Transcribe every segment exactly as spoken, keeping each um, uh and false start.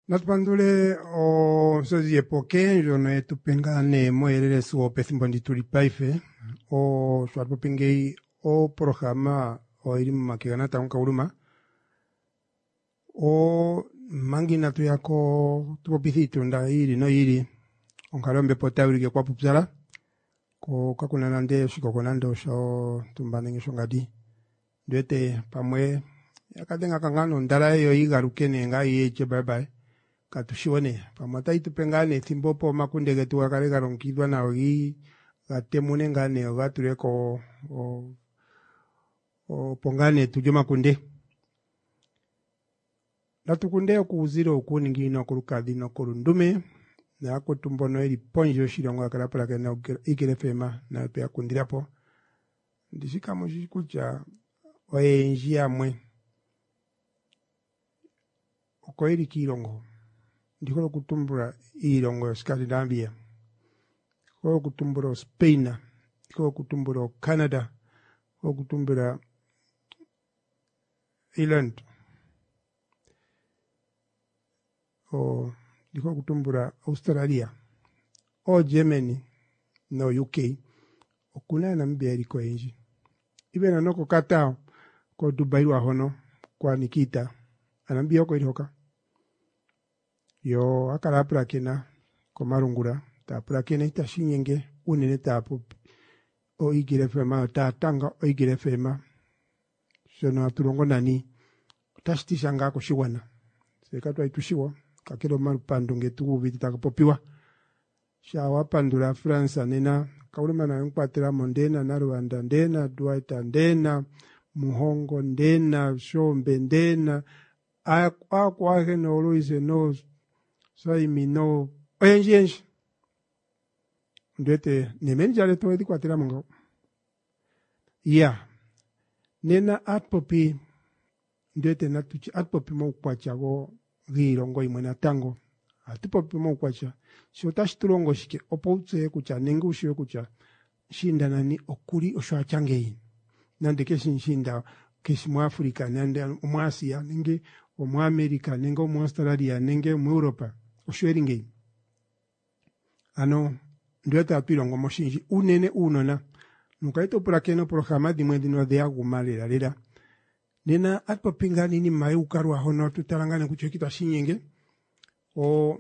Natupandule o sozi epoke jono e tupengane moerere su o pethimbondi tulipaife o swatupengei o programa o irimu makiganata unka uruma o mangina tu yako tupopithitu nda iri no iri onkalombe potaurike kwa pupsala ko kakuna nande shiko konando sho tumbanenge shongadi duete pamwe yakatenga kangano ndala yo igarukene ngai eche bye bye katushione pamata itupengane thimbopo makunde getu wakale garonkidwa na ogi gatemune ngane ogatureko o o pongane tujo makunde natukunde okuziro okuningino kulukadino kulundume na kutumbono eri ponjo shirongo akala para que na ikerefema na pe akundirapo ndishika mujikucha oenjia mwe okoeri kirongo ndikolo kutumbura irongo ya Scandinavia, ndikolo kutumbura Spain, ndikolo kutumbura Canada, ndikolo kutumbura Ireland, o ndikolo kutumbura Australia, o Germany, no U K, okuna na mbia eriko enji. Ibe na noko katao, ko Dubai wa hono, kwa Nikita, anambia oko irihoka. Yo akala prakena komarungura ta prakena ita shinyenge unene tapo o igire fema ta tanga o igire fema sono aturongo nani tashti shanga ko shiwana sekatwa itushiwa kakero marupando ngetu bitita popiwa shawa pandura France nena kaulema na nkwatira mondena na Rwanda ndena Duaita ndena Muhongo ndena Shombe ndena akwa ke no Luise no so imi no oyenji enji ndete nemen jale to edi kwatira mongo ya nena atpopi ndete na tuchi atpopi mo kwacha go girongo imena tango atpopi mo kwacha so tashturongo shike opotse kucha nengu shio kucha shinda nani okuri osho changei nande keshin shinda keshimo Afrika nande mu Asia nenge o mu America nenge mu Australia nenge mu Europa oshweringe ano ndweta apirongo moshinji unene unona nukaito prakeno programa dimwendino de agumalera lera nena atpopinga nini mai ukarwa hono tutarangane kuchekita shinyenge o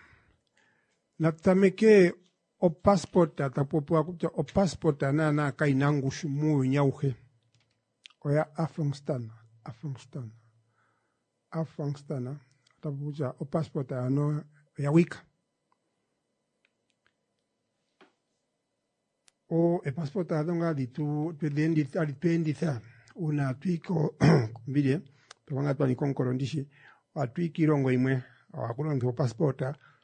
natameke o passport atapopo kucha o passport na na kainangu shumu nyauhe oya Afghanistan Afghanistan Afghanistan tabuja o passport ano ya wika o e passport adonga di tu pedendi alipendi sa una twiko mbide panga twani konkorondishi atwiki rongo imwe akuna ndo passport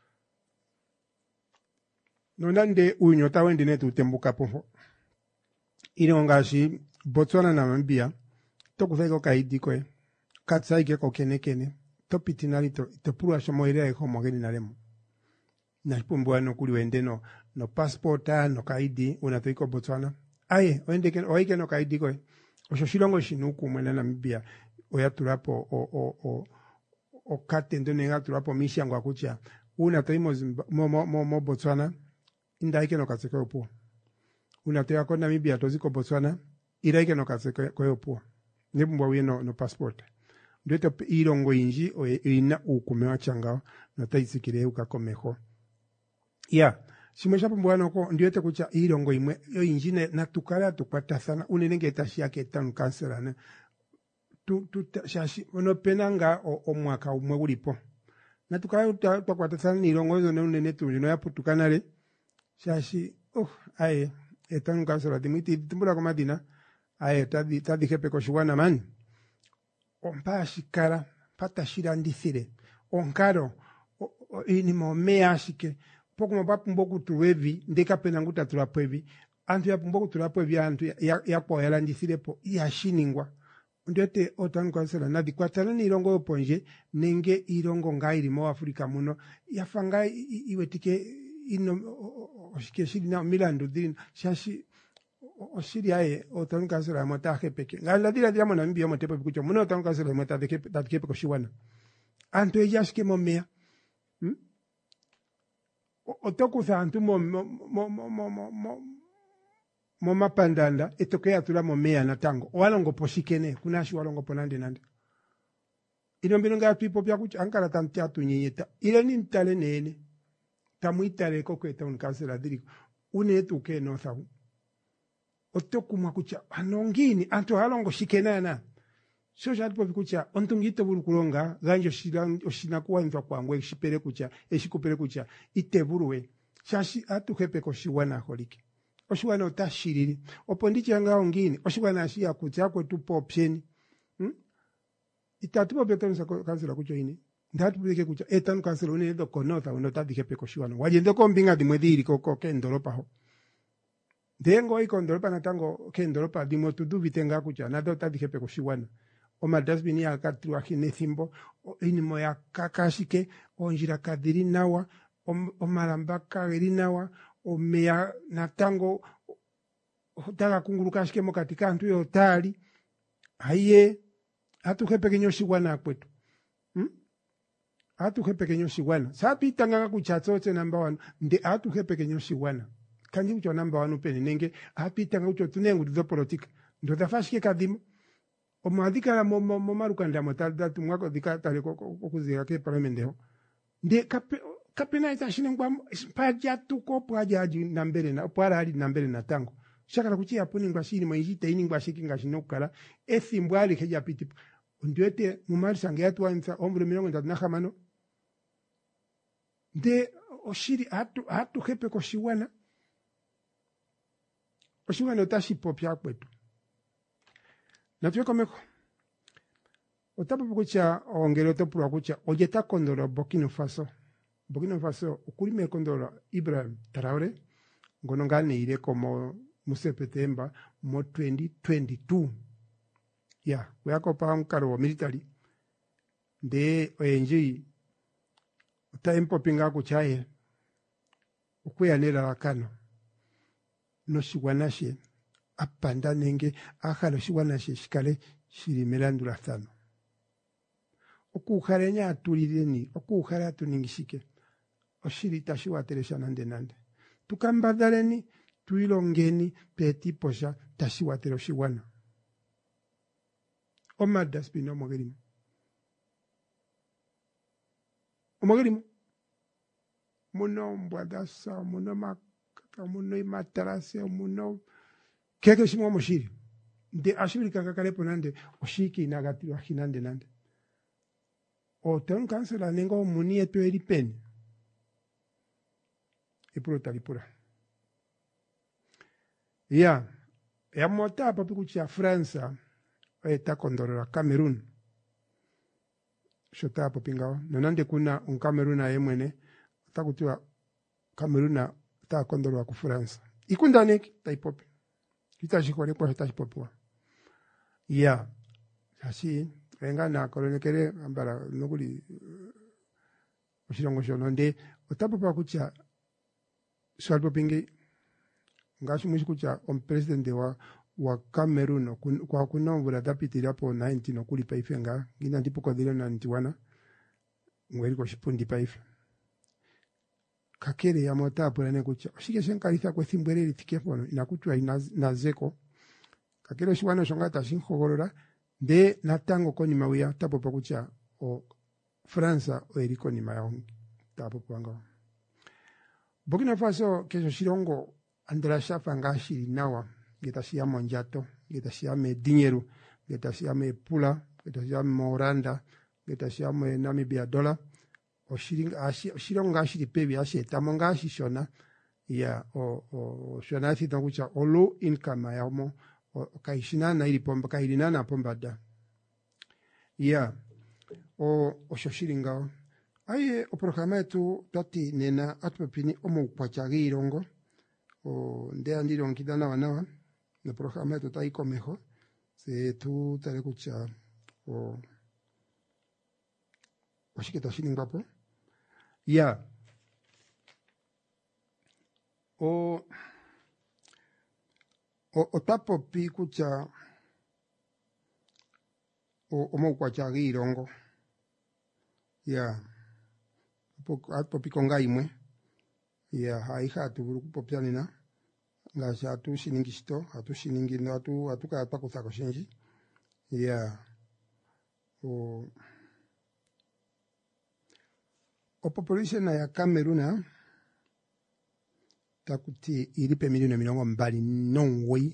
no nande unyo tawende netu tembuka po ironga shi Botswana na Namibia tokufeko kaidi kwe katsaike ko kenekene topitinali to to pura shomoire e homogeni nalemo na pumbwa no kuli wende no no passporta no kaidi una toiko Botswana aye wende ken oike no kaidi ko oshoshilongo shinuku mwena Namibia oya turapo o o o o katendo nenga turapo mishango akucha una toimo mo mo mo Botswana indaike no katseko po una toya ko Namibia toziko Botswana iraike no katseko ko po nebumbwa wino no passport ndete irongo inji o ina ukumewa changao na taisikire ukakomeho ya simesha pambwana ko ndete kucha irongo imwe yo injine na tukala tukwata sana unenenge tashi yake tanu kansera ne tu tu shashi ono penanga o, o mwaka umwe ulipo na tukala tukwata sana irongo zo ne unene tu no yaputukana le shashi oh aye etanu kansera dimiti timbura ko madina aye tadi tadi kepe ko shwana man ompa shikara pata shirandisire onkaro ini momea shike poko mapapu mboku tuwevi ndeka pena nguta tulapevi antu ya mboku tulapevi antu ya ya po yalandisire po ya shiningwa ndete otanu kansela nadi kwatana ni irongo ponje nenge irongo ngairi mo Afrika muno yafanga iwetike ino oshike shirina milando din shashi osiriae otanu kansela mota hepeke ngala dira dira mona mbia motepo bikucho muno otanu kansela mota de ke dat ke ko shiwana antu yashike momea otokuza antu mo mo mo mo mo mo mo mapandanda etokea tula mo mea na tango walongo poshikene kunashi walongo ponande nande inombino nga pipo pya kucha ankara tamtia tunyenyeta ile ni ntale nene tamuitale ko kweta unkansela diri une tuke no sabu otokumwa kucha anongini antu halongo shikenana so jatpo kucha ontungite buru kulonga ganjo shila oshina kuwanza kwangwe shipere kucha eshikupere kucha iteburuwe shashi atukepe ko shiwana holike oshiwana otashiriri opo ndichanga ongini oshiwana ashia kucha kwetu popsheni hm itatupo betonsa kansela kucho ine ndatu peke kucha etanu kansela une ndo konota uno tadikepe ko shiwana wajende ko mbinga dimwe diri ko ko kendoropa ho dengo iko ndoropa natango kendoropa dimo tudu vitenga kucha nado tadikepe ko shiwana o madasbini ya katru akine thimbo inimo ya kakashike onjira kadiri nawa o maramba kagiri nawa o mea natango taga kunguruka shike mo katika antu yo tali aye atuke pequeño shiwana kwetu hm atuke pequeño shiwana sapi tanga kuchatsote namba wanu ndi atuke pequeño shiwana kanji kucho namba wanu pene nenge api tanga kucho tunengu dizo politika ndo tafashike kadimo omadika la mo mo marukanda mo talda tumwako dika tale ko kuzira ke parlamento ndi kape kapena itashine ngwa paja tuko paja ji nambere na para ali nambere na tango shakala kuchia poni ngwa shini mo injite ini ngwa shiki ngashino kala ethimbwali keja piti ndwete mumari sange yatu wanza ombre milongo ndana hamano de oshiri atu atu hepe ko shiwana oshiwana otashi popya kwetu natuwe komeko otapo kucha ongero topura kucha ojeta kondoro Burkina Faso Burkina Faso ukulime kondoro Ibrahim Traoré ngono ngane ile como musepetemba mo twenty twenty-two ya wako pa mkaro wa military de oenji utempo pinga kuchaye ukuyanela wakano no shiwanashe apanda nenge akalo shiwanashe shikale shiri melandula thano okuharenya atulireni okuhara tuningishike oshiri tashiwa teresha nande nande tukambadaleni tuilongeni peti posha tashiwa tero shiwana omadas bino mogerimu omogerimu muno mbwadasa muno makaka muno imatarase muno keke shimo moshiri de ashuri kakakale ponande oshiki nagatiro hinande nande o ton kansela nengo muni eto eri pen e pro talipura ya ya mota papi kucha Fransa eta kondorora Cameroon shota popingao nanande kuna un Cameroon ayemwene takutiwa Cameroon ta kondorora ku France ikundane taipopi kitashikore kwa tashipopwa ya asi venga na kolonekere ambara nokuli oshirongo shono nde otapopa kucha swalpo pingi ngashi mwishi kucha on president wa wa Cameroon kwa kuna mvula tapitira po nineteen okuli paife nga ngina ndipo kwa dhilo na ntiwana mweri kwa shipundi paife kakere ya mota pulane kucha oshike shenkalisa kwe thimbwere litikepono inakuchwa inazeko kakere shiwana shongata shinhogorora de natango koni mawia tapopa kucha o Fransa o eriko ni mayo tapopa nga Burkina Faso kesho shirongo andra shafa ngashi nawa getashia monjato getashia me dinheiro getashia me pula getashia moranda getashia me Namibia dollar o shiringa ashi shironga ashi pebi ashi tamonga ashi shona ya o o shona si tangucha o low income ya mo o kaishina na ili pomba kailina na pomba da ya o o shoshiringa aye o programa tu tati nena atpepini omo kwachagi irongo o nde andiro nkidana wanawa na programa tu tai komejo se tu tare kucha o oshiketa shiringa po ya o o otapo pi kucha o omo kwachagi irongo ya po atpo pi konga imwe ya haiha atuvulu kupopyanina ngaashi hatushiningi shito hatushiningi no hatu hatukala twakuthako shinji ya o opopulation ya Cameroon takuti ilipe milioni milongo mbali nomugoyi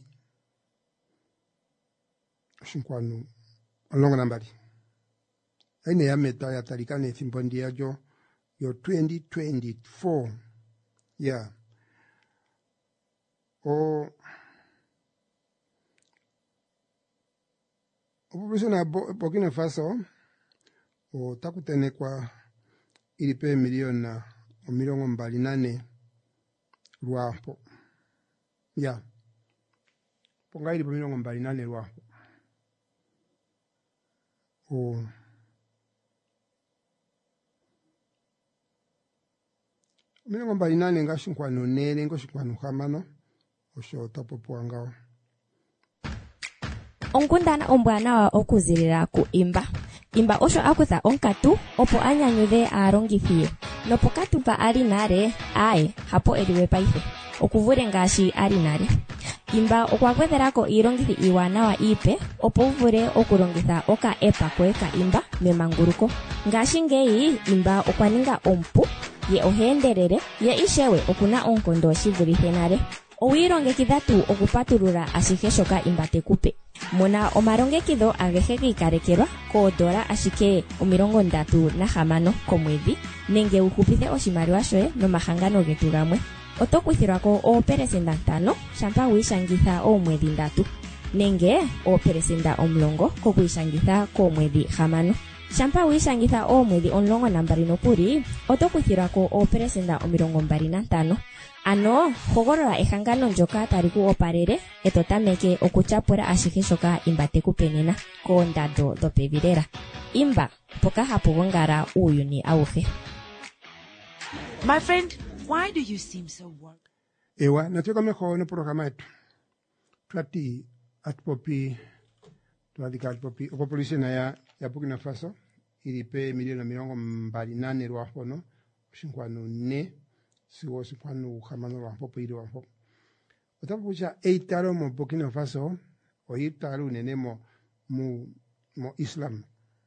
oshinkwanu omulongo nambali aine yameta yatalikana ethimbo ndiya lyo yo twenty twenty-four ya o opopulation ya Burkina Faso o takutenekwa ilipe milioni omilongo mbali nane lwampo ya ponga ilipe milongo mbali nane lwampo o milongo mbali nane ngashinkwanu nene ngoshinkwanu hamano osho tapopwa ngawo. Onkundana ombwanawa okuzilila ku Imba. Imba osho akutha onkatu opo anyanyudhe aalongithi ye. Nopokatu pa ali nale, aye, hapo eliwe paife. Okuvule ngaashi ali nale. Imba okwagwedhelako iilongithi iiwanawa iipe opo uvule okulongitha oka epa koe ka Imba memanguluko. Ngaashi ngeyi Imba okwaninga ompu, ye oheendelele, ye ishewe okuna onkondo shivulithe nale. Owiilongekidha tu okupatulula ashihe shoka Imba tekupe. Mona omalongekidho agehe giikalekelwa koodola ashike omilongo ndatu nahamano komwedhi nenge uhupithe oshimaliwa shoye nomahangano getu gamwe. Oto kuthilwako oopelesenda ntano shampa wiishangitha oomwedhi ndatu nenge oopelesenda omulongo kokwiishangitha koomwedhi hamano. Shampa wiishangitha oomwedhi omulongo nambali nokuli oto kuthilwako oopelesenda omilongo mbali nantano. Ano hogolola ehangano ndyoka tali ku opalele eto tameke okutyapula ashihe shoka Imba tekupe nena koondando dhopevi lela. Imba mpoka hapu gongala uuyuni awuhe. My friend, why do you seem so worried? Ewa natweka meho no programa yetu twati atupopi twadika atupopi opopulation ya ya Burkina Faso ilipe milioni milongo mbali nane lwahono oshinkwanu ne sigo oshinkwanu hamano lwampopo ili wampopo otapucha eitalo mo Burkina Faso oitalo unene mo mu mo Islam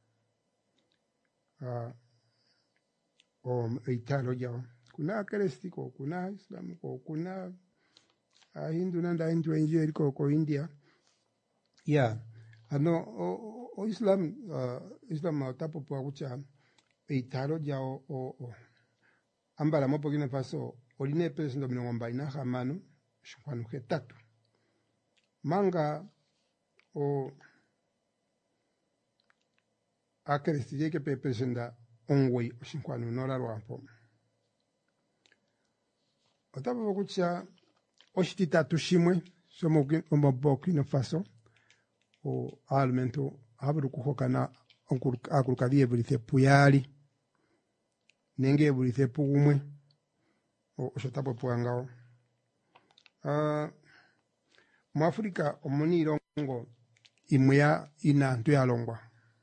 uh, o eitalo jao kuna kristiko kuna Islam ko kuna uh, Hindu nanda Hindu enje ko ko India ya yeah. Ano o, o Islam uh, Islam tapo po kucha eitalo jao o, o ambala mo Burkina Faso oline presendo milongo mbali na hamano shinkwanu hetatu manga o akristije ke pe presenda onwei shinkwanu nora lwampo otapo kucha oshititatu shimwe somo mo Burkina Faso o almento abru kuhokana akurukadie bulithe puyali nenge bulithe pugumwe o shotapo puangao uh, mu Afrika omuni longo imweya ina ntu ya longwa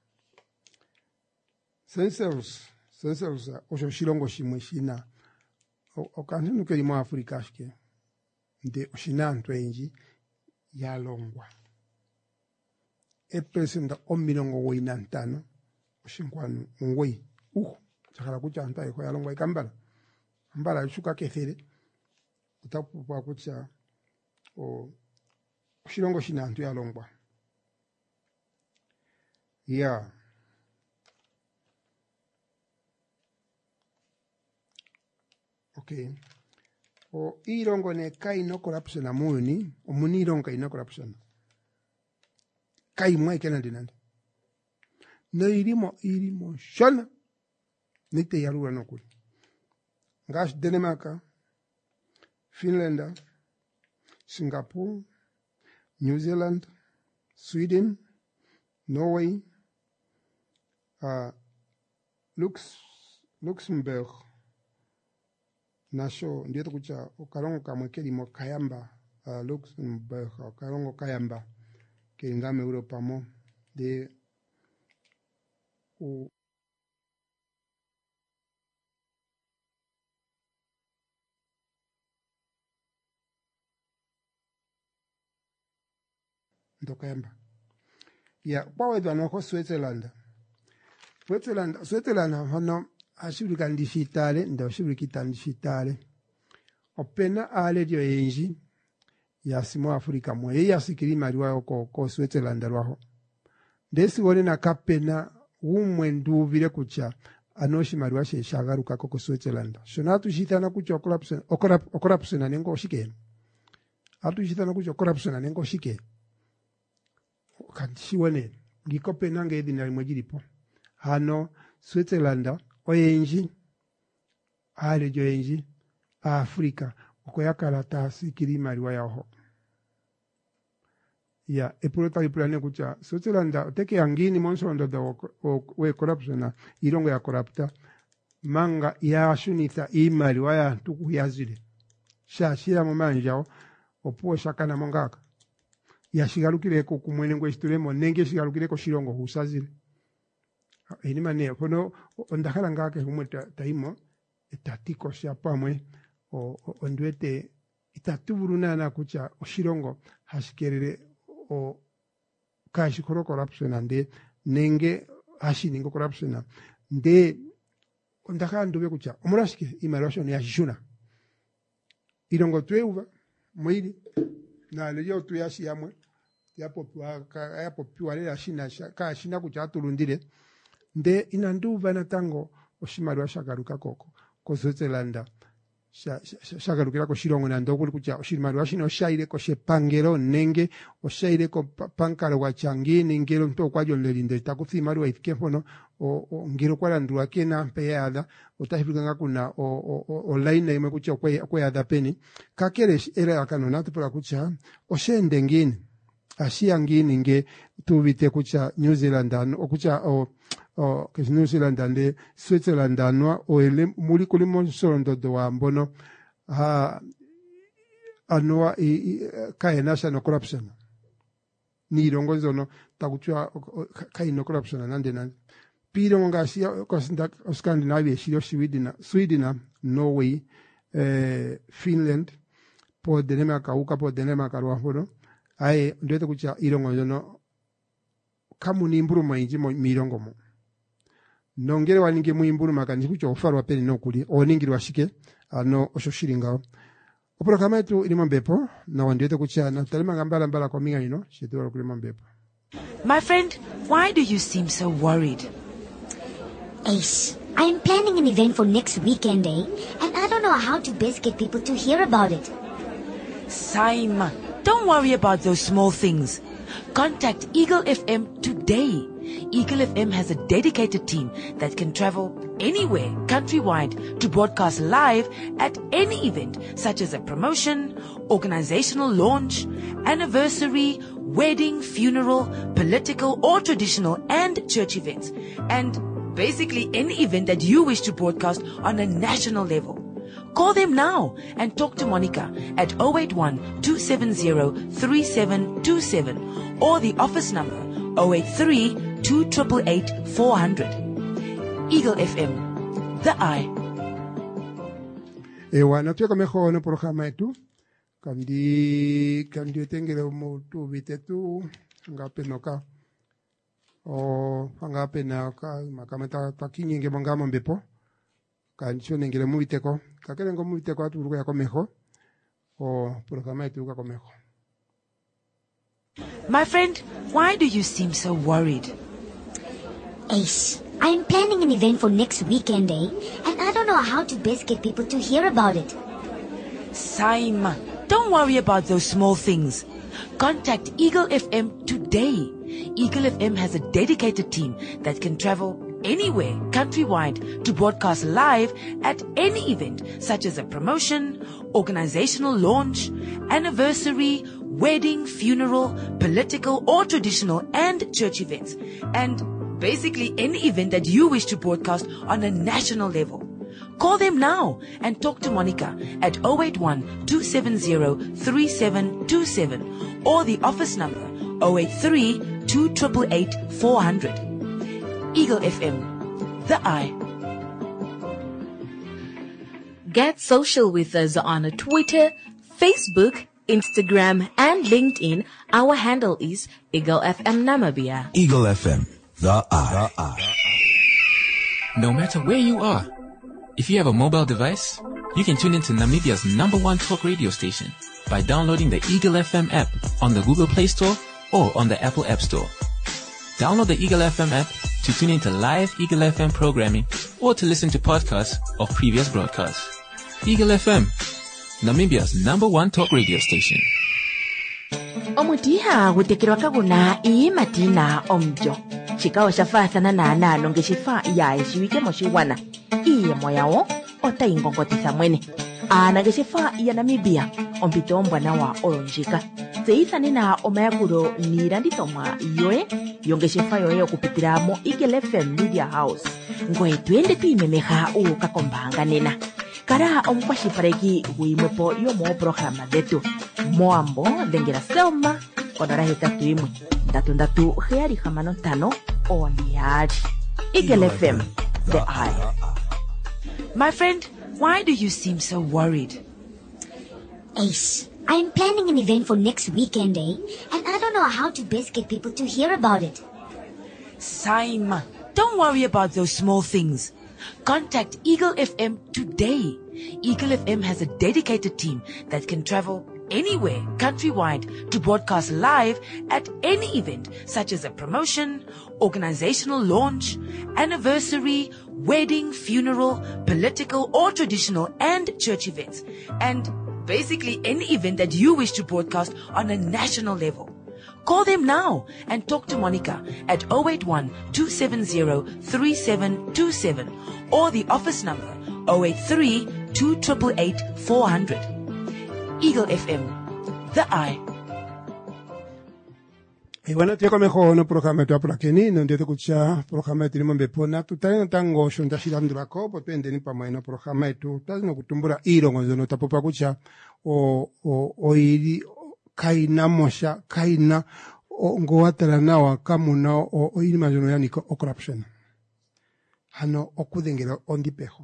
census census osho shilongo shimwe shina okantu nukeli mu Afrika shike nde oshina ntu enji ya longwa epresenda omilongo wei na ntano oshinkwanu ngwei uh chakala kucha anta eko ya longwa ikambala ambala yushuka kethere utapupwa kucha o shilongo shina ntu ya longwa ya okay o ilongo ne kai no corruption na muyuni omuni ilongo ina corruption kai mwa ikena dinanda no irimo irimo shona nite yarura nokuli ngash Denmark, Finland, Singapore, New Zealand, Sweden, Norway, uh, Lux Luxembourg nasho ndiyo kucha okarongo kamwe kelimo kayamba uh, Luxembourg okarongo kayamba kelingame Europa mo de u ndokemba ya kwawetu anoko Switzerland Switzerland Switzerland hano ashibulika ndifitale ndo shibulika ndifitale opena ale dio enji ya simo Afrika mwe ya sikiri maliwa ko ko Switzerland lwaho ndesi wone na kapena umwe nduvire kucha anoshi maliwa she shagaruka ko Switzerland shona tushitana kucha okorapsona okorap okorapsona nengo shike atushitana kucha okorapsona nengo shike kantishiwone ngikopena ngedi na mwejiripo hano Switzerland oyenji ale dio enji Afrika okoyakala tasikiri maliwa yaho ya epulota ipulane kucha Switzerland teke angini monsondo da we corruption irongo ya corrupta manga ya shunita imali waya tuku yazile shashira momanja opuo shakana mongaka ya shigalukire ko kumwene ngo isturemo nenge shigalukire ko shirongo husazile ini mane kono ondakhala ngake humwe taimo etatiko shapamwe o ondwete itatubuluna na kucha oshirongo hashikerere o kashi koro corruption ande nenge hashi ningo corruption nde ondaka ndube kucha omurashike imarashoni yashishuna irongo tweuva mwili na leyo tuyashi yamwe yapo pwa yapo pwa le ashina ka ashina kucha tulundire nde inanduva na tango oshimari washagaruka koko ko Switzerland shagarukira ko shirongo na ndokuli kucha oshimari washino shaire ko shepangero nenge oshaire ko pankalo wa changini ngero nto kwajo lelinde takufimari wa ifikefono o ngero kwala ndwa kena mpeyada otahibika kuna o online imwe kucha kwe kweyada peni kakere era akanona tupula kucha oshende ngini ashia ngini nge tubite kucha New Zealand okucha o o que New Zealand ande Switzerland anwa o ele muri kuli monsondo do ambono ha anwa i kaena no corruption ni rongo zono takuchwa kaino corruption nande nan piro ngasia ko Scandinavia shiro Sweden Sweden Norway eh Finland po denema kauka po denema karwa hono ai ndete kucha irongo zono kamuni imbruma inji mirongo mo nongere waninge muimburu makanji kucho ofarwa peni nokuli oningiri washike ano oshoshiringa oporo kama tu ilimo mbepo na wandiete kuchana talima ngambala mbala kwa minga ino shetu kulima mbepo. My friend, why do you seem so worried? Ace, I'm planning an event for next weekend, eh? And I don't know how to best get people to hear about it. Saima, don't worry about those small things. Contact Eagle F M today. Eagle F M has a dedicated team that can travel anywhere countrywide to broadcast live at any event, such as a promotion, organizational launch, anniversary, wedding, funeral, political or traditional and church events, and basically any event that you wish to broadcast on a national level. Call them now and talk to Monica at zero eight one, two seven zero, three seven two seven or the office number zero eight three, two eight eight, four hundred. Eagle F M, the eye. Ewa na tuya kameho no programa yetu kandi kandi tengere mu tu bitetu ngape noka o ngape na ka makameta takinyinge mangama mbepo kancho nengere mu biteko kakere ngo mu biteko atu ya komeho o programa yetu ka komeho. My friend, why do you seem so worried? Ace, I'm planning an event for next weekend, eh? And I don't know how to best get people to hear about it. Saima, don't worry about those small things. Contact Eagle F M today. Eagle F M has a dedicated team that can travel anywhere countrywide to broadcast live at any event, such as a promotion, organizational launch, anniversary, wedding, funeral, political or traditional and church events, and basically any event that you wish to broadcast on a national level. Call them now and talk to Monica at zero eight one, two seven zero, three seven two seven or the office number zero eight three, two eight eight, four hundred. Eagle F M, the eye. Get social with us on Twitter, Facebook, Instagram, and LinkedIn, our handle is Eagle F M Namibia. Eagle F M, the eye. The eye. No matter where you are, if you have a mobile device, you can tune into Namibia's number one talk radio station by downloading the Eagle F M app on the Google Play Store or on the Apple App Store. Download the Eagle F M app to tune into live Eagle F M programming or to listen to podcasts of previous broadcasts. Eagle F M, Namibia's number one talk radio station. Omutiha gutekirwa kaguna ii matina omjo. Chikao shafathana na analo ngeshifa ya eshiwike moshiwana. Iye moyao ota ingongotisa mwene. Ana ngeshifa ya Namibia ompito mbwana wa olonjika. Seisa nina omayakuro niranditomwa yoe yongeshifa yoe okupitira mo Eagle F M Media House. Ngoe tuende tuimemeha uka kombanga nena. Kara omkwashipareki huimwepo yomo programa detu. Moambo dengera selma onora hetatu imwe. Ndatu ndatu heari hamano tano oniari. Eagle F M, the eye. My friend, why do you seem so worried? Ace, I'm planning an event for next weekend, eh? And I don't know how to best get people to hear about it. Saima, don't worry about those small things. Contact Eagle F M today. Eagle F M has a dedicated team that can travel anywhere countrywide to broadcast live at any event, such as a promotion, organizational launch, anniversary, wedding, funeral, political or traditional and church events, and basically any event that you wish to broadcast on a national level. Call them now and talk to Monica at zero eight one, two seven zero, three seven two seven or the office number zero eight three, two eight eight, four hundred. Eagle F M, the eye. E bueno, tieko meho no programa tu aprakeni, no ndete kucha programa tu limombe pona, tu tani tango shonda shilandurako, po tuende ni pama ino programa tu, tazi no kutumbura iro ngonzo no tapopa kucha, o, o, o iri, kaina mosha, kaina, o ngoatara nawa kamuna, o, o iri majono yaniko, o corruption. Hano, o kudengero, ondi peho.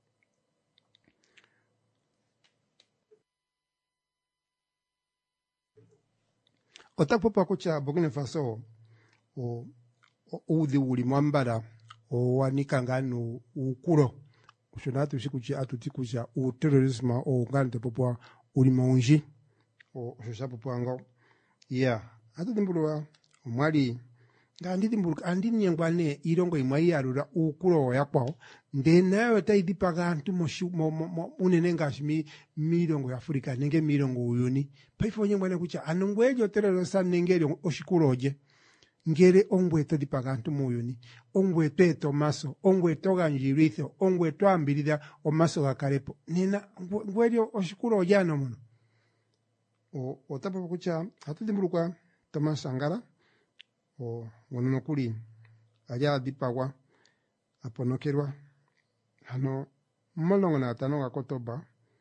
Otapopa kucha Burkina Faso o udi uli mwambara o wanikanga no ukuro ushonatu shikuchi atutikucha o terrorisme o ngante popwa uli maunji o shosha popwa ngo ya atutimbulwa omwali ngandi timbuluka andini nyangwane irongo imwe yarura ukuro yakwao ndenayo taidipaga antu moshi mo, mo, mo unene ngashimi mirongo ya Afrika nenge mirongo uyuni paifo nyangwane kucha anongwejo terrorism nengeri oshikuroje ngere ongweto dipaga antu muyuni ongweto etomaso ongweto ganjiritho ongweto ambirida omaso gakarepo nena ngwerio oshikuroje ano muno o otapo kucha atutimbuluka Thomas Sankara o wonono kuli aja dipagwa aponokerwa hano molongo na tano ga Kotoba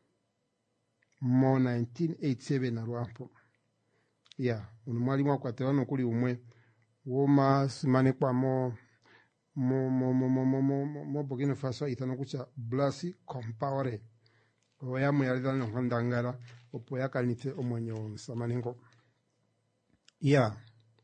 mo nineteen eighty-seven arwapo ya uno mwali mwa kwatero no kuli umwe woma simane kwa mo mo mo mo mo mo mo mo Burkina Faso itano kucha Blasi Compaoré o ya mu yalida no ndangara opo yakanite omwenyo samanengo ya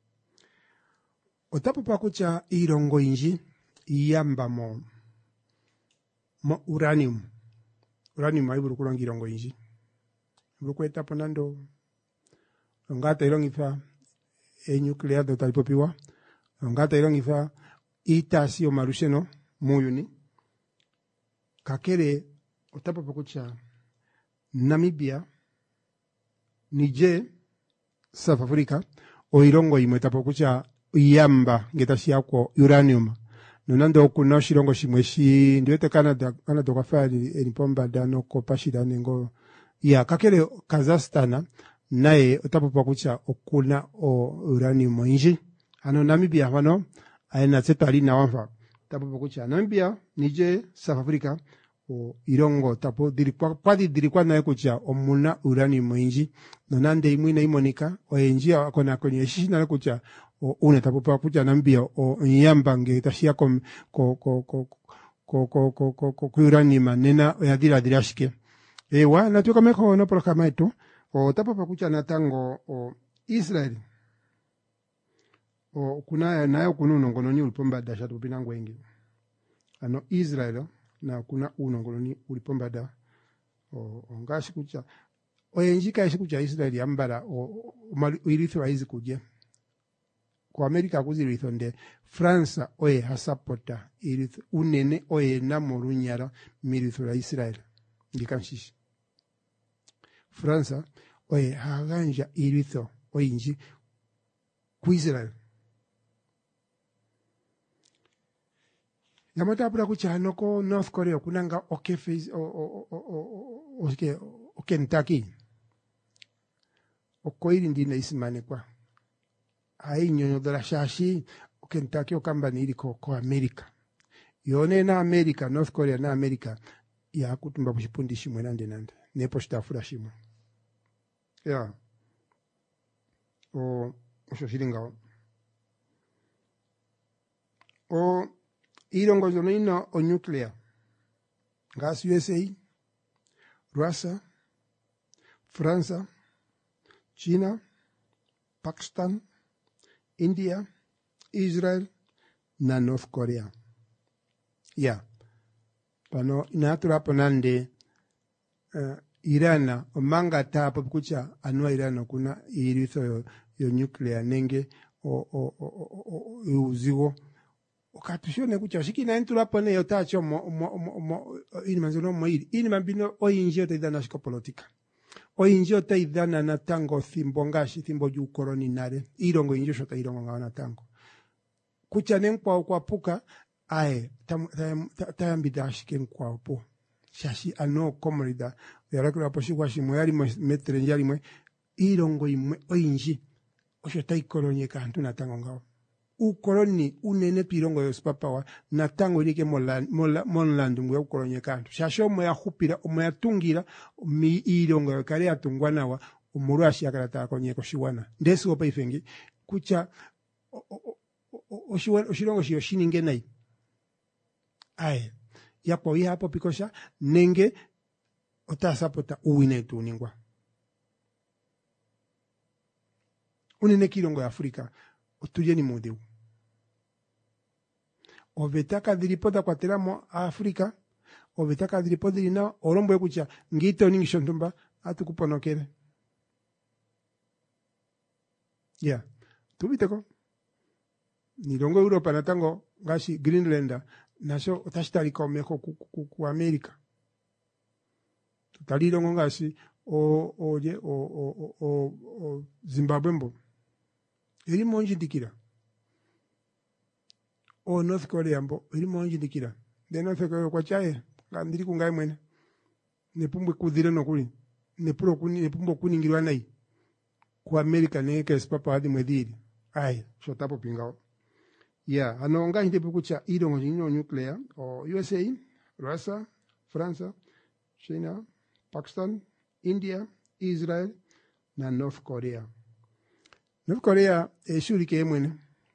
Otapo pakucha irongo inji iyamba mo mo uranium uranium aiburu kulangi irongo inji bukweta ponando ngata irongifa e nuclear do talipopiwa ngata irongifa itasi o marusheno muyuni kakere otapo pakucha Namibia Niger South Africa o irongo imwe tapo kucha iyamba ngetashi kwa uranium nonando okuno shirongo shimwe shi ndiwete Canada Canada kwafali enipomba dano ko pashida nengo ya kakere Kazakhstan naye otapopa kucha okuna o uranium inji ano Namibia hano aina setali na wanfa tapopa kucha Namibia Niger South Africa o irongo tapo dirikwa kwadi dirikwa naye kucha omuna uranium inji nonande imwina imonika o enji akona kwenye shishina kucha o une tapopa kucha Namibia o nyamba ngetashia ko ko ko ko ko ko ko ko ko uranium nena ya dira dirashike ewa natuka meko no programa etu o tapa pakucha natango o Israel o kuna nayo kununo ngono ni ulipomba da shatu pinango wengi ano Israel na kuna uno ngono ni ulipomba da o ngashi kucha o enjika ishi kucha Israel yambara o uiritho aizi kuje kwa Amerika kuziritho nde France oye hasapota iritho unene oye na morunyara miritho la Israel ndikanshishi France oye haganja iritho oyinji ku Israel yamatapura kuchano ko North Korea kunanga okay face o o o o o Kentucky okoiri ndine isimane kwa ai nyonyo dala shashi o Kentucky o kambani iliko ko America yone na America North Korea na America ya kutumba kushipundi shimwe nande nande nepo shitafura shimwe ya o osho shiringa o irongo zono ino o nuclear gas U S A Russia France China Pakistan India Israel na North Korea ya pano inatura ponande uh, Irana omanga tapo kucha anua Irana kuna iritho yo, yo nuclear nenge o o o o uzigo okatushone kucha shikina intura pone yotacho mo mo mo ini manzono mo iri ini mambino oyinjo taidana shiko politika oyinjo taidana na tango thimbo ngashi thimbo ju koroni nare irongo injo shota irongo ngawana tango kucha nenkwa kwa puka ae tayambida shiken kwa po shashi ano komorida yarakura poshi kwa shimwe yali metre yali mwe irongo imwe oyinji oshota ikolonye kantu na tango ngao ukoloni unene pirongo yo spapawa na tango ilike monlandu mwe ukolonye kantu shasho mwe yahupira mwe yatungira mi irongo yo kare yatungwana wa umurashi yakarata konye koshiwana ndesu opa ifengi kucha oshirongo shiyo shininge nai ae yapo iha hapo pikosha nenge otasapota uwine tuningwa unene kirongo ya Afrika otuje ni modeu ovetaka diripota kwa teramo Afrika ovetaka diripota dina orombo ekucha ngito ningi shontumba atukuponokere ya yeah. Tubiteko nirongo Europa natango ngashi Greenlander nasho otashitali komeko ku, ku, ku Amerika tutalirongo ngashi o oje o o o, o Zimbabwe mbo iri monji dikira o North Korea mbo iri monji dikira de North Korea kwa chae ngandiri kungai mwene nepumbwe kudhire nokuli nepuro kuni nepumbwe kuningirwa nai ku Amerika neke spapa hadi mwediri ai shotapo pingao ya ano nga hindi pukucha irongo jino nuclear o U S A Russia France China Pakistan India Israel na North Korea North Korea eshuri ke mwene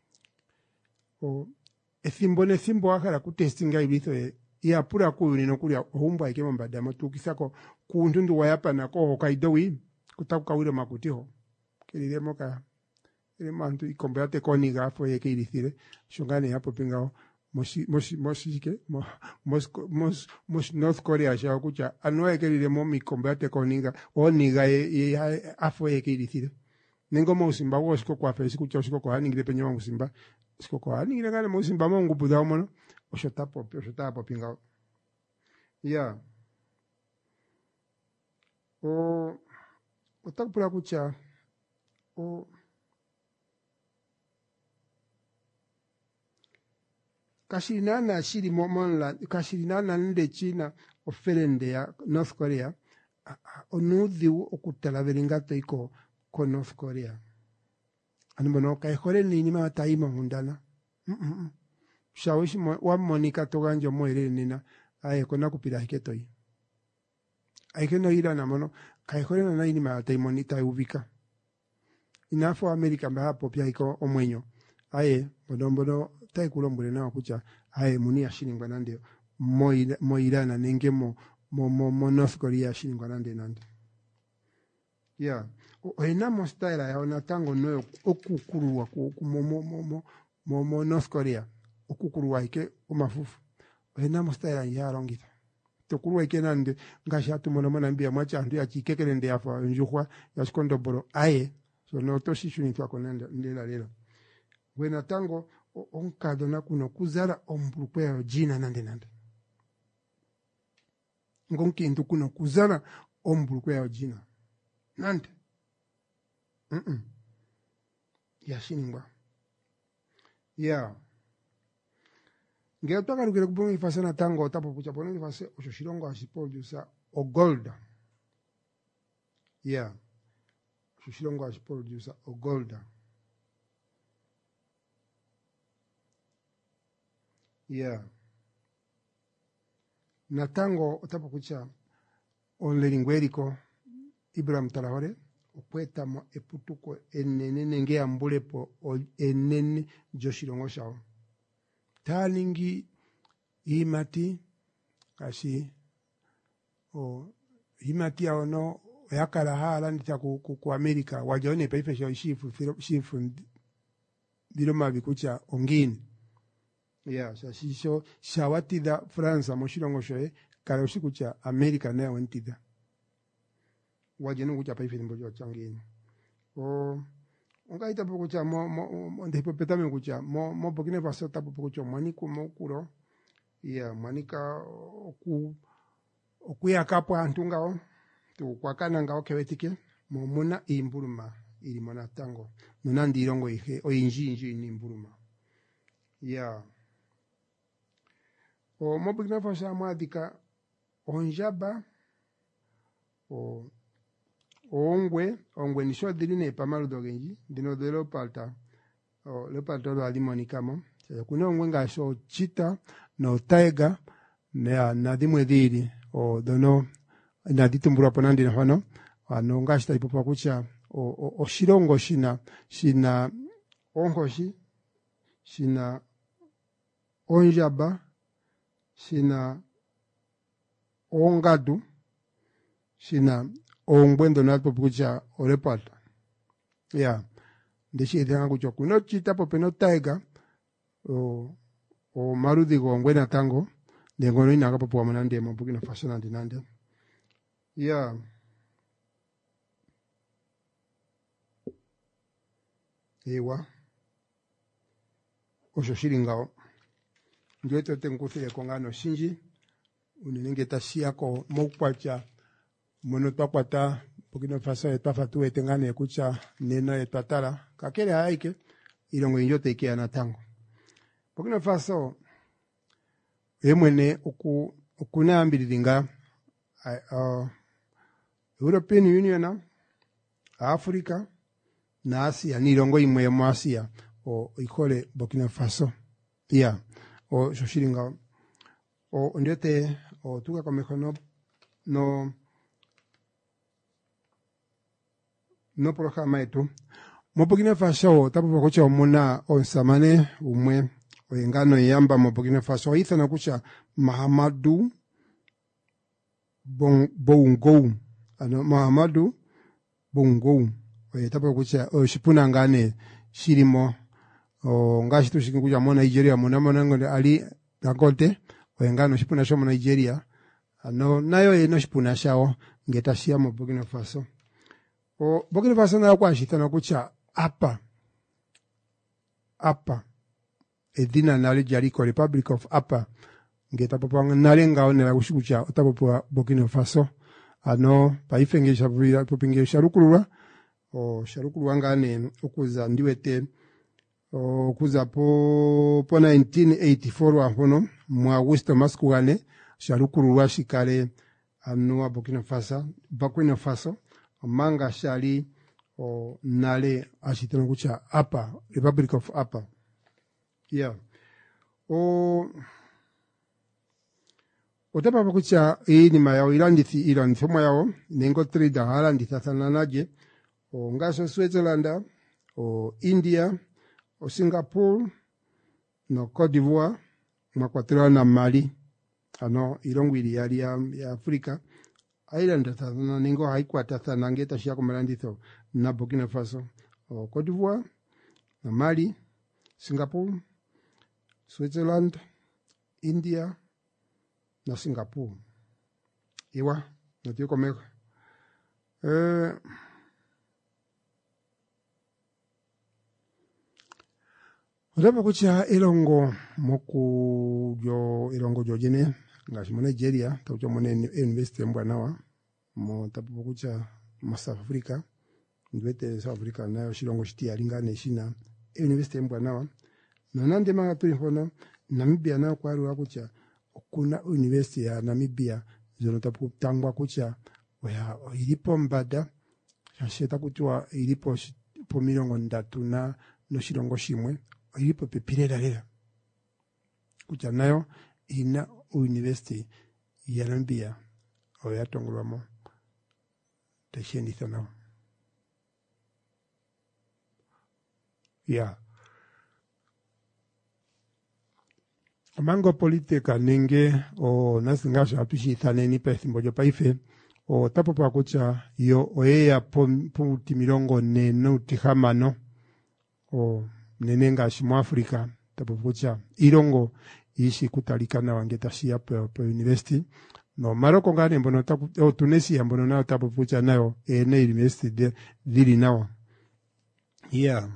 o ethimbo ne thimbo akala kutestinga ibitho e ya pura kuyuni nokulia ohumba ikemo mbadama tukisako kuntundu wayapa na ko Hokkaido kutakawire makutiho keliremo ka ile mantu ikombeate koniga fo yeke irithire shongane hapo pingao moshi moshi moshike mos mos mos North Korea sha kucha anoe keliremo mi kombeate koniga oniga e afo yeke irithire nengo musimba wosko kwa fesi kucha usko kwa ningire penyo musimba usko kwa ningire ngane musimba mongu buda omono oshota pop oshota pop pingao ya o otakupura kucha o kashirinana shiri monla kashirinana nde China oferende ya North Korea onudhi okutala veringata iko ko North Korea animono kai hore ni nima taima hundana mm -mm. Shawishi wa monika toganjo moire nina aye kona kupira hiketoi aike no ira na mono kai hore na nima taimonita ubika inafo America mba hapo pia iko omwenyo aye bodombodo tai kulombule na kucha aye munia shilingwa nande mo irana nenge mo mo mo North Korea shilingwa nande nande Yeah. Oinamo style ya onatango no okukuruwa ku momo momo momo North Korea. Okukuruwa ike umafufu. Oinamo style ya rongita. Tokuruwa ike nande ngasha tumono mona mbia mwacha ndu ya chikekele nde afa njukwa ya shikondo boro aye. So no toshishu ni tuwa konenda ndela lelo. Wena tango onkado na kuno kuzara ombulukwe ya jina nande nande. Ngonki ndu kuno kuzara ombulukwe ya jina. Nande. Mm-mm. Ya shiningwa. Yeah. Ngeo toka lukile kubungu ifase na tango tapo pucha pono ifase oshoshilongo asipo jusa o golda. Yeah. Oshoshilongo asipo jusa o golda. Yeah. Na tango tapo pucha onle lingweriko Ibrahim Traoré okweta mo eputuko enene nenge ambulepo enene joshilongo shao taningi imati kasi o imati ono yakala hala ndita ku, ku, ku Amerika wajone paife sho shifu shifu diloma bikucha ongini ya sa shisho shawatida France mo shilongo shoe kala ushikucha Amerika na wentida wajenu kucha paife mbojo changini o onga ita kucha mo mo ndipo petame kucha mo mo Burkina Faso tapo kucha maniku mo kuro ya manika ku okuya kapo antungao tu kwakana ngao kewetike mo mona imbuluma ili mona tango nonandi irongo ihe o inji inji ni imbuluma ya o mo Burkina Faso amadika onjaba o ongwe ongwe nisho diline pamalu dogenji dino de lopalta o lopalta do alimonikamo kuna ongwe ngasho chita no taiga na na dimwe diri o dono na ditumbura ponandi na hano ano ngashita ipopa kucha o, o, o shirongo shina shina ongoshi shina onjaba shina ongadu shina ongwendo napo kucha orepalta ya ndishi edanga kucha kuno chita pope no taiga o o marudi go ngwena tango dengono inanga popo manande mo Burkina Faso nande nande ya ewa osho shiringao ndio tote nkufile kongano shinji unenge tashia ko mokwacha mono twakwata Burkina Faso etafatu etengane kucha nena etatala kakele haike ilongo injote ikia na tango Burkina Faso emwene oku okuna ambiliringa uh, European Union Africa na Asia ni ilongo imwe mu Asia o ikole Burkina Faso ya yeah. O shoshiringa o ndiote o tuka komekono no no programa etu mo Burkina Faso tapo kucha muna onsamane umwe oyengano yamba mo Burkina Faso ithana kucha Mahamadou bon bongo ano Mahamadou bongo oye tapo kucha o shipuna ngane shirimo o ngashi tushiki kucha mo Nigeria mo namona ngode ali Dangote oyengano shipuna sho mo Nigeria ano nayo eno shipuna shao ngetashia mo Burkina Faso o Burkina Faso na kwa shitana kucha apa apa edina nale jariko Republic of Apa ngeta papa nale ngao nela kushikucha otapopo Burkina Faso ano paifenge shavira popinge sharukulwa o sharukulwa ngane okuza ndiwete okuza po po nineteen eighty-four wahono mu Augusto maskugane sharukulwa shikale ano Burkina Faso Burkina Faso manga shali o nale ashitana kucha Apa Republic of Apa yeah o otapa kucha ini mayao ilandithi ilandithi mayao nengo trida halandi tathananaje o ngaso Switzerland o India o Singapore no Cote d'Ivoire mwakwatira na Mali ano ilongwili yali ya, ya Afrika island sana ningo haikwata sana ngeta shia kumelanditho na Burkina Faso o Cote d'Ivoire na Mali, Singapore, Switzerland, India na Singapore. Iwa natio komeko eh Odapa kucha ilongo moku jo ilongo jo jene ngashi mo Nigeria taucho mo university mbwanawa mo tapo kucha mo South Africa ndwete South Africa nayo shilongo shiti alingane shina university mbwanawa na nande manga tuli hono Namibia nayo kwa ruwa kucha kuna university ya Namibia zono tapo tangwa kucha waya ilipo mbada sheta kuchwa ilipo po milongo ndatu na no shilongo shimwe ilipo pepirera lera kucha nayo ina university ya Namibia oya tongolwamo teshenditho nao ya mango politika nenge o nasingasha atushithane ni pethimbo jo paife o tapo pa kucha yo oya puti milongo neno tihamano o nenenga shimo Afrika tapo kucha ilongo ishi kutalikana wangeta shia pe, pe university no Maroko ngane mbono tapo o Tunisia mbono nao tapo kucha nayo ene university de dili nao yeah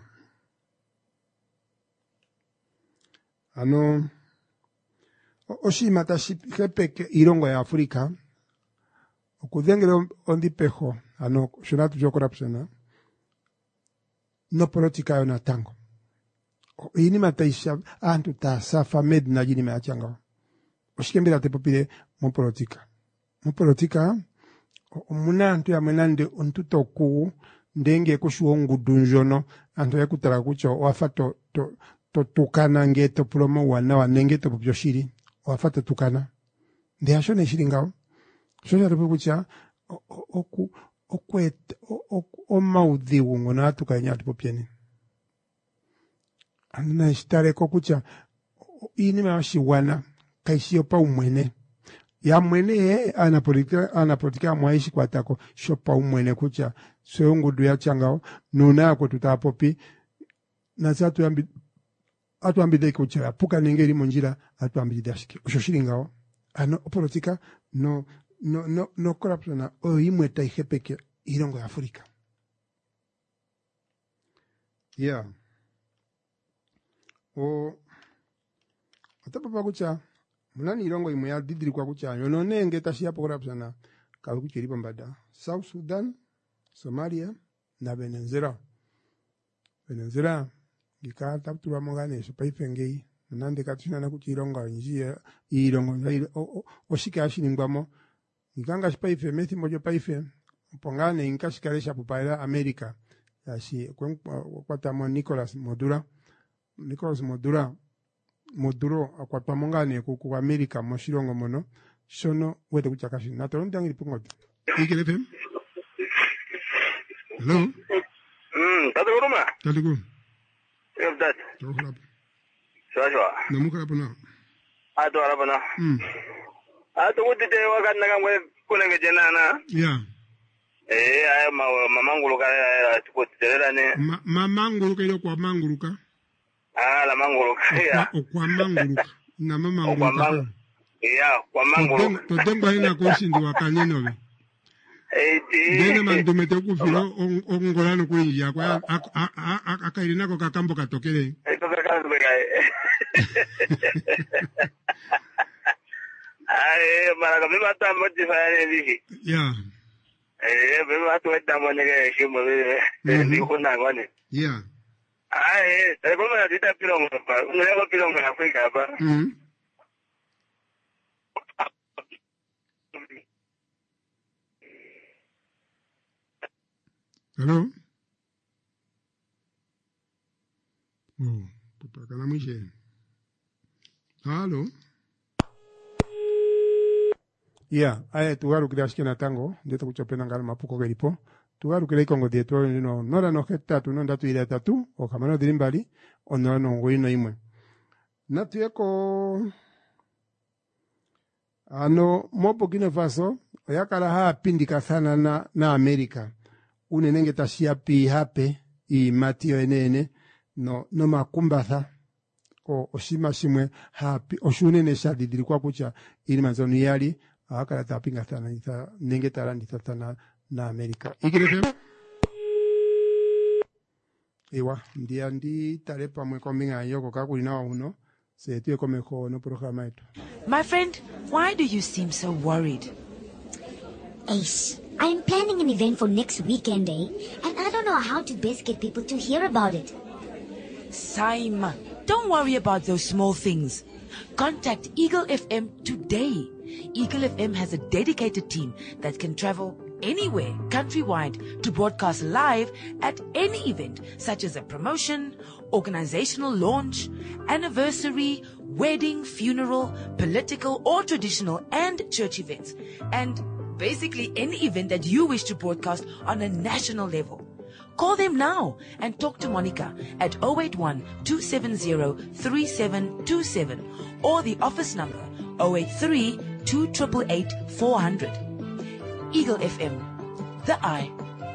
ano oshima tashi hepeke ilongo ya Afrika okudhengera ondi pejo ano shonatu jo corruption no politika yo natango ini mataisha antu ta safa med na jini meachanga oshikembera te popile mo politika mo politika omuna antu ya menande ontuto ku ndenge kushuongu dunjono antu yakutara kucho wafato to to tukana ngeto promo wana wanenge to byoshiri wafata tukana ndi ashone shiringao shoja rubucha oku okwet o maudhi wongo na tukanya tupopieni anna stare kokucha ini mashiwana kaishio pa umwene ya mwene ana politika ana politika mwaishi kwa tako shopa umwene kucha soyongo duya changao nuna ko tutapopi na zatu yambi atu ambide kucha puka ningeri monjira atu ambide dashiki ushoshiringao ano politika no no no no corruption o imwe taihepeke ilongo ya Afrika yeah o atapo pa kucha mulani ilongo imwe ya didiri kwa kucha yono nenge tashia po corruption ka kuchiripo mbada South Sudan, Somalia na Venezuela Venezuela gikata tuwa mongane so paifengei nande katina na kuchironga njia ilongo oshika ashingwamo nganga spaife methi mojo paife pongane inkashikaresha pupaira America yashi kwata mo Nicolas Maduro Nicolas Maduro Maduro akwata mongane ku America mo shirongo mono shono wete kuchakashi natoronda ngiri pungote ikele fem hello mm taduruma tadiku Evdat. Tohlap. Shashwa. Namuka puna. Ado arabana. Mm. Ado wudite wakat nagamwe kunenge jenana. Yeah. Eh ay ma mamanguluka tukotelera ne. Ma mamanguluka ile kwa manguluka. Ah la manguluka ya. Kwa manguluka. Na mamanguluka. Yeah, kwa manguluka. To demba ina koshindi wakaneno be. Dene mandumete kufiro ongolano kuingia kwa akairina ko kakambo katokele. Eko kakambo kai. Ai mara kama mata moti fanya hivi. Yeah. Eh bebe watu weta mwanege shimo bebe ni kuna ngani. Yeah. Ai eko mara dita pilongo pa. Unaweza pilongo ya Afrika hapa. Mhm. Hello? Oh, pupa kana mwishe. Hello? Yeah, aye tugaru kidashike na tango, ndeta kuchopena ngala mapuko gelipo. Tugaru kile kongo dieto no nora no heta tu no ndatu ile tatu o kamano dirimbali ono no ngwino imwe. Natu yako ano mo Burkina Faso oyakala hapindika sana na, na Amerika. Unenenge tashia pi hape i matio enene no, no makumbatha o oshima shimwe hapi oshunene shadidiri kwa kucha ili manzonu yali akala tapinga sana nita nenge tarandi tatana na Amerika. Igirefem Ewa, ndia ndi tarepa mwe kominga yoko kakuli na uno se tuwe komeko no programa eto. My friend, why do you seem so worried? Ace, I'm planning an event for next weekend, eh? And I don't know how to best get people to hear about it. Saima, don't worry about those small things. Contact Eagle F M today. Eagle F M has a dedicated team that can travel anywhere countrywide to broadcast live at any event, such as a promotion, organizational launch, anniversary, wedding, funeral, political or traditional and church events, and basically any event that you wish to broadcast on a national level. Call them now and talk to Monica at zero eight one, two seven zero, three seven two seven or the office number zero eight three, two eight eight, eight four zero zero. Eagle F M, the eye.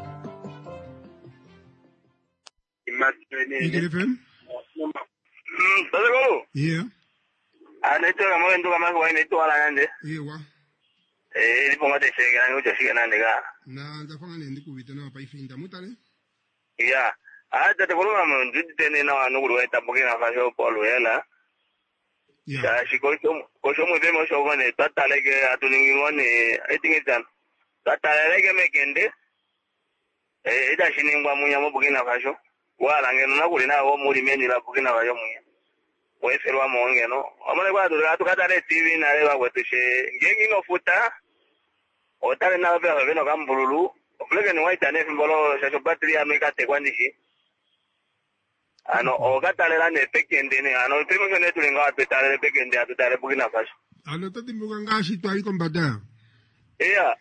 Eagle F M? Mm, ¿estás seguro? Yeah. Ah, no estoy como en tu cama, güey, no estoy a la grande. Yeah, wa. Eh, pongo te sigue, no te sigue nada, nega. Na ndafanga nende kubita na paifinda mutale. Ya. Ah, te te vuelvo a mandar, tú tienes na no guru esta porque na fajo polo ela. Ya, si cocho, cocho muy bien, cocho con el tatale que a tu niño ne, I think it's done. Tatale que me kende. Eh, ita shini ngwa munya mo porque na fajo. Wala ngeno na kuli na wo muri meni la porque na fajo munya. Pues el wa mo ngeno. Amale kwa tu tu kata le T V na le wa kwetu she. Ngengi no futa. Otale na vela veno kambululu. Ofleke ni waita ne fimbolo shasho battery ameka te kwanishi. Ano okatale la ne pekende ne ano primo ne tulinga atale le pekende atale bugina faso. Ano tati mbuga ngashi tu ali kombada. Yeah.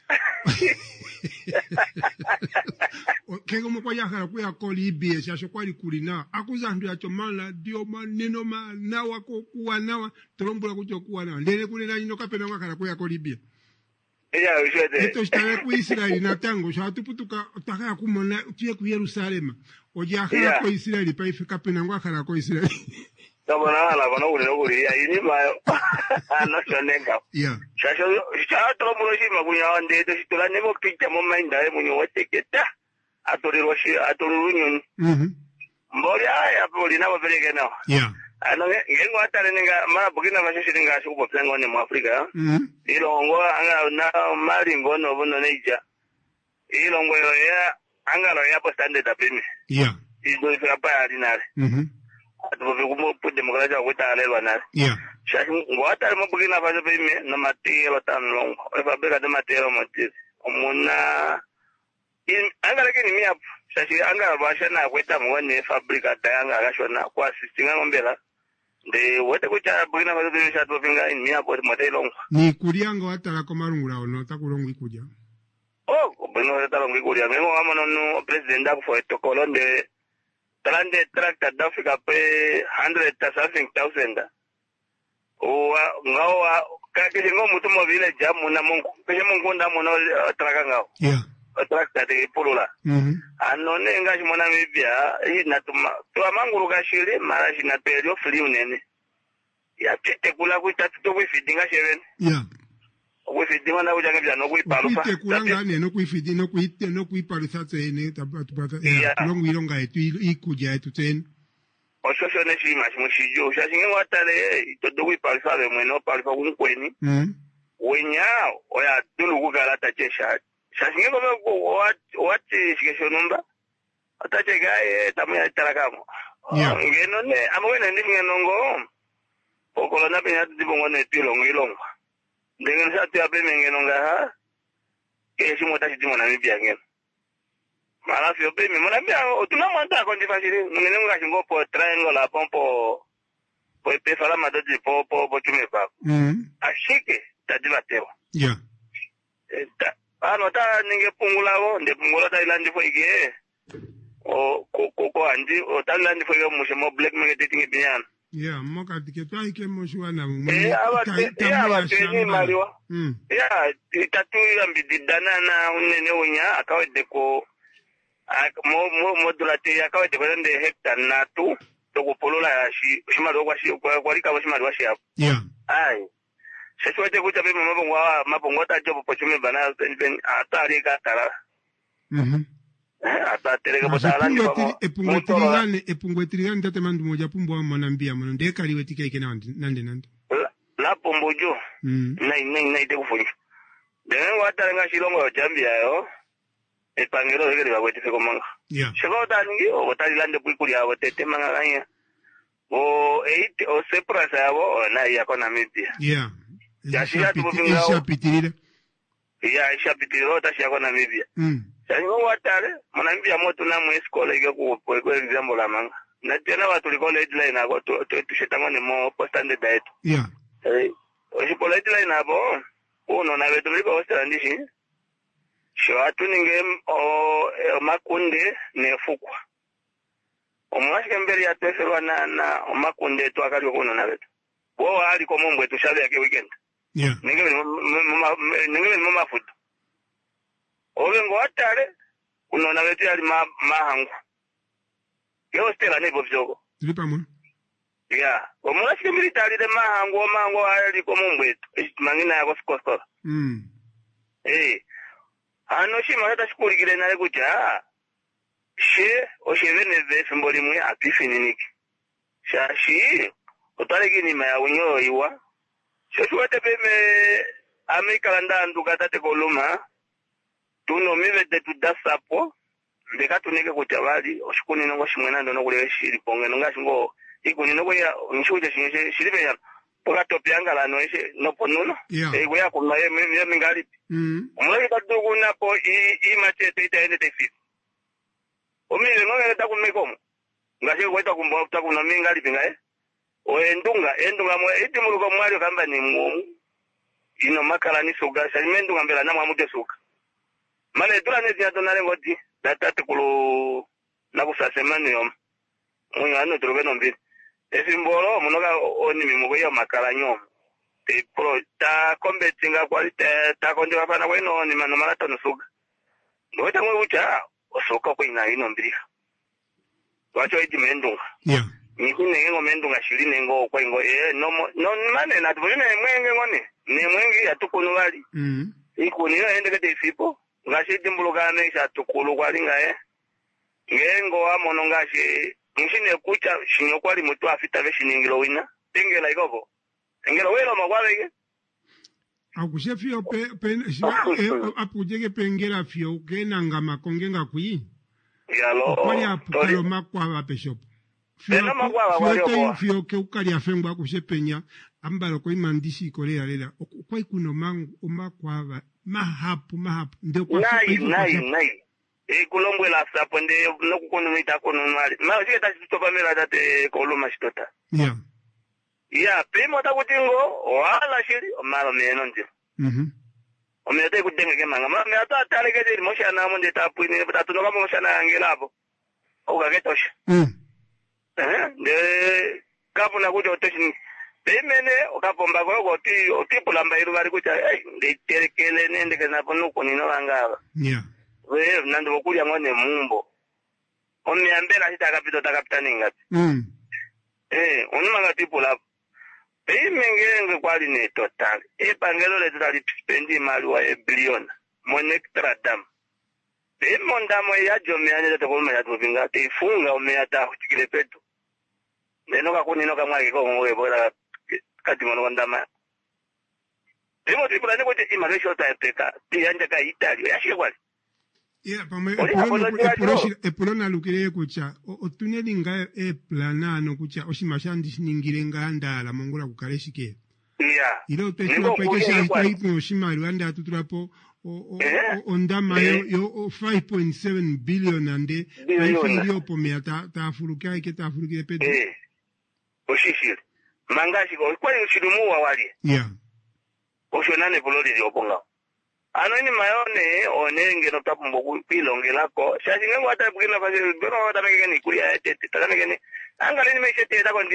Kengo mo kwa yakara kwa koli ibe shasho kwa likulina. Akuza ndu ya chomala dio maneno ma nawa ko kuwa nawa trombula kucho kuwa nawa. Lele kulina ino kapena wakara kwa koli ibe. Yeah, ushete. Eto stale ku Israeli na tango shatu putuka taka kumona tuye ku Yerusalema. Oje akara ko Israeli pa ifika pena ngwa akara ko Israeli. Tabona ala kono uri no uri ya ini ma ano shonenga. Yeah. Shasho shato muno shi magunya wande to shitola nemo picha mo mainda e munyo wateketa. Atori roshi atori runyo. Mhm. Mbori aya boli na baberege na. Yeah. Ano ngengo atale ninga ma bugina mashishi ninga shuko plango ne mu Afrika. Mhm. Ilongo anga na mali ngono bono neija. Ilongo yo ya anga lo ya po standard apimi. Yeah. Ido ifika pa adinare. Mhm. Atuvo vigumo pu demokrasia kwetale lwanare. Yeah. Shashi ngwatale mo bugina baje pimi na mati batano longo. Eba bega de matero mati. Omuna in anga lakini mi hapo. Shashi anga bashana kweta mwane fabrika tayanga akashona kwa assistinga ngombela. De wote kucha bugina baje pimi shatu pinga in mi hapo mate longo. Ni kurianga watala komarungura ono takulongo ikuja. Oh, bueno, de tal que curia, mesmo vamos no presidente da foi tocolo de trande tracta da fica pe hundred something thousand. O ngawa ka ke ngo mutu mo vile jamu na mungu. Ke mungu nda mo no traka ngao. Yeah. Tracta de pulula. Mhm. Ano ne ngashi mona mibia, ina tuma. To amanguru ka shiri mara shina perio fli unene. Ya tete kula kuita to kwifidinga sheven. Yeah. Kwifidinga na ujanga bya no kwipalufa. Kuite kulanga ne no kwifidi no kuite no kwipalufa tsene tabatu bata. Yeah. Longo ilonga etu ikuja etu tsene. Osho ne shi mashi mushijo shashinge watale to do kwipalufa be mweno palufa kunkweni. Mhm. Wenya oya dulu kugala tachesha. Shashinge ko what what shikesho numba. Atache gae tamu ya tarakamo. Yeah. Ngeno ne amwene ndi ngeno ngo. Pokolo na penya tibongo ne tilongo ilongo. Dengan satu apa mengenong dah, kesi mau tak cuma nami biangin. Malah siapa yang mana biang, tu nama tak konti fasili, mengenong kasih go po triangle lah, po po po pe fala mata di po po po cuma apa. Mhm. Asyik tadi bateo. Yeah. Tak, ano tak ninge pungulawo, de pungula Thailand di po ige. O ko ko ko andi, o Thailand di po ige musim mo black mengerti tinggi biang. Yeah, moka tiketo ike moshwana mu. Eh abate ya abate ni maliwa. Mm. Ya itatu ya mbididana na unene unya akawede ko mo mo modulate yakawede ko ndende hectare na tu to kupolola shi shimalo kwa shi kwa lika shimalo shi hapo. Yeah. Ai. Sasa wote kuja bima mabongo mabongo ta job pochume bana ben atari ka tara. Mhm. Ata terega botala ni babo. Epungwetirigane epungwetirigane tate mandu moja pumbo mwanambia mwana ndeka liwetika ikena nande nande. La pombojo. Mm. Nai nai nai te kufunja. Denen wata nga shilongo jambia yo. Epangero hege ba wete ko manga. Yeah. Shego taningi o talilande kuikuli abo tete manga kanya. O eight o sepra sabo na ya kona media. Yeah. Ya shia tu binga. Isha pitirira. Ya isha pitirira ta shia kona media. Mm. Sanyo watare mwanambia moto na mu school ige ku kwa example la manga. Na tena watu liko headline ago to to shetangone mo postande diet. Yeah. Eh. O si polite line abo. Uno na vetu liko ostrandishi. Shwatu ninge o makunde nefukwa. Omwashike mbere ya teserwa na na makunde to akali kuno na vetu. Wo ali ko mumbwe to shabe yake weekend. Yeah. Ninge ninge mama food. Owe ngo atare kuno na vetu ali ma mahangu. Yo stela ne bobjogo. Tulipa mwana. Yeah. Omwashike mbere tali de mahangu mango ali ko mumbwe to. Mangina yako skoskola. Mm. Eh. Ano shima hata shukurikire naye kucha she oshevene ve simboli mwe apifininiki shashi otaleki ni maya unyo iwa shoshu wate peme amika ndandu katate koluma tuno mive de tudasapo ndeka tunike kucha bali oshukuni ngo shimwena ndo no kule shiri ponge nga shingo ikuni no ya nshuje shinje shiribe ya poka topianga la noeshe no ponuno e goya kuma ye me mingali mm omwe katugu napo i i machete itaende tefi omile ngone takumekomo ngase kweta kumbo takuna mingali pingae o endunga endunga mwe itimuluko mwali kamba ni mumu ino makala ni suga salimendu ngambela na mwamude suga male tulane zya donale ngoti datatu kulo na kusasemani yom mwe ano turobeno mbi esimbolo munoka oni mimugo ya makala nyom te pro ta combetinga quality ta konde bafana weno ni mano marathon suga ndo ta mwe ucha osoka ko ina ino mbiri wacho iti mendunga yeah nikune ngo mendunga shirine ngo kwa ngo eh no no mane na tubone mwenge ngone ne mwenge atukunu bali mm ikuni yo ende kete fipo ngashi dimbuluka ne sha tukulu kwali ngae ngengo amono ngashi ngishine kucha shinyo kwali mutu afita veshiningiro wina tengela ikoko engelo welo magwaleke akushe fio pe pe apujeke pengela fio kena ngama kongenga kui yalo kwali apukalo makwa apeshop Ena magwala fio fio ke ukali afengwa akushe penya ambalo ko imandisi korea lela kwai kuno mangu omakwa mahapu mahapu ndio kwa nai nai nai e kulombo la sapo nde no kukonomita kono mali ma sike ta stopa mela date koloma shitota yeah yeah primo ta kutingo wala shiri omalo meno nje mhm omete kudenge ke manga ma me ata taleke de moshana mo nde ta puini ta tuno kama moshana angelapo o ga getosha mm eh de kapo na kujo toshi pemene okapomba ko ti otipulamba iru bari kucha de terekele nende kana pono konino angaba yeah we nando kulia ngone mumbo omiambela sita kapito takapitani ngati mm eh onuma ngati pula pemengenge kwali ne total e pangelo le tali spendi mali wa e billion monektra dam pemonda mo ya jomeane de kolma ya tubinga te funga omeata kutikile petu neno ka kunino ka mwake ko ngwe bora kati mono ndama pemo tipula ne kote imaresho ta epeka ti anja ka Italy ya shekwa yeah pamwe epulo na lukire kucha otuneli nga e planano kucha oshimasha ndishiningire nga ndala mongola kukaleshike yeah ilo pesha pekesha itaito oshimali wanda atuturapo ondama yo yo five point seven billion ande aifilio pomea ta ta afulukia ike ta afulukire pedo eh oshishiri mangashi ko kwa yushirumu wa wali yeah oshonane polodi yoponga ano ni mayone onenge no tapumbo kupilongelako shashinga wata bugina fasi bero wata mekeni kulia tete taka mekeni angalini meshete ta kondira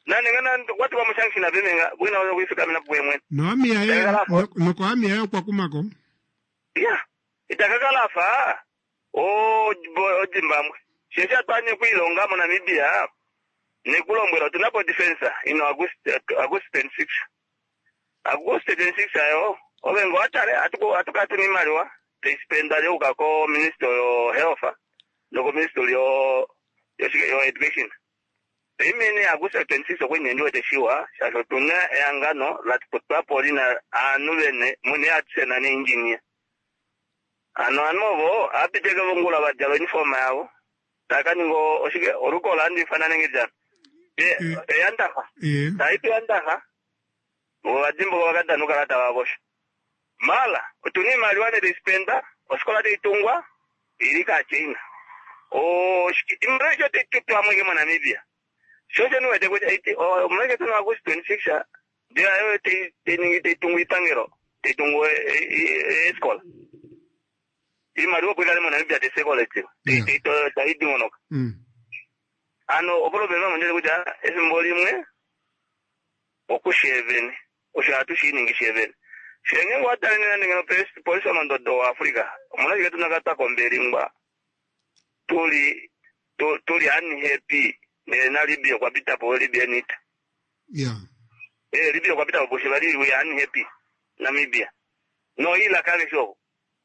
nani ngana watu wa mshangi na bimenga bwina wao kufika mina bwemwe no amia ye no ko amia ye kwa kumako yeah itakakala fa o ojimbamwe shesha tanye kuilonga mo Namibia ne kulombera tunapo defensa in August August twenty-six August twenty-six ayo obengo atare atuko atukatu ni maliwa te spenda leo kako minister yo health no minister yo yo education imene August twenty-six okwenye ndio teshiwa shato tuna yangano latipotwa polina anuvene mune atsena ne engineer ano anovo apiteke vongula bajalo uniform yao takani ngo oshike oruko landi fanana ngija e e yandaka eh taipi yandaka wajimbo wakadanuka lata babosha mala utuni maliwane de spenda oskola de itungwa ilika China o shiki imrejo te tutu amwege mo Namibia shoje no ete kuja iti o mwege tuna August twenty-six dia ayo te te ningi te tungu itangero te tungu eskola imaliwo kwigale mo Namibia te sekola te te to taidi monoka mm ano oprobema mo ndele kuja esimboli mwe okushevene oshatu shiningi shevene shenge watalina ndingeno pesi polisi amando do Africa omuna jiga tunakata komberi ngba tuli to tuli unhappy ne na Libya kwa bita po Libya nita yeah eh Libya kwa bita po shibali we unhappy Namibia no ila kale sho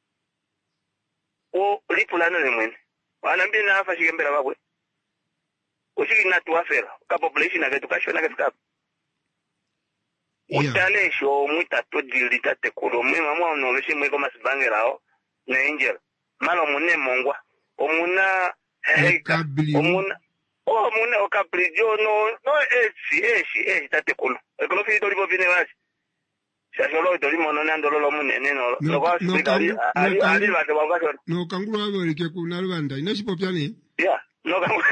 o lipulana ne mwene wanambia na afa shigembera babwe oshiki na tuafera ka population na education na kafika utale sho muita to dilita te kulo mema mwa no leshi mweko masibangirao na angel malo mune mongwa omuna heka omuna o muna okaprijo no no echi echi echi tate kulo ekulo fi dolipo vine basi shasholo dolimo no nando lo munene no no kwa sikali ali ali la te banga no kanguru abo ke kuna rwanda inashipo pyani yeah no kanguru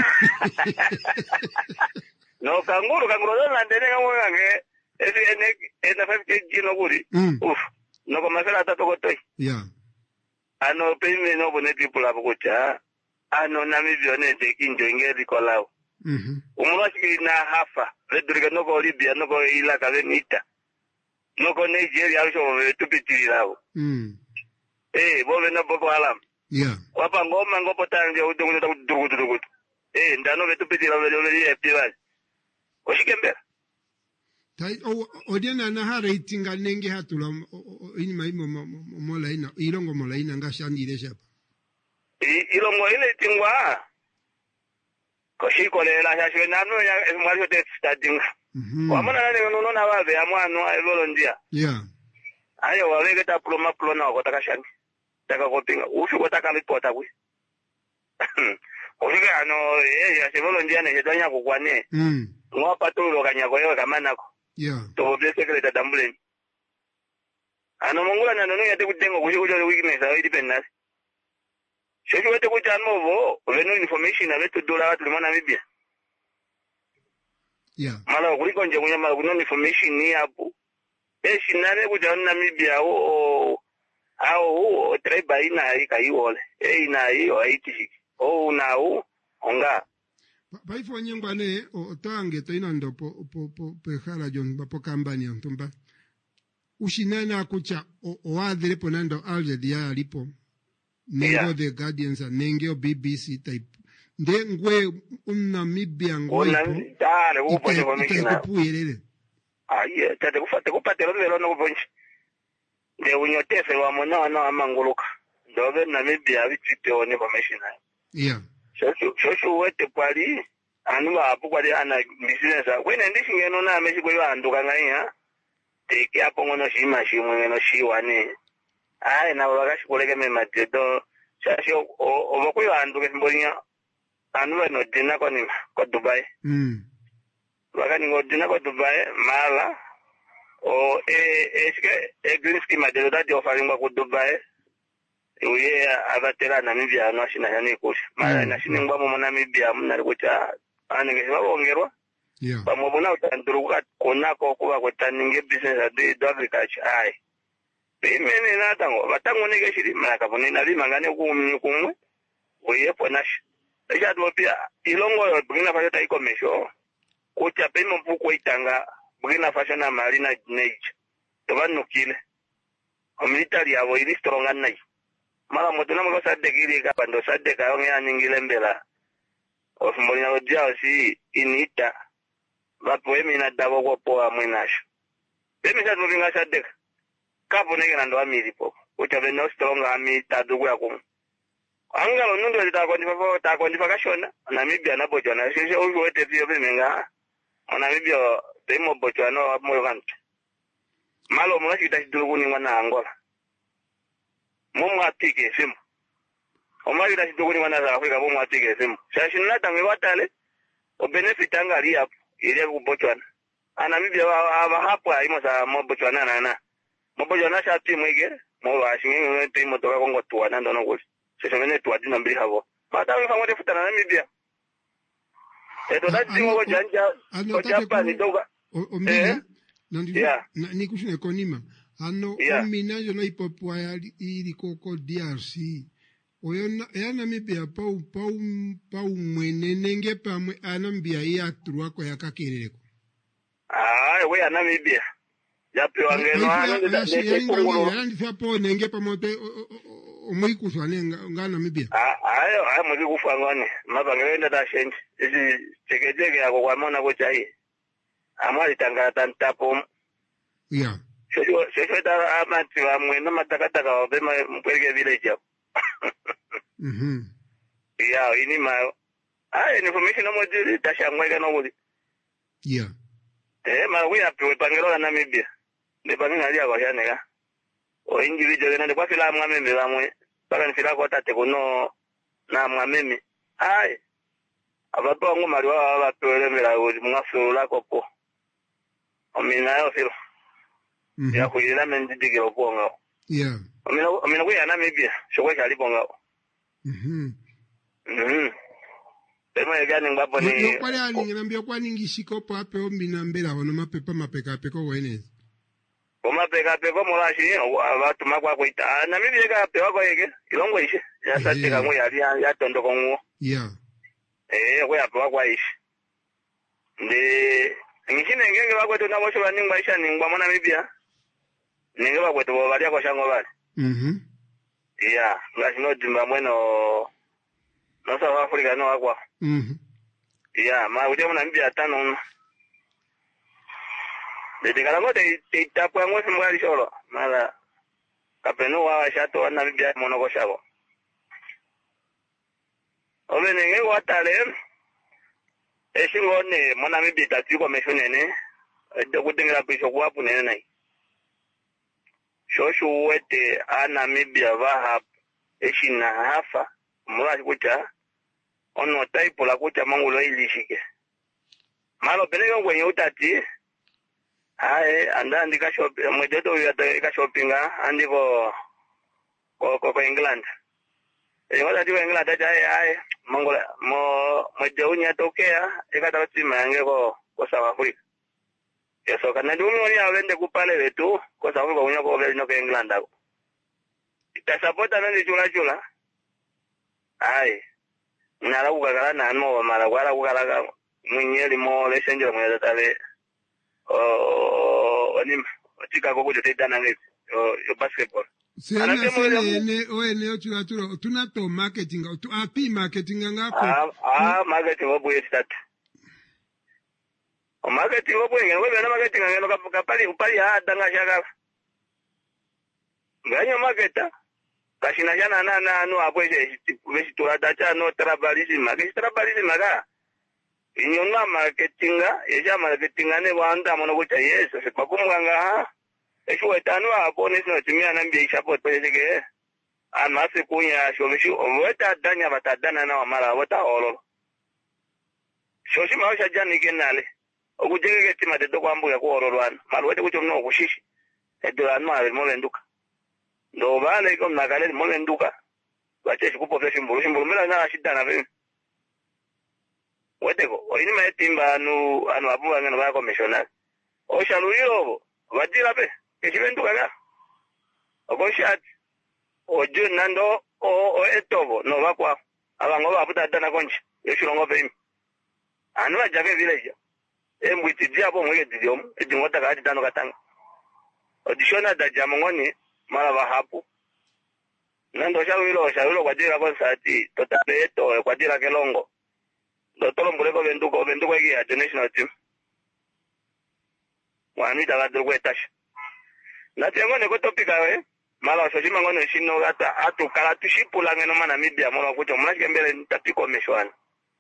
no kanguru kanguru na ndene kama nge ese ene ena five kg no guri uf no ko masala tato ko toy yeah ano peme no bone people abo kucha ano Namibia ne te kinjo ngeri ko lawo mhm umulashiki na hafa reduriga no ko Libya no ko ila ka venita no ko Nigeria sho tupitiri lawo mm eh bobe no Boko Haram yeah wapa ngoma ngopo tanje udungu dugu dugu eh ndano vetupitiri lawo le eptiwa oshikembera tai o odiana na hara itinga nenge hatula ini mai mo mola ina ilongo mola ina ngashandire shapa ilongo ile tingwa koshi kolela shashwe nano ya mwali te studying wamona nane nono na wabe amwano evolondia yeah ayo wawege ta ploma plona ko takashani taka kopinga ufi ko takalipota kwi oshike ano eh ya evolondia ne hedanya kukwane mm ngwa patulo kanyako yo kamanako yeah to be secret dambule ano mongula na nono yate kutengo kushi kujo weakness ayi dependence sheshi wete kuja novo veno information avetu dola watu limana Namibia yeah mala kuliko nje kunyama kuno information ni hapo eshi nane kuja Namibia o au tribe ina ikaiole e ina hiyo aitishiki o na u onga paifo nyengwa ne otange toina ndo po po po pehara jon po kambani ntumba ushinana kucha oadhire ponando alje dia alipo nengo the Guardians nenge o B B C type nde ngwe Namibia ngwe ona dale upo ne komishina kupuyelele aye tate kufate kupatelo lelo no kubonchi nde unyotese wa mona na amanguluka ndobe Namibia bitite one komishina yeah shoshu shoshu wete kwali anu bapu kwali ana business kwene ndishi ngeno na meshi kwali anduka ngaiya teke apo ngono shima shimwe ngeno shiwane ai na wagashi koleke me matedo shasho obokuyo anduka simbolinya anu no dina ko ni ko Dubai mm wakani ngo dina ko Dubai mala o e eske e green scheme matedo dadi offering ko Dubai uye abatela Namibia no shina yani kushi mala na shini ngwa mu Namibia munari kucha anenge babongerwa yeah bamubona utanduruka konako kuba kwetaninge business ade agriculture ai bimene natango batango nege shiri maka bonina limangane ku kumwe uye ponash ejadwo pia ilongo yo bugina fa ta ikomesho kucha pemo mpuko itanga bugina fashion na marina nature tobano kile military yabo ili strong anai mara motuna mo sadde giri ka pando sadde ka onge aningile mbela ofumbolina odia si inita bapo emina dabo kwa poa mwinasho bemi sa moving sadde kapo nege nando amiri po kucha beno strong ami tadugu ya kum angalo nundo lita kwa ndifa ta kwa ndifa kashona Namibia na Botswana sisi ojo wete pio bemenga Namibia temo Botswana mo gantu malo mo kita dugu ni wana Angola mumu atike simu omari da dugu ni wana za Afrika mumu atike simu sasa na tangi watale o benefit angali hapo ile ku Botswana Namibia aba hapo aimo sa mo Botswana na na mo Botswana sa timu ige mo washingi ngo timo toka kongo tuana ndo no sasa mene tu adina mbili havo mata wewe famode futa na Namibia eto dati ngo janja o Japan doga o mina ndio ni kushine konima ano o mina yo no ipopwa ya iri koko D R C oyo ya Namibia pa pa pa umwene nenge pamwe anambia ya truwa ko yakakerereko ah we ya Namibia ya pewa ngeno ano nda ya ndifya po nenge pamote omwe kuswane nga Namibia ah ayo ayo mwe kufangane mabangenda da shenji isi chekejeke yako kwa mona ko chai amali tangata tantapo yeah shosho shosho da amati wa mwe na matakataka obema mpweke village hapo mhm yeah ini ma ah information no modi tashangweka no modi yeah eh ma we apewe pangelo na Namibia ne banginga lia kwa yanega o individual na kwa fila mwameme bamwe baka nifila kwa tate kuno na mwameme ai abapo ngo mari wa bapewe mera uri mwafula kopo omina yo filo ya kuila mendi digiro ponga yeah omina omina kwa Namibia shokwe chali ponga mhm mhm Pema gani ngapo ni yo kwali ani ngambia kwa ningi shikopo ape omina mbela ono mapepa mapeka peko wenezi Oma peka peko molashi watu makwa kuita Namibia ka pewa kwa yeke ilongo ishe ya sate ka ngwe ya ya tondo kongo yeah eh kwa pewa kwa ishe ndi ngishine ngenge bakwe to nabo shoba ningwa isha ningwa mona Namibia ninge bakwe to balia kwa shango bali mhm yeah ngashi no dimba mweno no South Africa no akwa mhm yeah ma uje mona Namibia tano Dede kalango te te tapwa ngwe simwali sholo mala kapeno wa shato wa Namibia mono ko shabo Ole nenge watale eshingone mona Namibia tatiko meshonene de kudenga pisho kwa punene nai Shoshu wete a Namibia vaha eshina hafa mula kucha ono taipo la kucha mangulo ilishike Malo peneko kwenye utati Aye, anda andika shop mwededo yata shoppinga andiko ko ko England. E wala diwa England aja aye mangola mo mwededo nya tokea ekata tima yange ko ko South Africa. Yeso kana dumi woni awende kupale wetu ko South Africa unya ko vele no England ako. Ita support na chula chula. Aye. Nala ukakala na no mara kwala ukala mwenyeli mo lesenjo mwe tale oh oni Chicago ko jote dana ngezi yo basketball Sena sena ene oene ochula chula tuna to marketing tu api marketing ngapo ah ah marketing obo yestat o marketing obo ngene we na marketing ngene ka kapali upali ha danga shaka ganyo marketa kashina jana na na no abo je vesi to adacha no trabalism ke trabalism ga Inyonga marketinga, eja marketinga ne wanda mono kucha yeso se pakumanga ha. Esho etanu hapo nisino timia nambia ishapo pejege. Ana se kunya shomishu weta danya batadana na mara wata ololo. Shoshi maosha jani genale. Okujege tima de dokwambu ya ko ololwana. Malu wete kucho no kushishi. Edo anu ale mo lenduka. Ndo bale ko nakale mo lenduka. Wache sikupo pesa mbulu mbulu mela na shida na vile. Weteko oyini ma timba anu anu abuwa ngana ba commissioner o shaluyo wajira pe kibendu kaga o shat o jun nando o o etobo no bakwa abango babuta dana konchi yeshulongo pe anu ajabe village embwiti diabo mwege didiom edingota ka ditano katanga odishona da jamongoni mara ba hapu nando shawilo shawilo kwa dira kwa sati totabeto kwa dira kelongo dotolo mbuleko benduko benduko egi ya national team wani daga durwe tash na tengo ne ko topika we mala so jima ngono shino gata atu kala tushipula ngeno mana Namibia mono kucho mwana kembele ntapiko meshwana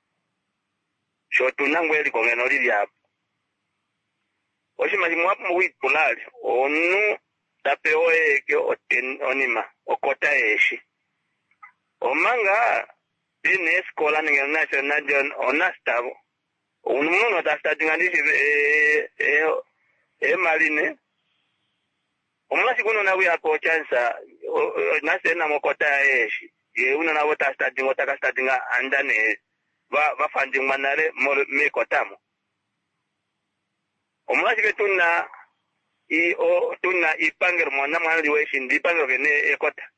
shotu nangweli ko ngeno lili hapo oshima jimwapu mwi pulali onu tape oe ke oten onima okota eshi omanga ine skola ngeno national john onastabo ununo ta stadingandisi e e e marine omulasi kuno nawe yako chansa nasena mokota eshi ye una nawe ta stadingo ta stadinga andane va va funding manare me kotamo omulasi ke tunna i o tunna i panger mwana mwana liwe shindi panger kene ekota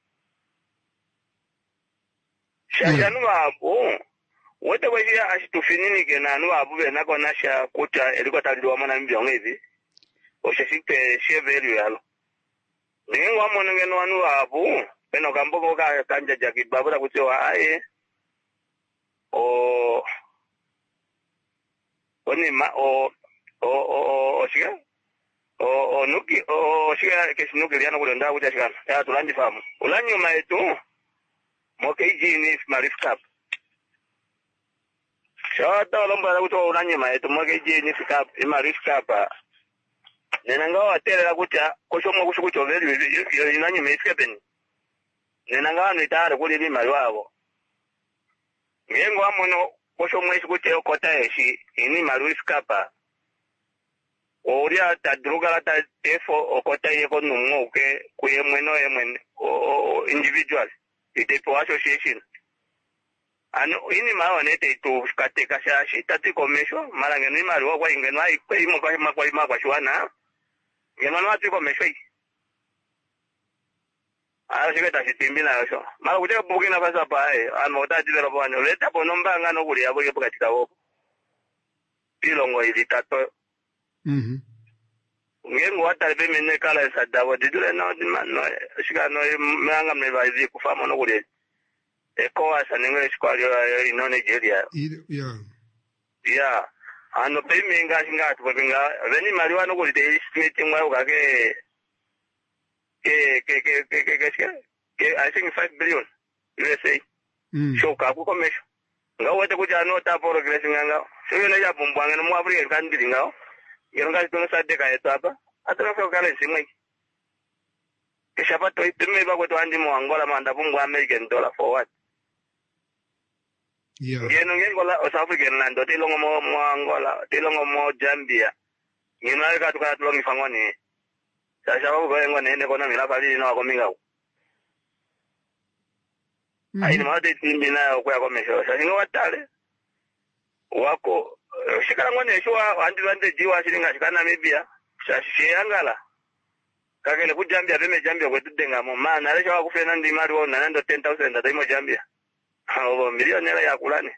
shajanu abu wote wajia ashitufinini kena anu abu bena kona sha kuta elikota liwa mwana mbiongo hivi oshashite shevelu yalo ningo amone ngeno anu abu beno kamboko ka kanja jaki babura kutewa aye o onima o o o o shiga o o nuki o shiga kesinuki liano kulenda kuja shiga ya tulandi famu ulanyo maetu moke jini marifkap shata lomba la kutoa ulanyo maetu moke jini fikap marifkapa nenanga watela kucha koshomo kushukucho velu yo inanyo mefikapeni nenanga wanu itara kuli lima wabo ngengo amono koshomo eshikuche okota eshi ini marifkapa oria ta droga la ta efo okota yeko numo ke kuyemweno yemwen o individual itepo association ano ini mawa nete tu kateka shashi tati komesho mara ngeni maro kwa ingeno ai kwa imo kwa ma kwa ima kwa shwana ngeno no ati komesho i ara shiketa shitimbi na yosho mara kuje bukina fasa pa e ano tati de robo ano leta bonomba ngano kuli yabo ke katika wo pilongo ili tato mhm ngengo watalebe mene kala sadawo didule no no shika no manga mnebazi kufama no kuli eko asa ningwe skwalio ino Nigeria yeah yeah ano pe minga singa tupinga veni maliwa no kuli de estimate ngwa ukake ke ke ke ke ke ke ke I think five billion U S A mm shoka ku komesho nga wote kuja no ta progress nganga so yona ya bumbwange no mwabri kan diringa ngero ngali tono sadde ka etapa atara ko kale simwe kishapa to itume ba kwetu andi mu Angola manda bumbwa American dollar forward yeah ngeno ngengo la South African land tilongo mo mo Angola tilongo mo Zambia ngino ka tuka tulongi fangoni sasa babu ngo nene kona mila pali no akominga ai ni mate timbi na kwa komesho sasa ngo watale wako shikara ngone shwa andi wande jiwa shilinga shikana Namibia shashi angala kakele ku Zambia beme Zambia kwetu denga mo mana ale shwa kufena ndi mali wona nando ten thousand ataimo Zambia hawo milioni ya kulani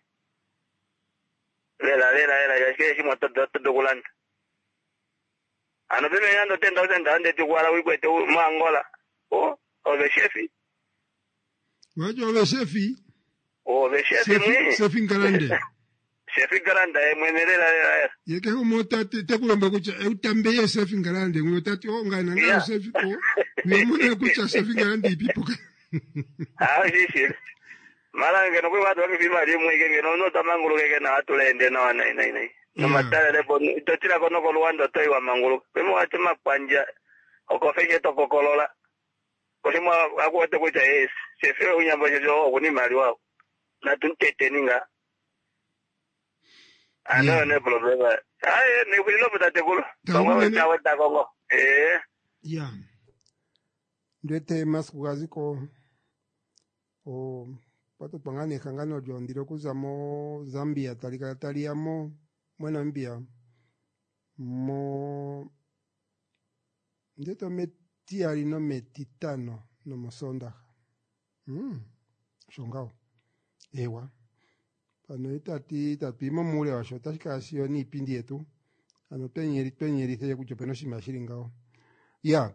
lela lela lela yashike shimo todo todo kulani ano beme nando ten thousand ande tukwala wikwete mu Angola o o be chefi wajo be chefi o be chefi mwe chefi ngalande chefi garanda e mwenelela yeke umota te kulomba kucha utambeye chefi ngalande ngotati onga na chefi ko nemune kucha chefi ngalande ipipoka ah shishi mala ngeno kwa watu wakifima limwe ngeno no tamangulu keke na atulende na nai nai nai no matale le bon totira kono ko luando toi wa mangulu pemo atema panja okofeje to kokolola kosimo akwete kucha es chefi unyambo jejo kuni mali wao na tuntete ninga ano ne problema ai ne kulo butate kulo tango tawa tagongo eh ya ndete maskugaziko o pato pangane kangano jondiro kuzamo Zambia talika taliamo Mwanambia mo ndeto meti alino metitano no mosonda mm shongao ewa pano itati tapimo mule washo tashika sio ni pindi yetu ano penyeri penyeri theye kucho peno shima shiringao ya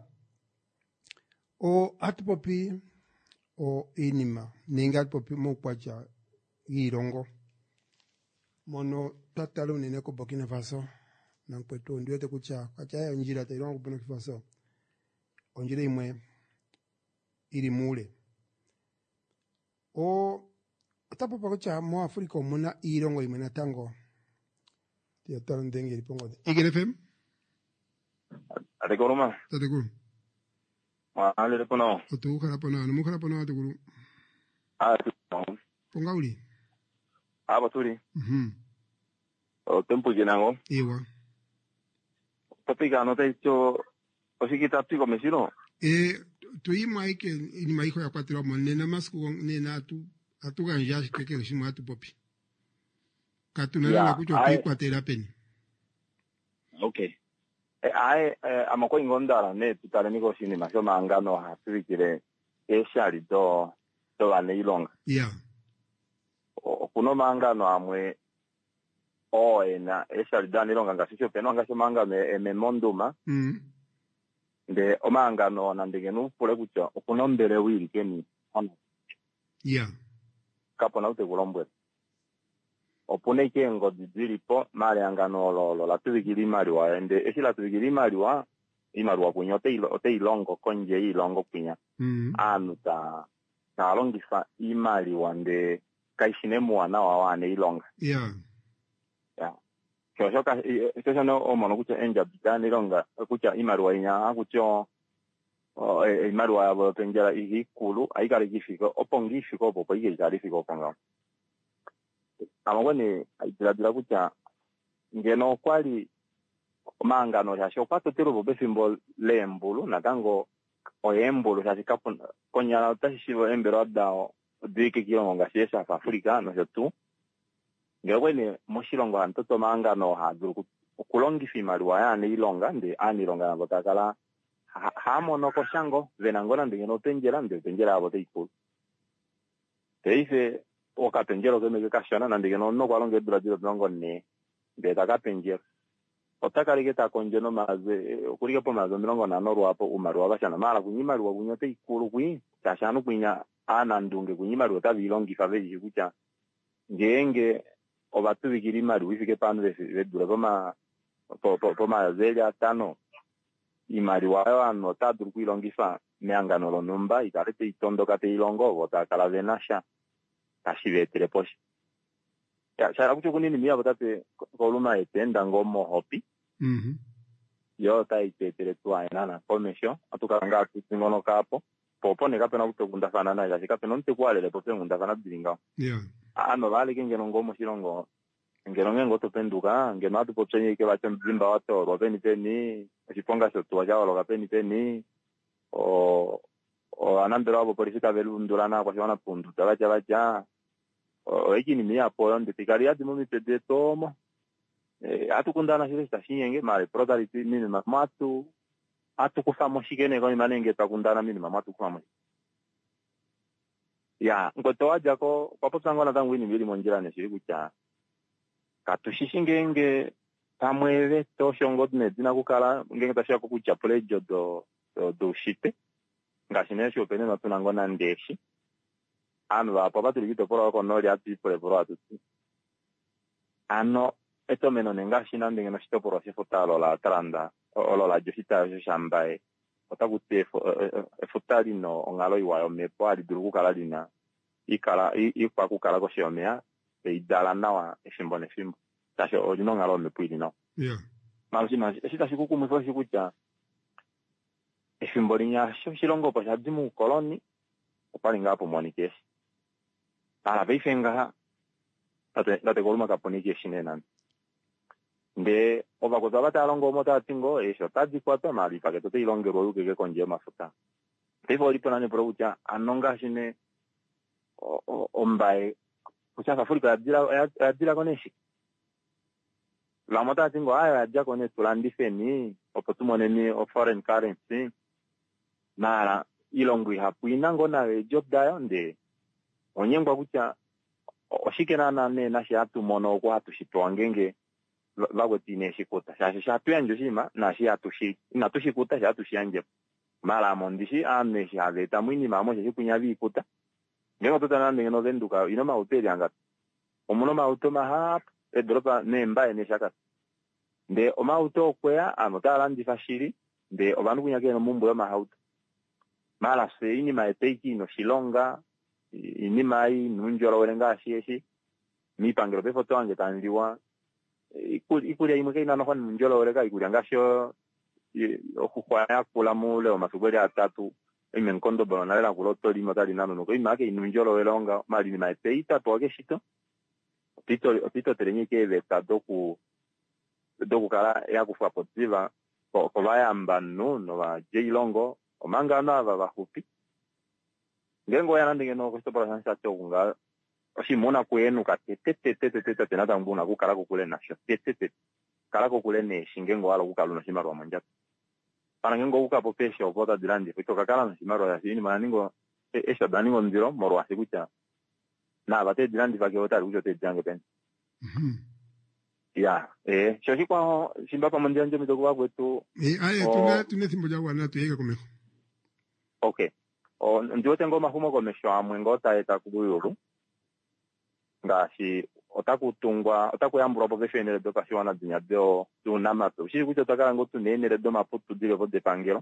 o atupopi o inima ninga atupopi mo kwacha girongo mono tatalo nene ko Burkina Faso na kwetu ndio te kucha kwacha ya njira te irongo Burkina Faso onjira imwe iri mule o tapo pakocha mo Afrika muna irongo imwe na tango tia talo ndenge lipongo Eagle F M Atekoruma tatekuru ma ale pono otu kala pono no mukala pono atekuru ah ponga uli aba turi mhm o tempo jenango iwa topica no te hecho o si kita tu como si no eh tu i mai que ni mai ko ya kwatira mo nena mas ko nena tu atu ganja ke ke shi ma tu popi katuna la ku to pi kwatira peni okay e ai amako ingondara ne tutale niko shini masho mangano ha tuvikire eshari do do ane ilonga yeah kuno mangano amwe o ena eshari dani ilonga ngasisho peno ngasho manga me me monduma mm de o mangano na ndegenu pole kucho kuno mbere wili keni on yeah kapo na ute kulombwe opone kengo dizilipo mali angano lolo la tuvikiri mali wa ende esi la tuvikiri mali wa imaru wa kunyote ilo ote ilongo konje ilongo kunya mm anu ta ta longifa imali wande kaishine mwana wa wane ilonga yeah yeah kyo ka kyo no o mono kucha enja bitani ilonga kucha imali wa inya kucho o imali wa bo penjara ihikulu aikari gifiko opongifiko popo ige jari fiko panga amagone airadira kucha ngeno kwali mangano yasho kwato tero bobe symbol lembulu nakango oyembulu yasikapo konyala tashivo embero dao dike kilo ngasiesa fa Afrika no tu ngewene moshilongo antoto mangano ha duru kulongi fimali wayane ilonga ndi ani longa nabotakala hamo no koshango venangona ndingeno tenjera ndi tenjera abote ikulu teise okapenjero keme kashana na ndingeno no kwalonge dura dira dongo ne beta kapenjero otakali geta konjeno maze okurike po maze ndongo na noru hapo umaru abashana mara kunyimaru wa kunyote ikulu kwi tashanu kwinya ana ndunge kunyimaru tabilongi faveji kucha ngenge obatu bigiri maru ifike panu de dura boma po po po maze ya tano imari wa ano tadru kwilongi fa meangano lo numba itarete itondo kate ilongo botakala venasha tashivetere posh ya shara kucho kunini mia botate koluma etenda ngomo hopi mhm yo tai tetere tua enana komesho atukanga kutingono kapo popo ne kapena kutokunda fana na ya kapena nte kwale le popo ngunda fana bilinga yeah ano vale kengeno ngomo shilongo ngeno ngengo to penduka ngeno atu popsenye ke batem bimba wato robeni teni siponga so tua jao lo kapeni teni o o anandero abo polisika velu ndurana kwa shona pundu tabaja baja o ekini mia po onde tikaria dimo mi pede tomo eh atu kundana shile stashinyenge mali prodariti nini matu atu kufamo shikene kwa manenge takundana mini matu kufamo ya ngoto waja ko papo sango na tangu ini bili monjira ne shiri kucha katushishingenge tamweve toshongo dine dina kukala ngenge tashia kukucha plejo do do, do shite ngashine sho pene matunango na ndeshi anu va papa tulikito poro ko no ya ti pore poro atuti ano eto meno nengashina ndenge no shito poro se fotalo la tranda o lo la josita jo shambae otakuti efutali no ongalo iwayo mepo ali duruku kala dina ikala ikwa ku kala ko shomea e idala nawa efimbo ne fimbo tasho odino ngalo mepo idino yeah malusi mas esita sikuku mfo sikucha efimbo linya shilongo po shadimu koloni opali ngapo monikesi ala beifenga ate ate koluma kaponiki shinena nde oba ko tabata alongo mota tingo eso tadi kwata mali pa que to te ilonge ro ke konje mafuta te voli ponane producia anonga shine o ombae kucha Afrika adira adira koneshi la mota tingo aya adja kone tulandi feni opotumone ni o foreign currency mara ilongo hapuina ngona job dayo nde onyengwa kucha oshikena na ne na shatu mono kwa hatu shitwangenge vakwetine xikuta xaxi xa tuyanjo xima na xi atuxi na tuxikuta xa tuxianje mala mondixi ane xaveta mwini mamo xi kunya vikuta ngengo tutana ngeno venduka ino mahoteli anga omuno mahauto mahap edropa nemba ene xaka nde omauto kwea anotala ndi fashiri nde obanu kunya keno mumbo ya mahauto mala se ini maeteiki no xilonga ini mai nunjolo werenga xieshi mi pangelo pe foto ange tanliwa ikulia imwe kaina no hon nunjolo werega ikulia ngasho okukwaya kula mule o masubeli atatu ime nkondo bona la kuloto limo tali nano no ima ke nunjolo welonga mali ni maeteita to age shito tito tito terenyike veta doku doku kala ya kufa potiva ko ko vaya mbanu no va jeilongo omanga na va bahupi ngengo yana ndingeno ko stopora sansa tokunga oshimona kwenu ka tete tete tete tena tambuna ku kala ko kule nasho tete tete kala ko kule ne shingengo alo ku kaluna shimaro manja para ngengo ku kapo pesho bota dilandi fito kakala na shimaro ya sini maningo esha daningo ndiro moro asikucha na bate dilandi vake ota rujo te jange pen mhm ya eh shoshi kwa shimba pa mondia nje mitoko kwetu eh aye tuna tuna timbo ja wana tuyeka komeko okay o ndio tengo mahumo komesho amwengo taeta kubuyuru ngashi otakutungwa otakuyambura professional do pasiona dinya do tunamato shi kucho takala ngotu nene do maputu dire vo de pangelo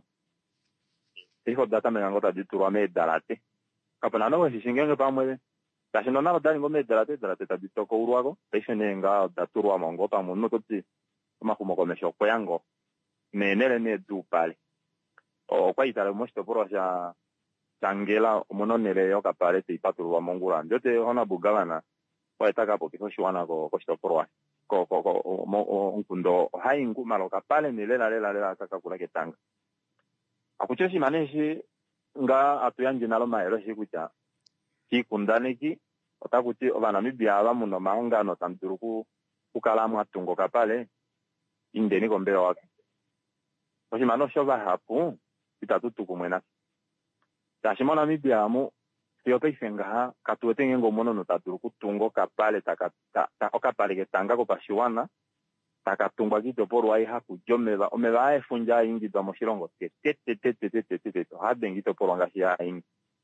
hijo data me ngota dituro ame dalate kapana no shi shingenge pamwe tashi no na dali ngome dalate dalate tabitoko urwago peshene nga daturo amongo pa munno toti mahumo komesho koyango menele ne du pale o kwa itale mosto porosha tangela mononele yo kapale te ipaturu wa mongura ndote hona bugavana kwa itaka po kifo shwana ko ko stoporwa ko ko ko mo unkundo haingu malo kapale ni lela lela lela kaka kula ketanga akuchoshi maneshi nga atuyanje nalo maero shikucha kikundaneki otakuti obana mibya abamuno manga no tanturuku kukalamu atungo kapale indeni kombero wake oshimano shoba hapu itatutu kumwena tashimona mibiamu yo peifenga katuete ngengo mono no taturuku tungo kapale taka ta, ta okapale ketanga ko pashiwana takatungwa kito poru ai haku jomeva omeva efunja ingi do moshilongo tete tete tete tete to hadengi to poru ngashia ingi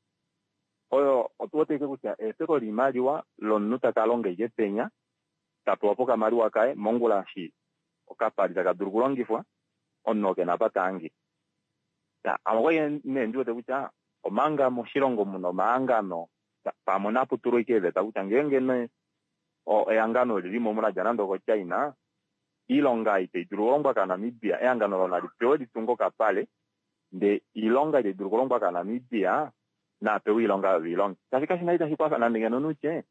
oyo otuote ke kutia efeko limaliwa lonuta kalonge yepenya tapopo kamaliwa kae mongula shi okapale takadurugulongifwa onnoke napatangi ya amwe ne ndio te kutia omanga moshilongo muno maangano pamona puturo ikeve takuta ngenge ne o eangano lilimo mura janando ko China ilonga ite durongwa kana Namibia eangano lona lipewa litungo kapale nde ilonga ite durongwa kana Namibia na pewi ilonga ilonga tafika sinaita hikwa na ngeno nuche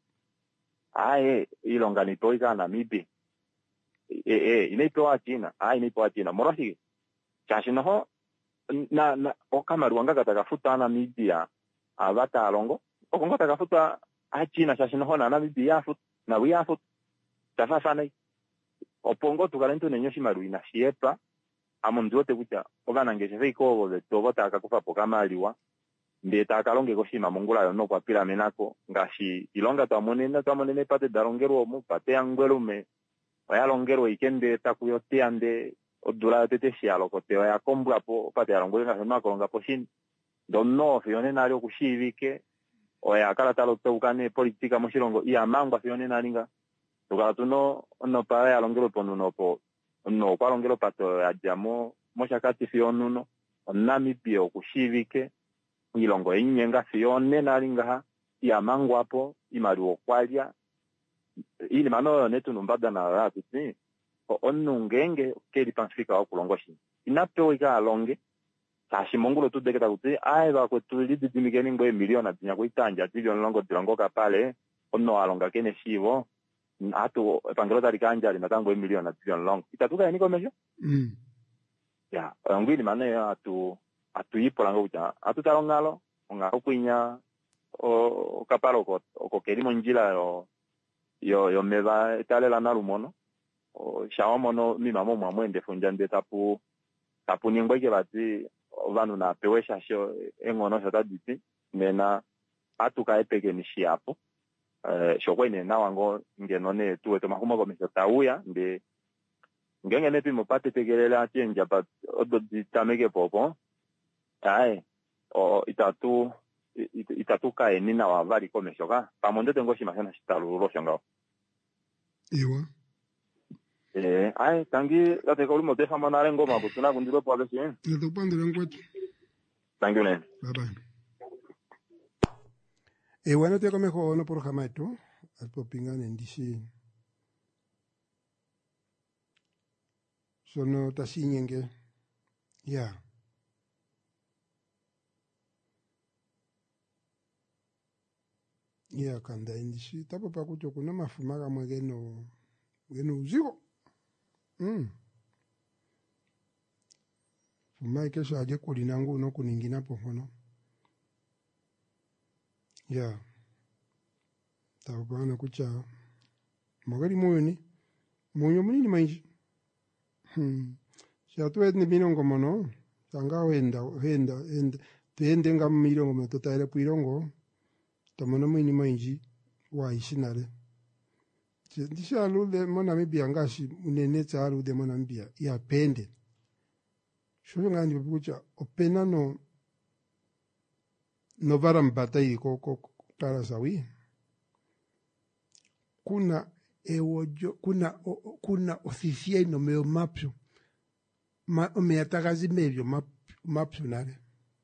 ae ilonga ni toika Namibia e e inaipewa China ae inaipewa China morosi chashinoho na na okamaruanga katakafuta na Namibia avata alongo okongo takafuta a China shashino na Namibia fut na wia fut tafafana opongo tukalento nenyoshi maruina shiepa amondote kucha ogana ngeje feiko de tobota akakufa pokamaliwa ndeta akalonge koshima mongula yo no kwa pila menako ngashi ilonga twamonena twamonene pate darongero mu pate angwelo me oyalongero ikende takuyote ande odula tete shialo kote ya kombula po pate alongwe nga sema kolonga poshin donno fione nalio kushivike oya kala talo tukane politika moshilongo iya mangwa fione nalinga tukala tuno no para alongero pono no po no kwa alongero pato ya jamo moshakati fionuno onami pio kushivike ilongo inyenga fione nalinga iya mangwa po imaruo kwalia ili mano netu numbada na rapiti onungenge keli pansifika wa kulongoshi inapewa ika alonge tashi mongulo tu deketa kuti aiba kwetu lidi dimigeni ngwe miliona dinya kuitanja bilion longo dilongoka pale onno alonga kene shivo atu pangelo tarikanja linatango miliona bilion longo itatuka eniko mesho mm ya ngwili mane atu atu ipo lango uta atu talongalo nga okuinya o kapalo ko ko kelimo njila yo yo yo meva etalela nalumono o shaomono mimamo mwamwende funjande tapu tapu ningweke bati vanu na pewesha sho engono shotaditi mena atuka epeke nishi hapo eh shokwene na wango ngenone tuwe to mahuma kwa mesha tauya mbe ngenge nepi mopate tegelela chenja pa odo ditameke popo ai o itatu itatu kae nina wa vari komeshoka pamondo tengo shimashana shitalulo shangao iwa eh ai tangi late ko mo defa manare ngoma kutuna kundiro pale sin ndio pande ngwetu thank you nen bye bye. E bueno, te come con un programa esto, al popingan en D C. Sono tasingen que ya. Ya kanda en D C, tapo pa kucho kuna mafumaga mwegeno mwegeno uzigo. Mm. Fumai kesho aje kulinangu no kuningina pohono. Ya tabana kucha magari moyoni moyo munini mainji hmm shatu etni binongo mono tanga wenda wenda enda tende ngam mirongo mo totale puirongo tomono munini mainji wa ishinare ndisha lule mona mibia ngashi unene tsaru de mona mbia ya pende sholo ngani bukucha opena no no varam batai ko ko tara sawi kuna ewojo kuna o, kuna oficia no meo mapyo ma me atagazi medio map mapyo nare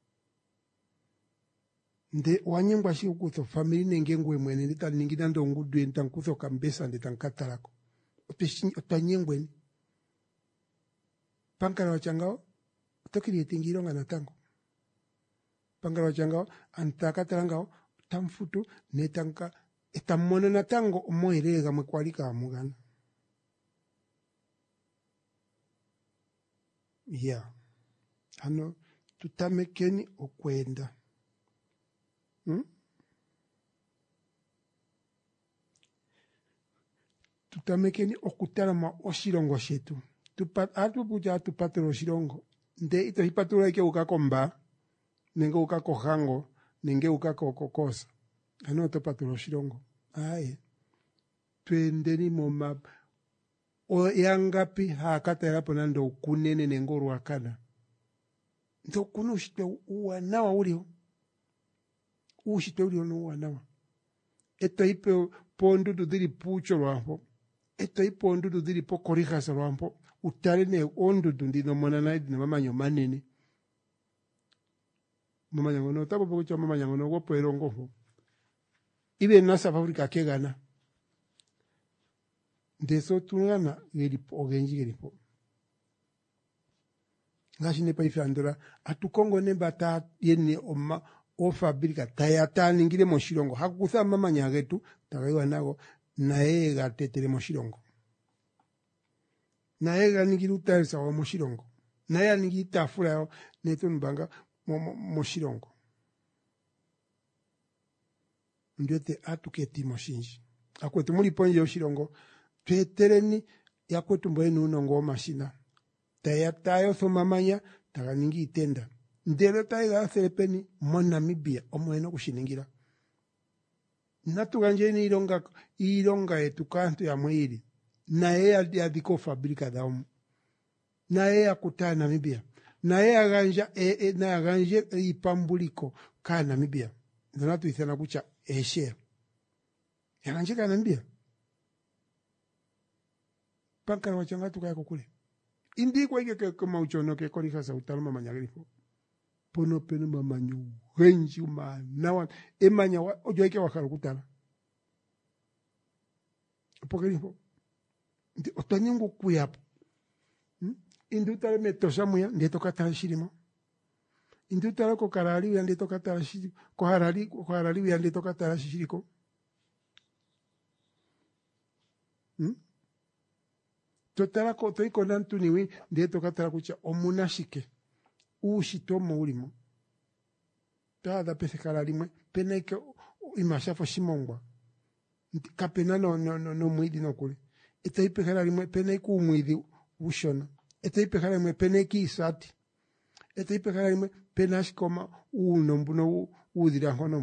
nde wanyengwa shi ukutho family nenge ngwe mwene ndita ningina ndo ngudwe ntankutho kambesa nditankatarako opeshi otanyengwe pankara wachangao tokiri tingiro ngana tango pangaro changao antaka tarangao tamfutu netanka etamono na tango moirega mkwalika mugana ya hano tutamekeni okwenda hmm? tutamekeni okutalama oshirongo shetu tupat atu puja tupatro oshirongo nde ito hipaturo ike ukakomba nenge ukako hango nenge ukako kokosa ano topatulo shirongo aye twendeni moma o yangapi hakatera ponando ukunene nengoro akana ndo kuno ushite uwanawa ulio ushite ulio no uwanawa eto ipe pondudu diri pucho lwampo eto ipe ondudu diri po korihasa lwampo utale ne ondudu ndino mona naidi na mamanyo manene mama nyangono tabo bocho mama nyangono go poerongo ho ibe na South Africa kegana ndeso tungana gelipo ogenji gelipo ngashi ne paife andora atukongo ne bata yene oma o fabrika tayata ningire mo shirongo hakutha mama nyagetu tagaiwa nago nae ga tetere mo shirongo nae ga ningiru tarisa wa mo shirongo nae ningita fura yo netun banga moshirongo ndiote atuketi moshinji akwetu muri ponje oshirongo twetereni yakwetu mboenu nongo mashina taya tayo somamanya taganingi itenda ndero taiga selepeni mo Namibia omweno kushiningira natuganje ni ironga ironga etukantu ya mwiri naye adiko fabrika daum naye akutana Namibia naye aganja e, e, na aganje ipambuliko ka Namibia ndona tuithana kucha eshe aganje ka Namibia pankara wachanga tukaya kule indi kwa ike kama uchono ke korika sa utaluma manyagrifo pono peno mamanyu wenji uma nawa emanya ojo ike wakaro kutala pokerifo ndi otanyengo kuyapo hmm? Indutare metosha muya ndeto katara shirimo indutare ko karali ya ndeto katara shiri ko harali ko harali ya ndeto katara shiriko hm totara ko toi ko nantu niwi ndeto katara kucha omunashike ushito mulimo tada pese karali mwe peneke imashafo shimongwa kapena no no no, no mwidi no kule etaipe karali mwe peneke umwidi ushona etaipe karali mwe peneke isati etaipe karali mwe penash koma uno mbuno udira hono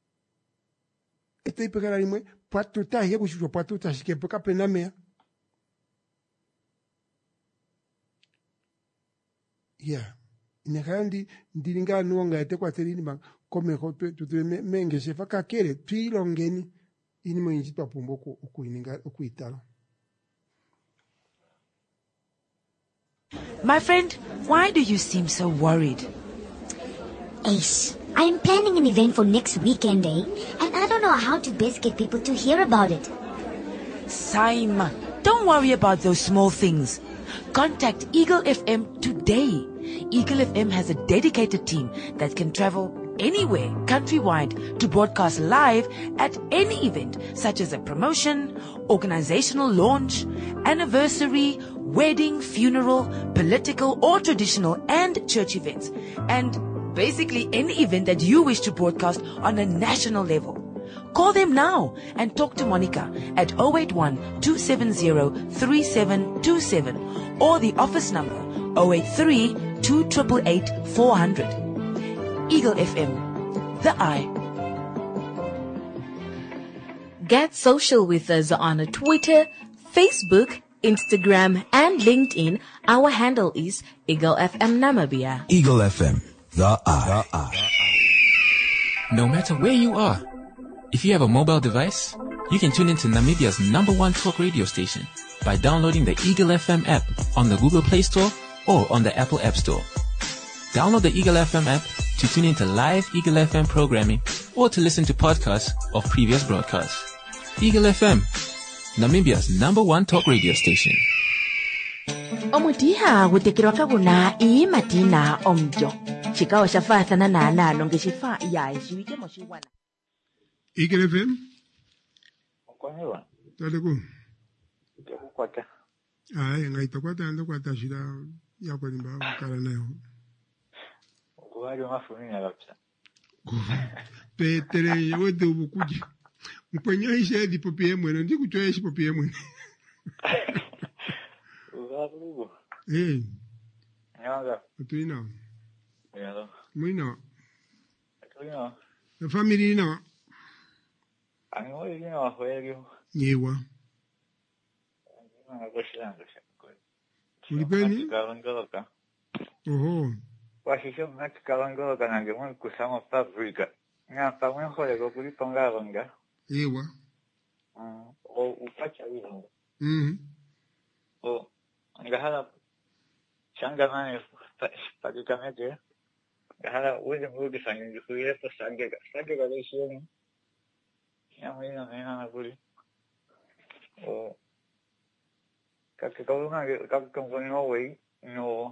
etaipe karali mwe patuta ye kushuro patuta shike peka penamea yeah nekandi ndilinga nuonga ete kwa telini ma kome hope tutu menge shefa kakere twilongeni ini mo injitwa pumbo ku okuininga okuitalo. My friend, why do you seem so worried? Ace, I'm planning an event for next weekend, eh? And I don't know how to best get people to hear about it. Saima, don't worry about those small things. Contact Eagle F M today. Eagle F M has a dedicated team that can travel anywhere countrywide to broadcast live at any event, such as a promotion, organizational launch, anniversary, wedding, funeral, political or traditional and church events, and basically any event that you wish to broadcast on a national level. Call them now and talk to Monica at zero eight one, two seven zero, three seven two seven or the office number zero eight three, two eight eight, four hundred. Eagle F M, the eye. Get social with us on Twitter, Facebook, Instagram, and LinkedIn. Our handle is Eagle F M Namibia. Eagle F M, the eye. The eye. No matter where you are, if you have a mobile device, you can tune into Namibia's number one talk radio station by downloading the Eagle F M app on the Google Play Store or on the Apple App Store. Download the Eagle F M app to tune into live Eagle F M programming or to listen to podcasts of previous broadcasts. Eagle F M, Namibia's number one talk radio station. Omutiha gutekirwa kaguna ii matina omjo. Chikao shafatha na nana nonge shifa ya ishiwike moshiwana. Eagle F M? Okoniwa. Tale ku. Kukwata. Ai, ngai takwata ando kwata shida ya kwa nimba kala nayo. Kuhari mafumina lapsa. Petere wote ubukuji. Mpenyo ishe di popie mwene, ndi kuchoa ishi popie mwene. Ugabugo. Eh. Nyanga. Tuina. Yalo. Muina. Tuina. Na family ina. Ango ina wa hoyo. Yewa. Ana koshanga shako. Ulipeni? Kalangoloka. Oho. Washisho mati kalangoloka nange mwe kusama paprika. Nga pamwe hoyo kuli tonga longa. Yewa. Mm. O upacha hizo. Mhm. O ngahala changa nane praticamente ngahala uwe mbugi sangi kuye to sange sange gale shioni ya mwina nena na kuli o kake kaunga kake kaunga no way no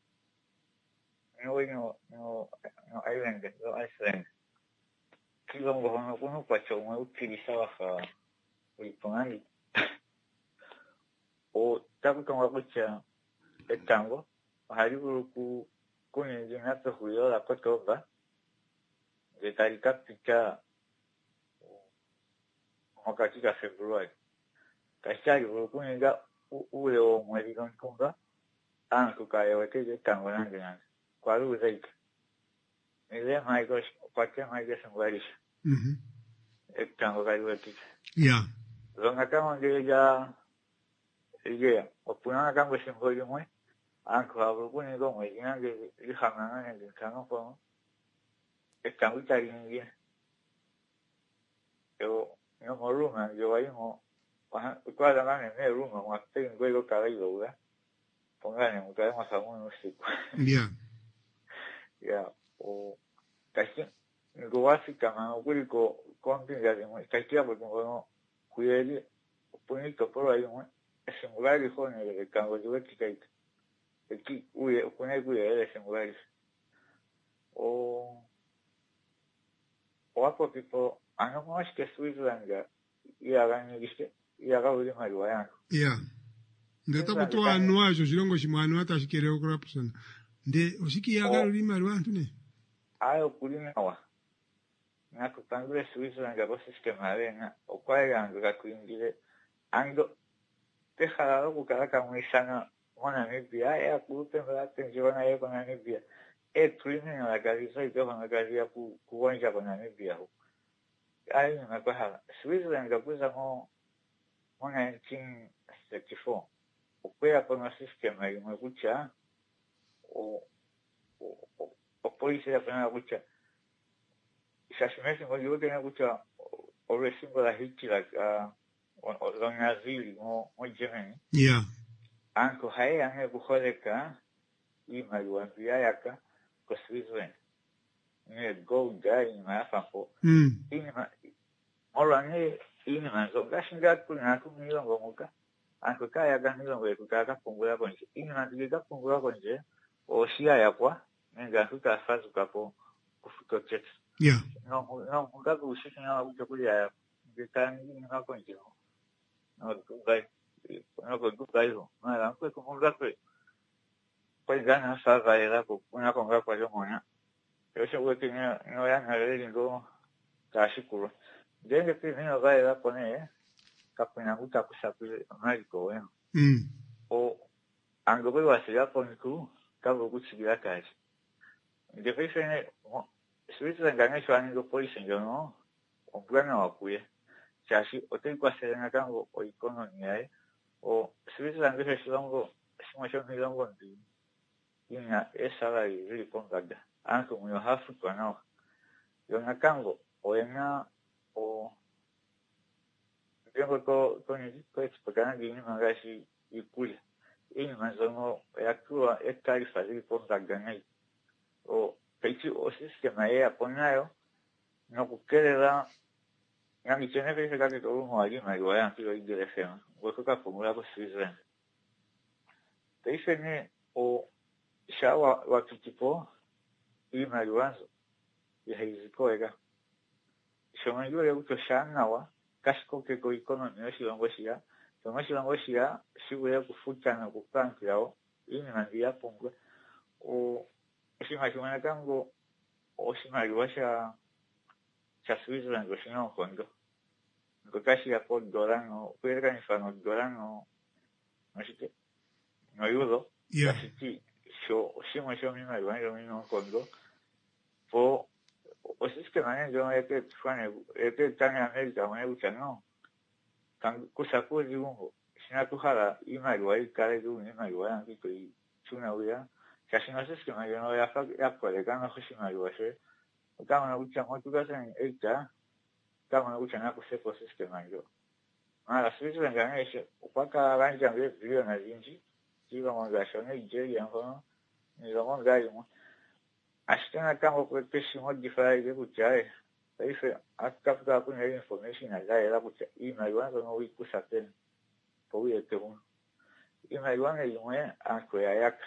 no way no no no island no Iceland kilo ngono kuno pacho mwe utilizaba fa ulipongani o taku kama kucha etango haribu ku kwenye jinato huyo la kotoba de tarika pika wakati ka Februari kashari kwenye ga ule o mwezi konga anku kaya weke etango nange nange kwa lu zaika ile maigo kwa ke maigo sangwari mhm etango kaya weke ya longa kama ngeja yeah, opuna kama simboyo mwe anko hablo kuni go mwe ngange ihana ngange kanga po etangu tari ngi yo no moruma yo ayi mo kwa la ngane ne ruma mwa te ngwe go kala yo ga pongane mo ka ma samu no siku ya ya o kashi ngo wasi kama kuli ko kontinga de mo kashi abo ngo kuyeli opuni to por ayi mo singulari hone de kango de kikaita eki uye kune kuye de singulari o o apo tipo ano mas que Switzerland ya gani giste ya ga uri mari waya ya ndata kutoa anwa jo shilongo shimwana atashikere okurapusana nde oshiki ya ga uri mari wantu ne ayo kuli nawa na kutangure Switzerland ga sistema venga o kwa yango ga kuingile ando dejado buscar a muy sana una Namibia ya culpa en la atención a ella con Namibia el crimen a la calle soy yo con la calle ku kuonja con Namibia hay una cosa Switzerland que pues como una nineteen sixty-four o puede con un sistema y me escucha o o polisi ya pena kucha sashimesi ngo yote na kucha o resimbo la hiti la o lonazili mo mo jemeni yeah anko hai ange buholeka i maluambia yaka ko Switzerland ne go guy ma fampo mm ini ma orange ini ma so gashinga kuna ku milongo muka anko kaya ga milongo ku ka pungula konje ini ma diga pungula konje o sia ya kwa nga kuka fazu kapo kufuto jet yeah no no muka ku shi na ku ku ya bitan ni na konje no ku gai no ku gai ho na la ku ku muka ku pues gana sa gaira ku una konga kwa yo mona yo se wo que no no ya na le digo casi culo de que no gaira pone kapena uta ku sa ku México eh mm o ango be wa se ya pone ku ka go ku sigira kai de que se ne Switzerland gana so ani go polisi yo no o plano a ku ye casi o te ku se na kan o economía o Switzerland que se longo se mo ni longo ina esa la iri pongaga anko mo hafu kana yo na kango o ena o tengo ko ko ni ko explicana gini magashi ikuli ini mazono ya kuwa ekari fazili pongaga nei o peichi o sistema e aponayo no kukerera ngami chene pe se kake to mo ali mai wa ya tiro igere fema wo ko ka formula ko Switzerland teisene o shawa wakitipo ima yuanzo ya hiziko ega shoma yule uto shana wa kashiko ke ko economy yo shilongo shia shoma shilongo shia shiwe kufuta na kupanki yao ini mandia pongo o shima shima kango o shima yuasha cha Switzerland go shino kondo ko kashi ya por dorano puede ni fano dorano no shite no yudo yeah yo shimo yo mismo igual yo mismo cuando po o si es que mañana yo ya que fue ya que tan en América me gusta no tan cosa pues digo si no tu jala y me igual cada uno me igual aquí que una vida casi no sé es que me yo no ya ya puede que no sé me igual sé cada uno gusta mucho que hacen esta cada uno gusta nada pues pues es que me yo ah la suerte de ganar eso o para cada año ya vivo en el inchi digo vamos a hacer un día y en ni lo vamos a dar hasta na kama kwa peshimo difai de kuchai sai akapta kuna information ala era kucha ina yuanzo no wiku saten po ye teun ina yuanzo yue akwe ayak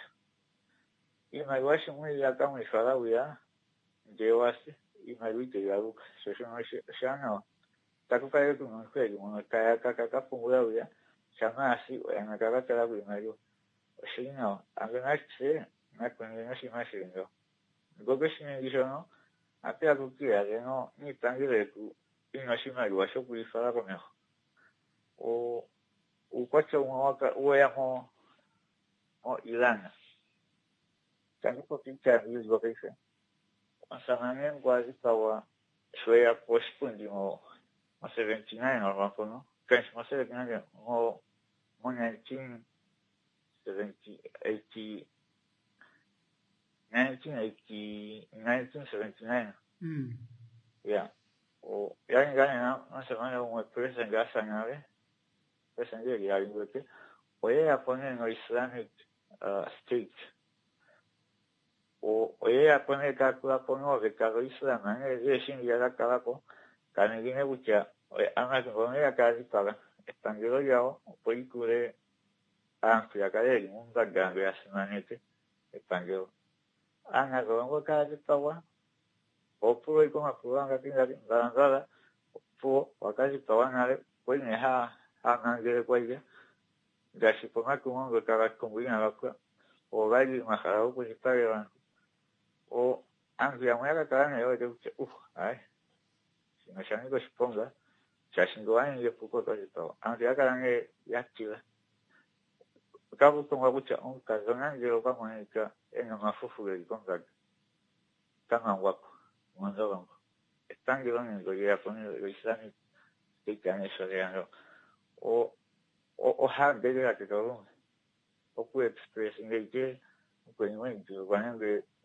ina yuashi mu ya kama ifara uya de wasi ina yuite yabu so so no shana takuka yetu no kwe mo kaya kaka kapungula uya chama asi na kaka kala ina yu shina angana tse na kwenye nasi mashingo gogo shine dijono apia kukia de no ni tangire ku ino shima yu washo ku ifara ko meho o u kwacho mo waka u ya mo o ilana tangu ko pincha yu go pese asanangen kwazi kawa shwea postpondi mo mo seventy nine or wako no kans mo seventy nine mo mo nineteen seventy eighty nineteen eighty, nineteen seventy-nine. Mm. Yeah. O yani gani na nasema un president gasa nave. President ya yote. Oye apone no Islamic uh, state. O oye apone ka kwa pono de ka Islam ne de shin ya la kala ko. Kani gine bucha. Oye ama ko ne ka ri para. Estangelo yao po ikure amplia ka de un ganga ya semanete. Estangelo ana ko ka ri pawa o puro ko ma puro nga tinga ngara po wakati pawana ko ni ha ha ngere ko ile gashi po ma ko ngo ka ko ngina ko o gai ma ha ko ni pa ya o anglia mo ya ka na yo de u ai si ma shani ko sponga chashi ngo ani de poco to to anglia ka nge ya tira ka ko ngo ko cha on ka zona ngero ka mo ni ka en ma fufu de konga kama wako mwanzo wangu están llevando en realidad con el islámico que tiene eso de algo o o o ha de la que todo o puede expresar en el que pues no es que van a ver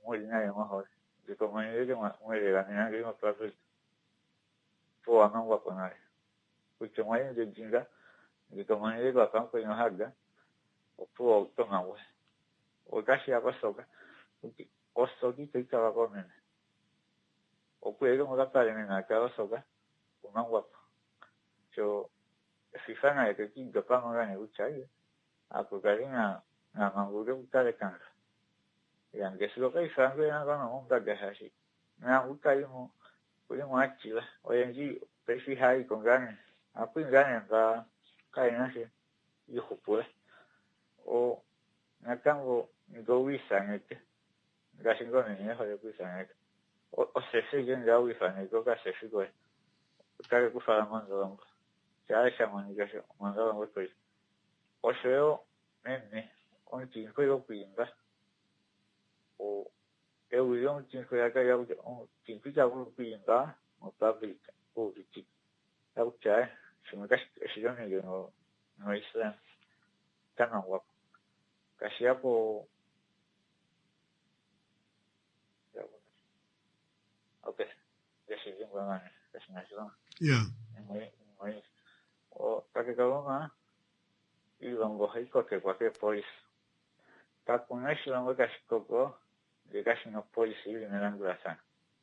muy nada mejor. Y como yo digo, muy de la niña que no puedo fue a no guaponar. Porque muy de jinga, y como yo digo, acá pues no haga, o puedo tomar agua. O casi a pasoca, o soki te estaba comiendo. O puedo no captar en la cara soca, un guapo. Yo, si fan a que quinto pan no gane buchaye, a porque na na mangure buta de cansa. Y aunque si lo que hizo antes era con un monta que es así. Na buta y mo, pues mo achila. Hoy en día, te fijas con ganas. A pues ganas para caer así. Y pues, o na tango go visa en este. Gasing con el hijo de visa en este. O o se sigue ya visa en este, que se sigue. Cada cosa la mando. Ya esa comunicación, mandaba un pues. O sea, nene, con cinco y opinga. O eu idioma cinco ya que ya un cinco ya opinga, o tablita, o bici. Eu já, se me caso, se eu não no no Islam, tá não guapo. Casi por okay. Decidí un buen año, casi nació. Yeah. Muy, muy. O para que cada uno y luego hay cualquier cualquier país. Está con eso lo que casi coco, de casi no país y en el anglasan.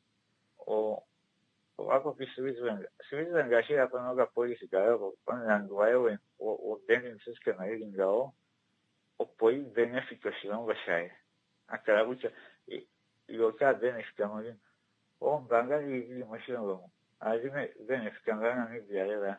O o algo que se ve venga. Se ve venga así a con otra política, o con el anglayo o o tienen sus que no hay ingao. O poi beneficio si non vai a cada lucha y lo que beneficio muy bien o un banga y y más no ahí me beneficio gana mi día era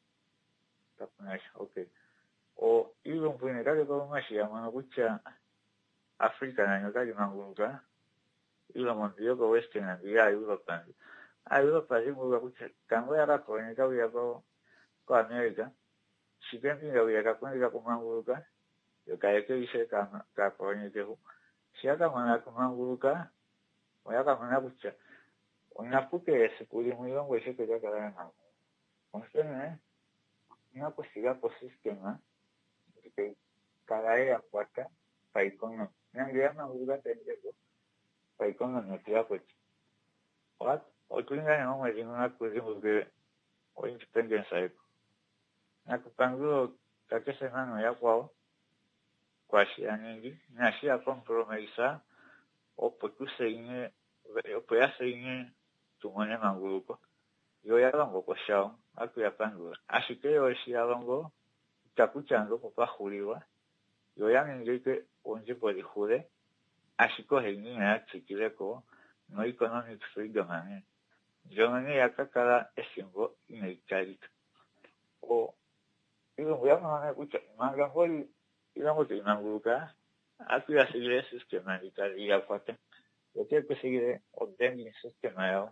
tapnas okay o y un punerario como más ya mano lucha africana no que una lucha y lo mondio que oeste en día Europa a Europa y muy lucha cambia ahora con el que había con América si bien que había que poner como una lucha yo cae que dice que que pone que si acá mana como buruka o acá mana bucha una puque se puede muy bien güey que ya cada nada entonces eh una posibilidad por sistema que cada día cuarta para con no ya no buruka te digo para con no te pues o o tú ya no me digo una cosa porque o independencia na kupangulo kake semana ya kwao kwa shiangi na shia compromiso o porque seguir o puede seguir tu manera manguco yo ya lo hago chao aquí ya pango así que yo si hago está escuchando papá Julio yo ya me dije un tipo de jude así que el niño chiquito no económico freedom man yo me acá cada estimbo en el carito o digo voy a mandar escucha manga fue y vamos a manguca aquí las iglesias que me y cuatro yo tengo que seguir ordenando el sistema yo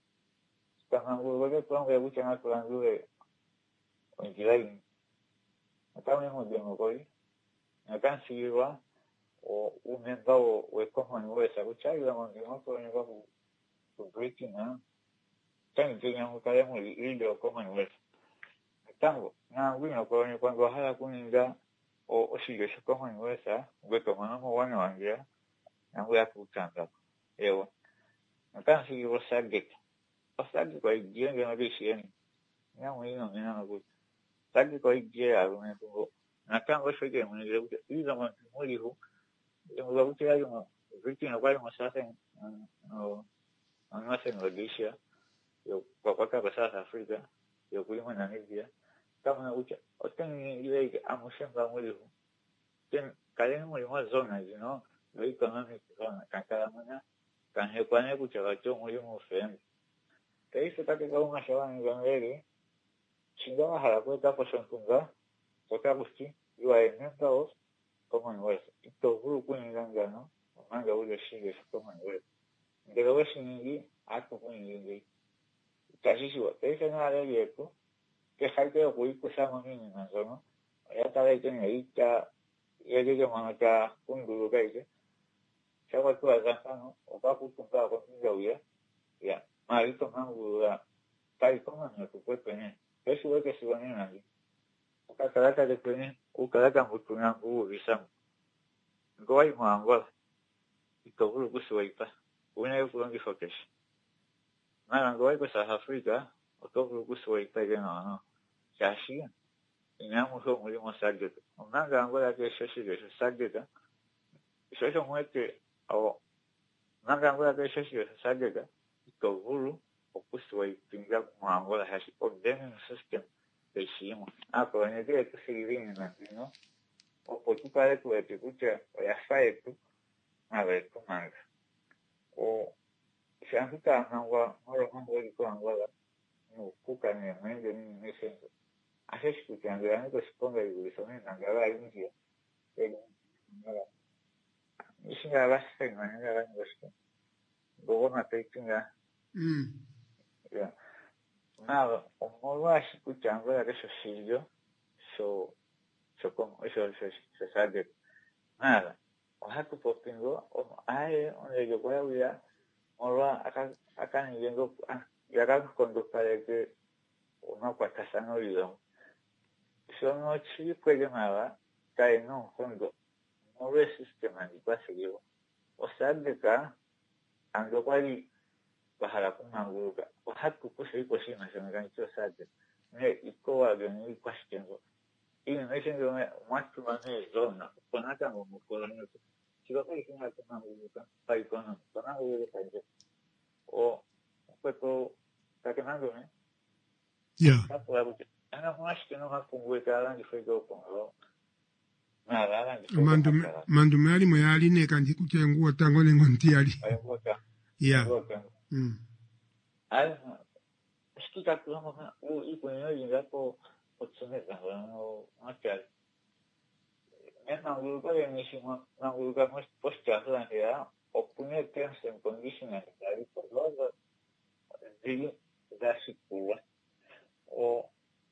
cuando voy a poner mucho más cuando de ongirai acá mismo de mogoy acá sí va o un mentado o es como en huesa escuchar y vamos a no por el bajo su breaking no tan que ya no caemos y yo como en huesa estamos no bueno cuando cuando haga con ya o o si yo como en huesa voy tomando muy bueno ya no voy a escuchar yo acá sí vos sabes Osaki kwa igia ngena bisheni. Ya mwino ngena nabu. Osaki kwa igia alune tungo. Nakanga shweke mwini lebuke. Iza mwa mwili hu. Yo mwa buke ya yung Riki na kwa yung masasen. No. Ang masen Rhodesia. Yo kwa kwa kwa South Africa. Yo kwa yung Namibia. Kama na buke. Oten ile ke amushen kwa mwili hu. Ten kalen mwili mwa zona you know. Lo economic zona. Kankala mwana. Kanhekwane buke gacho mwili mwa friend. Te dice que cada una se va en Gangeri, chingaba a la cuenta por Santunga, porque Agustín iba en Mentados, como en West. Y todo el grupo en Ganga, ¿no? Manga voy a decir eso como en West. De lo ves en Ingi, acto con Ingi. Casi si te dice nada de viejo, que hay que ocurrir cosas muy mínimas, ¿no? Ya está de que me diga, ya llegué a acá, un duro que hay que, se va a actuar acá, ¿no? O va a apuntar con un gauya, ya. Marito manguda tai como no se puede tener eso es que se van en allí acá cada de tener o cada campo con un visam goy mango ikabulu kusuwaipa una kulangi focus na ngoi ko sa Afrika ikabulu kusuwaipa gena no kashi ina mo so mo mo sagde na ngangwa ke sheshi ke sagde ka sheshi mo ke o na ngangwa ke sheshi sagde ka ikabulu kusuwaipinga ngangwa hashi ordering system de shimo ako ne de que seguir na no o por tu padre tu te escucha o ya sabe tú a ver cómo es o se han quitado agua no lo han vuelto agua no cuca ni medio ni ni siento hace escuchando ya no se ponga el eso en la cara de un día pero nada y si la vas a hacer no era en esto luego no te tenga mm ya nada o no vas escuchando ya que eso sí yo so so como eso se se sabe nada o haku popingo o ai onde yo voy a ver ahora acá acá ni vengo y acá cuando para que una cuesta san olvido sono ci puede nada cae no fondo no ve sistema ni pasa yo o sabe acá ando quali bahala kunanguka o haku kusi kusi na sana kan cho sabe ne iko wa gani question y me dicen que más que más es zona con acá como con el si lo que dicen que no usa para ir con con algo de país o pues todo está quemando eh ya ana más que no va con hueca y fue con nada mandu mandu mali mo yali ne kan dikuche nguo tango ne ngonti ali ya mm ai escuta como o y pues no llega por otsuneta no aquel es una grupo de mismo una grupo más postea la realidad o pone terms en condiciones de por lo de da circula o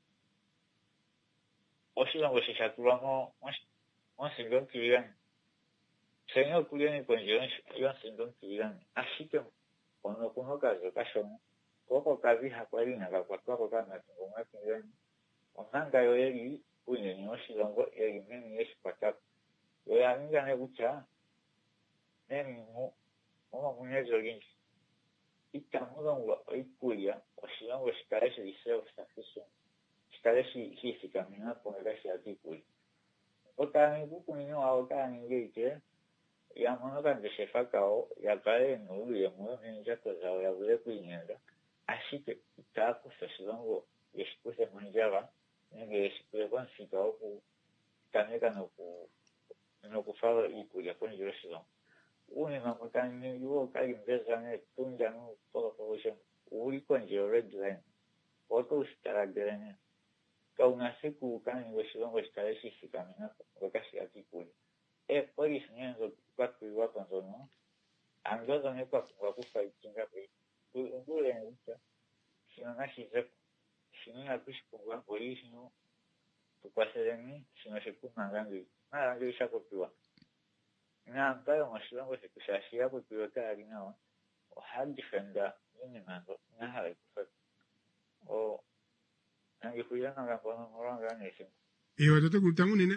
o si no pues se saturamos más más en lo que digan señor cuiden con yo yo en lo que digan así que cuando conozcas el caso poco casi jacuarina la cuatro ganas como es que onanga yo yegi puñe no si longo yegi ni es patat yo ya ni gane bucha ni mo mo muñe jogging y estamos dongo y cuya o si no estar ese deseo está eso estar si si si camina por el ese artículo otra ni buco ni no otra ni que ya no tan de se facao ya cae no y mo ni ya que ya de puñera así que está cosa si longo y después de manjaba que se puede citar o también cuando no cufado y cuya con yo eso uno no tan ni yo que en vez de un ya no todo posición uy con yo red line fotos estará de que una se cuca en versión o está de si camina o casi aquí pues es por eso no cuatro igual cuando no ando donde cuatro va a buscar chinga pues un duro en esta si no así si no la pues con por eso no tu pase de mí si no se puso grande nada yo ya por tu nada pero más lo que se hacía por tu cara no o had defender ni nada nada o nangi kuya na kwa no orang gane ese e wa to kutangu nene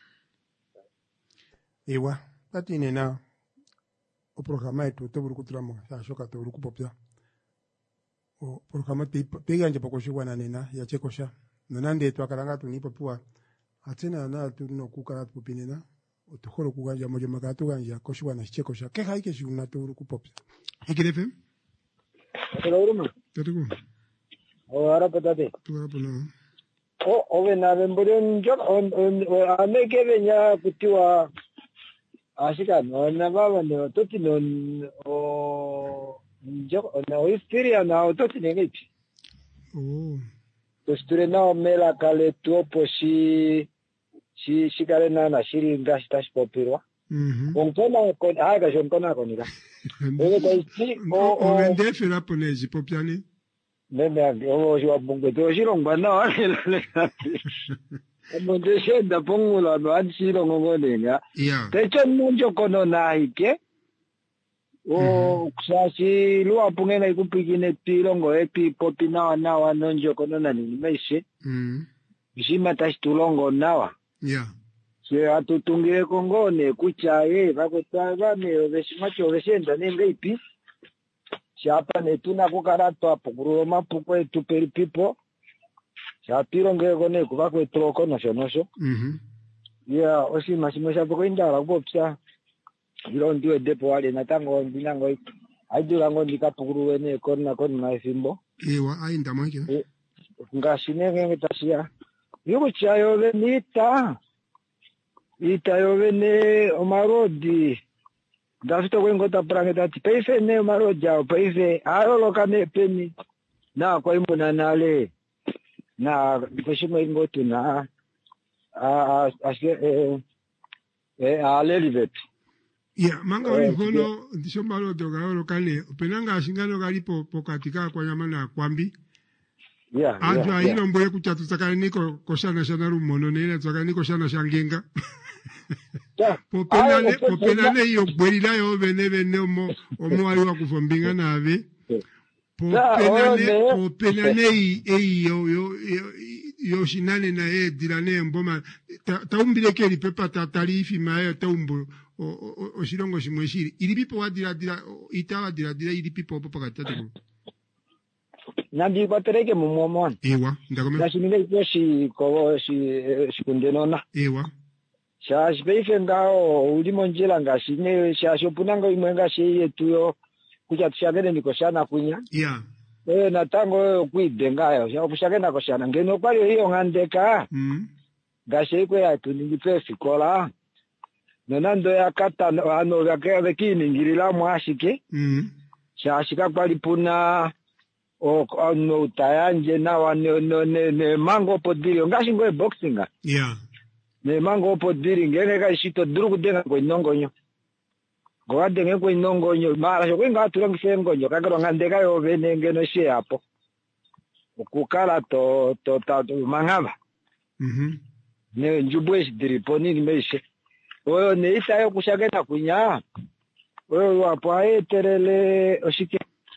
ewa tati nena o programa etu to buru kutramo sa shoka to buru kupopya o programa te pega nje poko shwana nena ya chekosha nonande to akaranga tu nipo pua atena na tu no kukara tu pinena o to khoro kuganja mojo makatu ganja koshwana chekosha ke haike shuna to buru kupopya ekirefe pero uno tetugo ahora patate tu apona o o na bemboren jo on ame ke benya kutiwa ashika no na baba no toti no o jo na o istiria na o toti nengi oh posture na mela kale tu posi si si kale na na shiri ngash tash popirwa mhm on kona con aga jon kona konira o ko si o o vende fera ponezi popiani nene o jo bungo to shirong bana como diciendo pongo la no han sido como niña de hecho mucho kono na ike o sasi lu apunge na ikupigine tilongo epi popina na wa nonjo kono na ni meshi mm bishima tash tulongo nawa yeah Se atutungie kongone kuchaye bakotaba me beshimacho beshenda nenge ipi. Shapa ne tuna kukarato hapo kuroma puko tu peri pipo. Shapiro ngego ne kubako etroko nosho nosho. Mhm. Ya osi masimosha poko indara kubopsa. Ilo ndiwe depo wale natango ndinango aidura ngo ndikapukuruwe ne kona kona na fimbo. Ewa ainda mweke. Ngashine ngetasia. Yuko chayo venita. Ita yo vene omarodi. Dafito kwengota prange dati peife ne omarodi ao peife aro loka ne peni. Na kwa imu na nale. Na kushimo ingotu na a a eh eh a lelivet. Ya manga ulivono ndishomalo doga lokale penanga ashingano galipo pokatika kwa nyamana kwambi. Yeah. Anjo hilo mboye kuchatu sakani niko koshana shana rumono nene sakani niko shana shangenga. Popelane popelane yo bwerila yo bene bene omo omo ali wa kufombinga nabe. Popelane popelane e yo yo yo shinane na e dilane mboma ta umbile keli pepa ta tarifi ma ta umbo o shirongo shimweshiri ili pipo wadira dira itawa dira dira ili pipo popa katatu. Nandi batereke mumomon. Ewa, ndakome. Nashimile ikoshi ko shi shikundenona. Ewa. Sha shipeife ngao ulimo njila ngashine sha shopunanga imwenga sheye tuyo kuja tushagene nikoshana kunya. Yeah. Eh natango kuidengayo sha kushagena koshana ngeno kwali hiyo ngandeka. Mhm. Gashe kwe atu ningipefi kola. Nonando ya kata ano yakebe kini ngirila mwashike. Mhm. Sha shika kwali puna o no tayanje na wa ne ne ne mango podiri ngashi ngoe boxinga. Yeah. Ne mango podiri ngene ga shito durugu denga ko inongonyo. Go adenge ko inongonyo mara sho kwinga turangi sengonyo kagero ngandeka yo bene ngeno she hapo. Ukukala to to ta mangaba. Mhm. Ne njubwe diriponi nimeshe. Oyo ne itayo kushagena kunya. Oyo hapo aeterele oshike.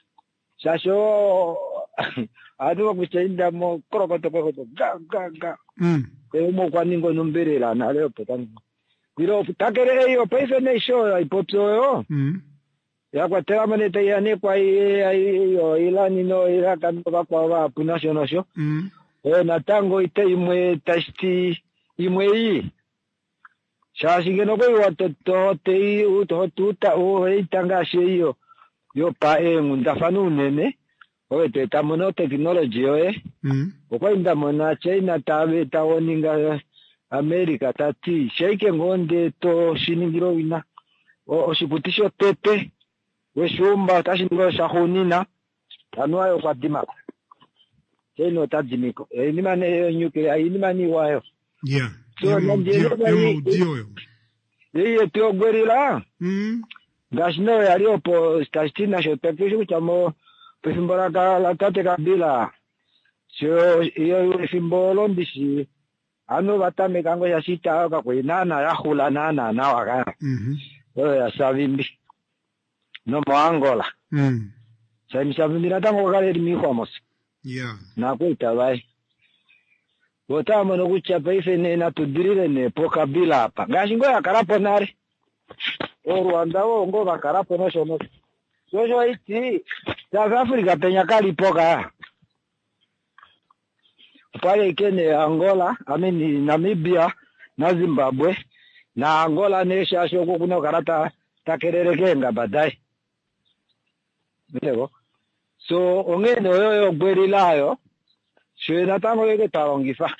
Sasho adu kuchinda mo krokoto krokoto ga ga ga mm emo kwa ningo numberera na leo petani biro takere yo pese ne show ipoto yo mm ya kwa tera maneta ya ne kwa yo ila nino ila kando kwa wa punasho no sho mm eh na tango ite imwe tasti imwe yi shashi ngeno kwa watoto te uto tuta o itanga sheyo yo pa e ngundafanu nene oe te tamono technology oe mm okwa indamona China tabe tawoninga America tati shake ngonde to shiningiro wina o oshiputisho tete we shumba tashingo shahunina tanwayo kwa dimako China tajimiko e ni mane nyuke ai ni mani wayo yeah so ndio ndio yeye tio gwerila mm Gashno yaliyo po stastina shotepishu chamo pefimbora ka la tate kabila sio iyo fimbolo ndisi ano batame kango ya sita ka kwinana ya hula nana na waka mhm oyo ya savimbi no moangola mm sai misavimbi na tango kale mi khomos yeah na kuita bai botama no kucha paife ne na tudirire ne po kabila hapa gashingo ya karapo nare o Rwanda wo ngo bakarapo no shono sojo iti South Africa penya kali poka pale kene Angola ameni Namibia na Zimbabwe na Angola ne shasho ko kuna karata takerereke badai Mtego so ongene oyo gwerilayo shena tango yeke tarongifa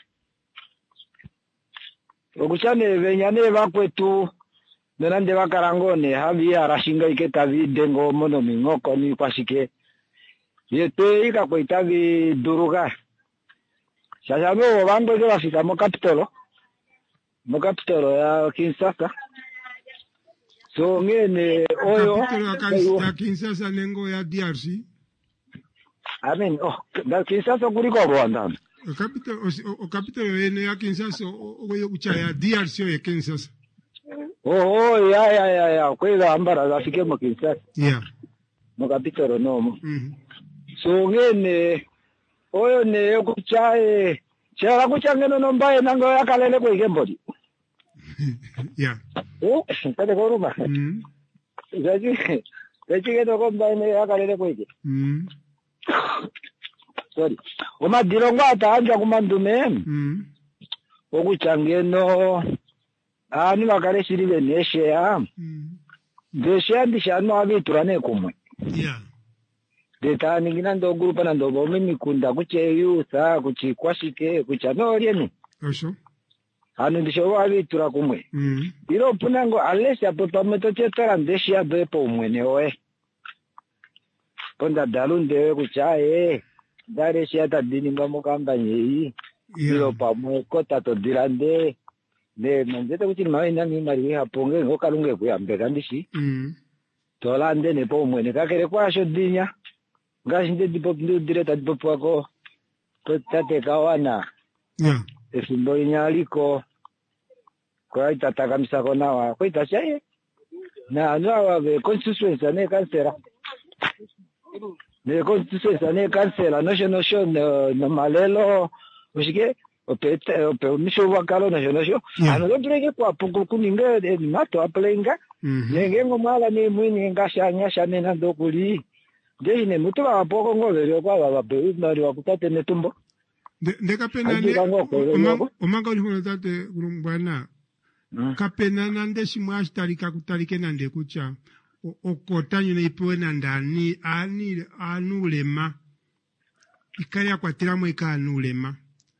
okuchane benyane bakwetu Nende bakarangone habi arashinga iketa dengo mono mingoko ni kwashike yete ika ko itabi duruga sasa mo bango de bafika mo capitolo mo capitolo ya Kinshasa so ngene oyo ya Kinshasa lengo ya D R C amen oh da Kinshasa kuriko Rwanda o capitolo o capitolo ene ya Kinshasa oyo kuchaya D R C ya Kinshasa Oh, oh, ya, ya, ya, ya, kwela ambara zafike mo Kinshasa. Yeah. Mo kapitolo nomo. Mhm. So ngene oyo ne kuchae. Chera kuchangeno nombaye nango yakalele ko ikembodi. Yeah. Oh, kade koruma. Mm. Jadi, jadi kita kau bayar ya kali ni kau Mm. Sorry. Oma dilongwa ataanja kumandume. Mm. Okuchangeno. Ani makare siribe neshea. Mm. Neshea ndishano abiturane kumwe. Yeah. Deta ningina ndo grupa na ndo bomi mikunda kucheyusa kuchikwashike kuchanorieni. Osho. Anu ndisho abitura kumwe. Mm. Iro punango alesha papa metocheta ndeshea bepo umwene oe. Ponda dalunde kuchaye. Dare siata dini ngamukamba nyei. Iro pamwe kota to dirande. Ne manjeta kuchini maina ni mari haponge ngokalunge kuyambeka ndishi. Mm. Tolande ne po mwene kakere kwasho dinya. Ngashinde dipo ndu direta dipo pwako. Tate kawana. Yeah. Efimbo inyaliko. Kwa itataka misako nawa. Kwa itashaye. Na anuwa we constituency ne kansera. Ne constituency ne kansera. Nosho nosho no malelo. Ushike. Opete ope misho wakalo nosho nosho. Ano do tureke kwa pungu kuninga mato apelenga. Nenge ngomala ni mwini ngashanya shane na ndokuli. Nde ne mutu wa poko ngole kwa baba be nari wa kutate ne tumbo. De kapena ne omanga uli tate kurumbana. Kapena nande shimwashi tarika kutarike nande kucha. Okotanyo ne ipewe nandani ani anulema. Ikaya kwa tiramo ika anulema.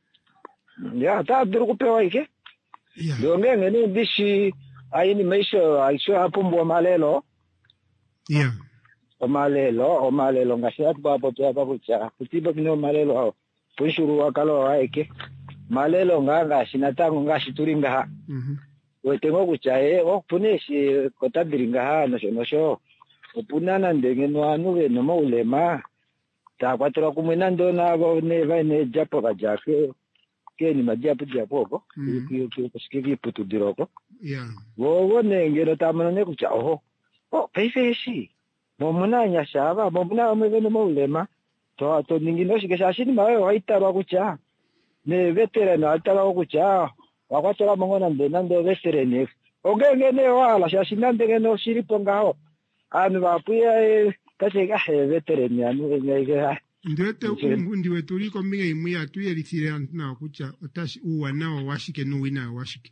Ya ta duru kupewa ike. Yeah. Donge ngeni bishi ayini maisho aisho apumbo malelo. Yeah. O malelo, o malelo ngashat babo tia babo cha. Kutiba kino malelo hao. Punshuru wakalo aike. Malelo nganga sinatango ngashituringa ha. Mhm. Wetengo kuchae o puneshi kotadiringa ha nosho nosho. Opunana ndengeno anu we no maulema. Ta kwatira kumwena ndona bo ne vai ne japo bajake. Ke ni majapo japo ki ki kusikiki putu diroko. Yeah. Wo wo ne ngero tamana ne kucha oho. Oh, peifeshi. Momuna nyashaba, momuna ameveno maulema. To to ningino shikeshashini mawe waitara kucha. Ne veteran altara kucha. Wakatara mongona ndenando veteran. Ogenge ne wala shashinande ngeno shiripongao. Anu vapuya kasega he veteran anu ngege. Ndete umbundi wetu liko minga imu ya tuye litire na kucha otashi uwa nao washike nuwina washike.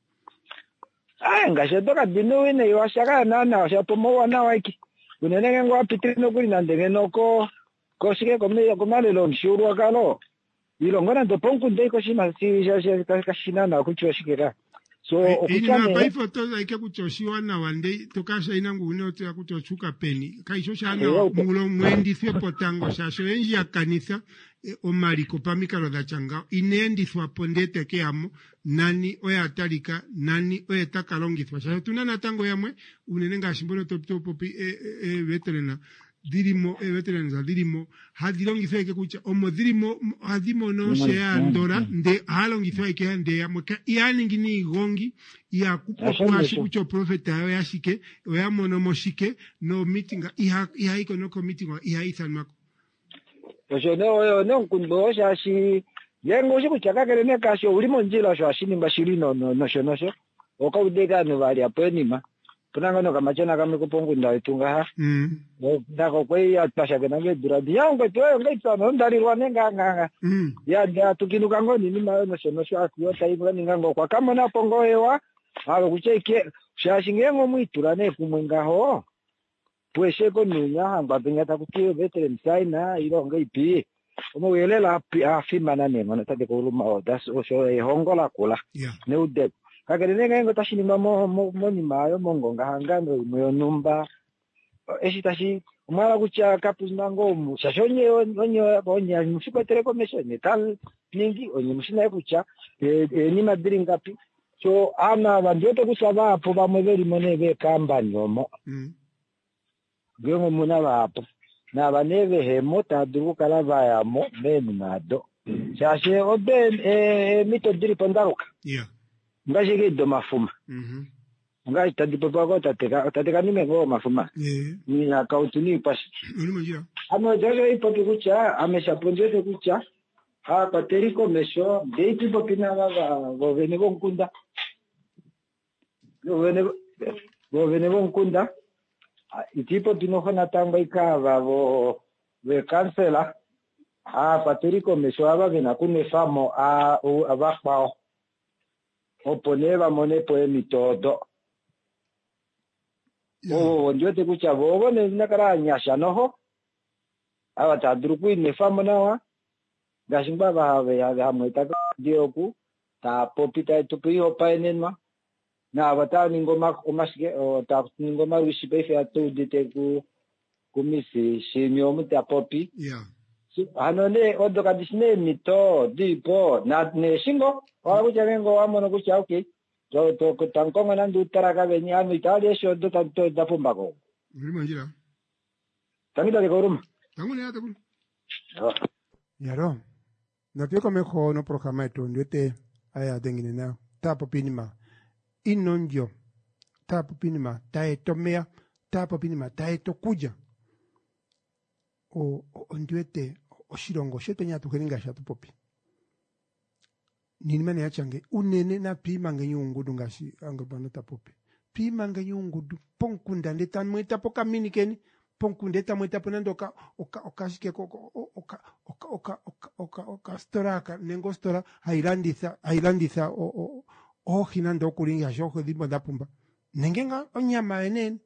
Ah, ngashotoka dinu wina iwashaka nana washapomo wana waiki. Kunenenge ngwa pitrino kuri nandenge noko koshike komeye komale lo mshuru akalo. Ilongona ndo ponku ndeko shima si jashe kashina na kuchoshikira. So okuchane ina paifo toza ike kuchoshiwa na wande tokasha inangu uneotea kuchochuka peni. Kaisho shana mulo mwendi fye potango shasho enji ya kanisa e, omariko pamikalo da changa inendi thwa pondete ke amo nani oya atalika nani oya takalongithwa shasho tunana tango yamwe unenenga shimbono top top popi e, e, e veterana dirimo e veterana za dirimo hadilongithwa ike kucha omo dirimo hadimo no shea andora nde halongithwa ike hande ya mweka iani ngini gongi ya kupo kuashi kucho profeta ya shike oya mono moshike no meetinga iha iha iko no meetinga iha ithan mako. Osho no no kundo shashi yengo shiku chakakere ne kasho ulimo njila shashi ni bashiri no no no no sho oka udega no bali apenima punanga no kamachana kame kupongu nda itunga ha mm ndako kwe ya pasha kana nge duradi yango twa ngaita no ndari rwane nganga mm ya nda tukinuka ngoni ni ma no sho no sho akiyota ibu ngango kwa kama na pongo ewa alo kucheke shashi ngengo mwiturane kumwenga ho. Pues se con niña hamba pinya ta kuti veteran sai na ironga ipi omo wele la a firma na ne mana ta de ko ma das o so e hongola kula ne ude ka ke ne ngo tashi ni mamo mo ni mayo mongo nganga ngo mo numba esi tashi umara kucha kapus nango mu shashonye onyo onya msipetere commission ne tal ningi onye msina kucha e ni madiri ngapi so ana bandoto kusaba apo bamweveri moneve kamba nyomo Gwengo muna wapo. Na baneve hemo taduru kala vayamo meni nado. Shashe oben e mito diri pondaruka. Yeah. Ngashi gido mafuma. Mhm. Ngashi tadipo pako tateka tateka nime go mafuma. Yeah. Ni na kautuni pasi. Ulimo jia. Ano jaga ipo kucha amesha ponjete kucha. Ha pateriko mesho deiti popina ga go veni go nkunda. Govene govene bonkunda. Itipo tinohona tamba ikava vo ve kansela. Ah, Patrico Meshoaba vena kune famo a u avakpao. Oponeva mone poemi todo. Oh, ndio te kucha vogo ne nakara nyasha noho. Awa tadruku ne famo nawa. Gashimba ba ve ya hamweta dioku. Ta popita tupi opa enenma. Na wata ningoma omashike o ta ningoma wishipe fe atu diteku kumisi shimyo muta popi. Yeah. Hanone odo kadisne mito dipo na ne shingo wa kuja vengo amono kucha okay. To to tankonga nandu taraka venya no Italia shodo tanto da pombago. Rimanjira. Tamita de koruma. Tangune ata kun. Yaro. Na pio kome ko no programa eto ndete aya dengine na tapo pinima. Inonjo. Tapo pinima taeto mea tapo pinima taeto kuja. O o ndete o shirongo shete nya tukeninga shatu popi. Nini mane achange unene na pima ngeyungudu ngashi angabana tapopi. Pima ngeyungudu ponkunda ndeta mweta poka minikeni ponkundeta mweta ponandoka oka okashike oka oka oka oka oka oka storaka nengo stora hailanditha hailanditha o o o hinando kuringa jogo dimba da pumba. Nengenga onyama enene.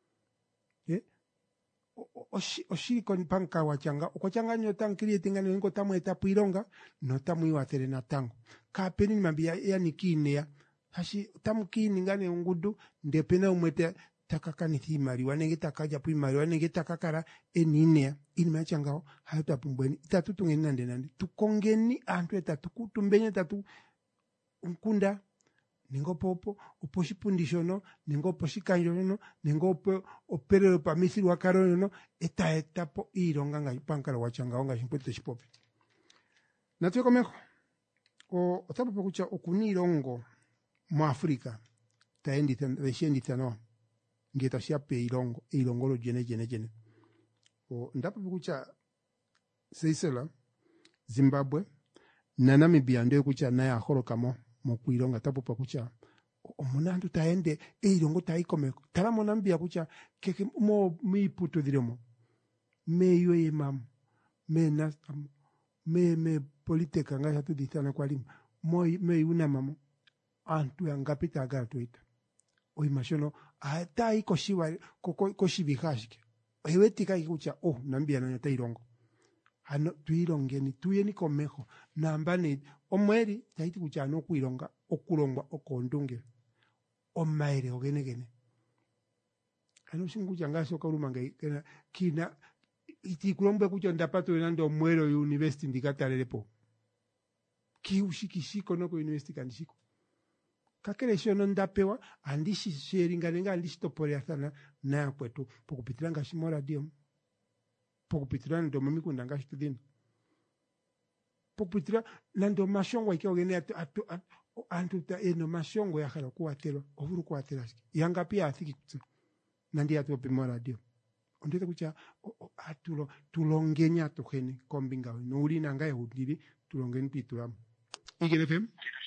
Oshi oshi kon panka wachanga okochanga nyota nkiri tinga ngo tamu etapu ironga no tamu iwatere na tango ka peni mambia ya nikinea hashi tamu kini ngane ngudu ndepena umwete takakani thimari wanenge takaja primari wanenge takakara eninea ini changao hata pumbweni tatutungeni nande nande tukongeni antu etatukutumbenye tatu unkunda ningo popo oposhi pundishono ningo poshi kanjono ningo po opere pa misiri wakaro no eta eta po ironga ngai pankala wachanga onga shimpwete shipope natyo komeko o otapo pokucha okunirongo mu Afrika taendi reshendi tano ngeta shape irongo irongo lo jene jene jene o ndapo pokucha Seychelles Zimbabwe na Namibia ndio kucha naye ahoro kamo mokuironga tapo pakucha omunandu taende eirongo taikome talamo nambia kucha keke mo miputo diremo me yo imam me na me me politika nga tu ditana kwa lim mo me una mamo antu angapita gato ita o imashono ata iko shiwa ko shibihashike ewetika ikucha oh nambia na tairongo ano tuirongeni tuyeni komeho nambane omweri taiti kuchano kuironga okulongwa okondunge omaire ogenegene ano shingu changaso karumange kena kina iti kulombe kucho ndapato nando mwero university ndikatalelepo ki ushikishiko no ko university kandishiko kakele shono ndapewa andishi sharing ngalenga andishi topole sana na kwetu pokupitiranga shimora dio pokupitirana ndo mimi kundanga shitudini pokupitira nando mashongo ikogene atu atu antu ta eno mashongo ya khala kuatelo ovuru kuatela yanga pia athiki kutsu nandi atu pimora dio ondete kucha atulo tulongenya tuheni kombinga no uri nanga yudiri tulongeni pitulamu igene fem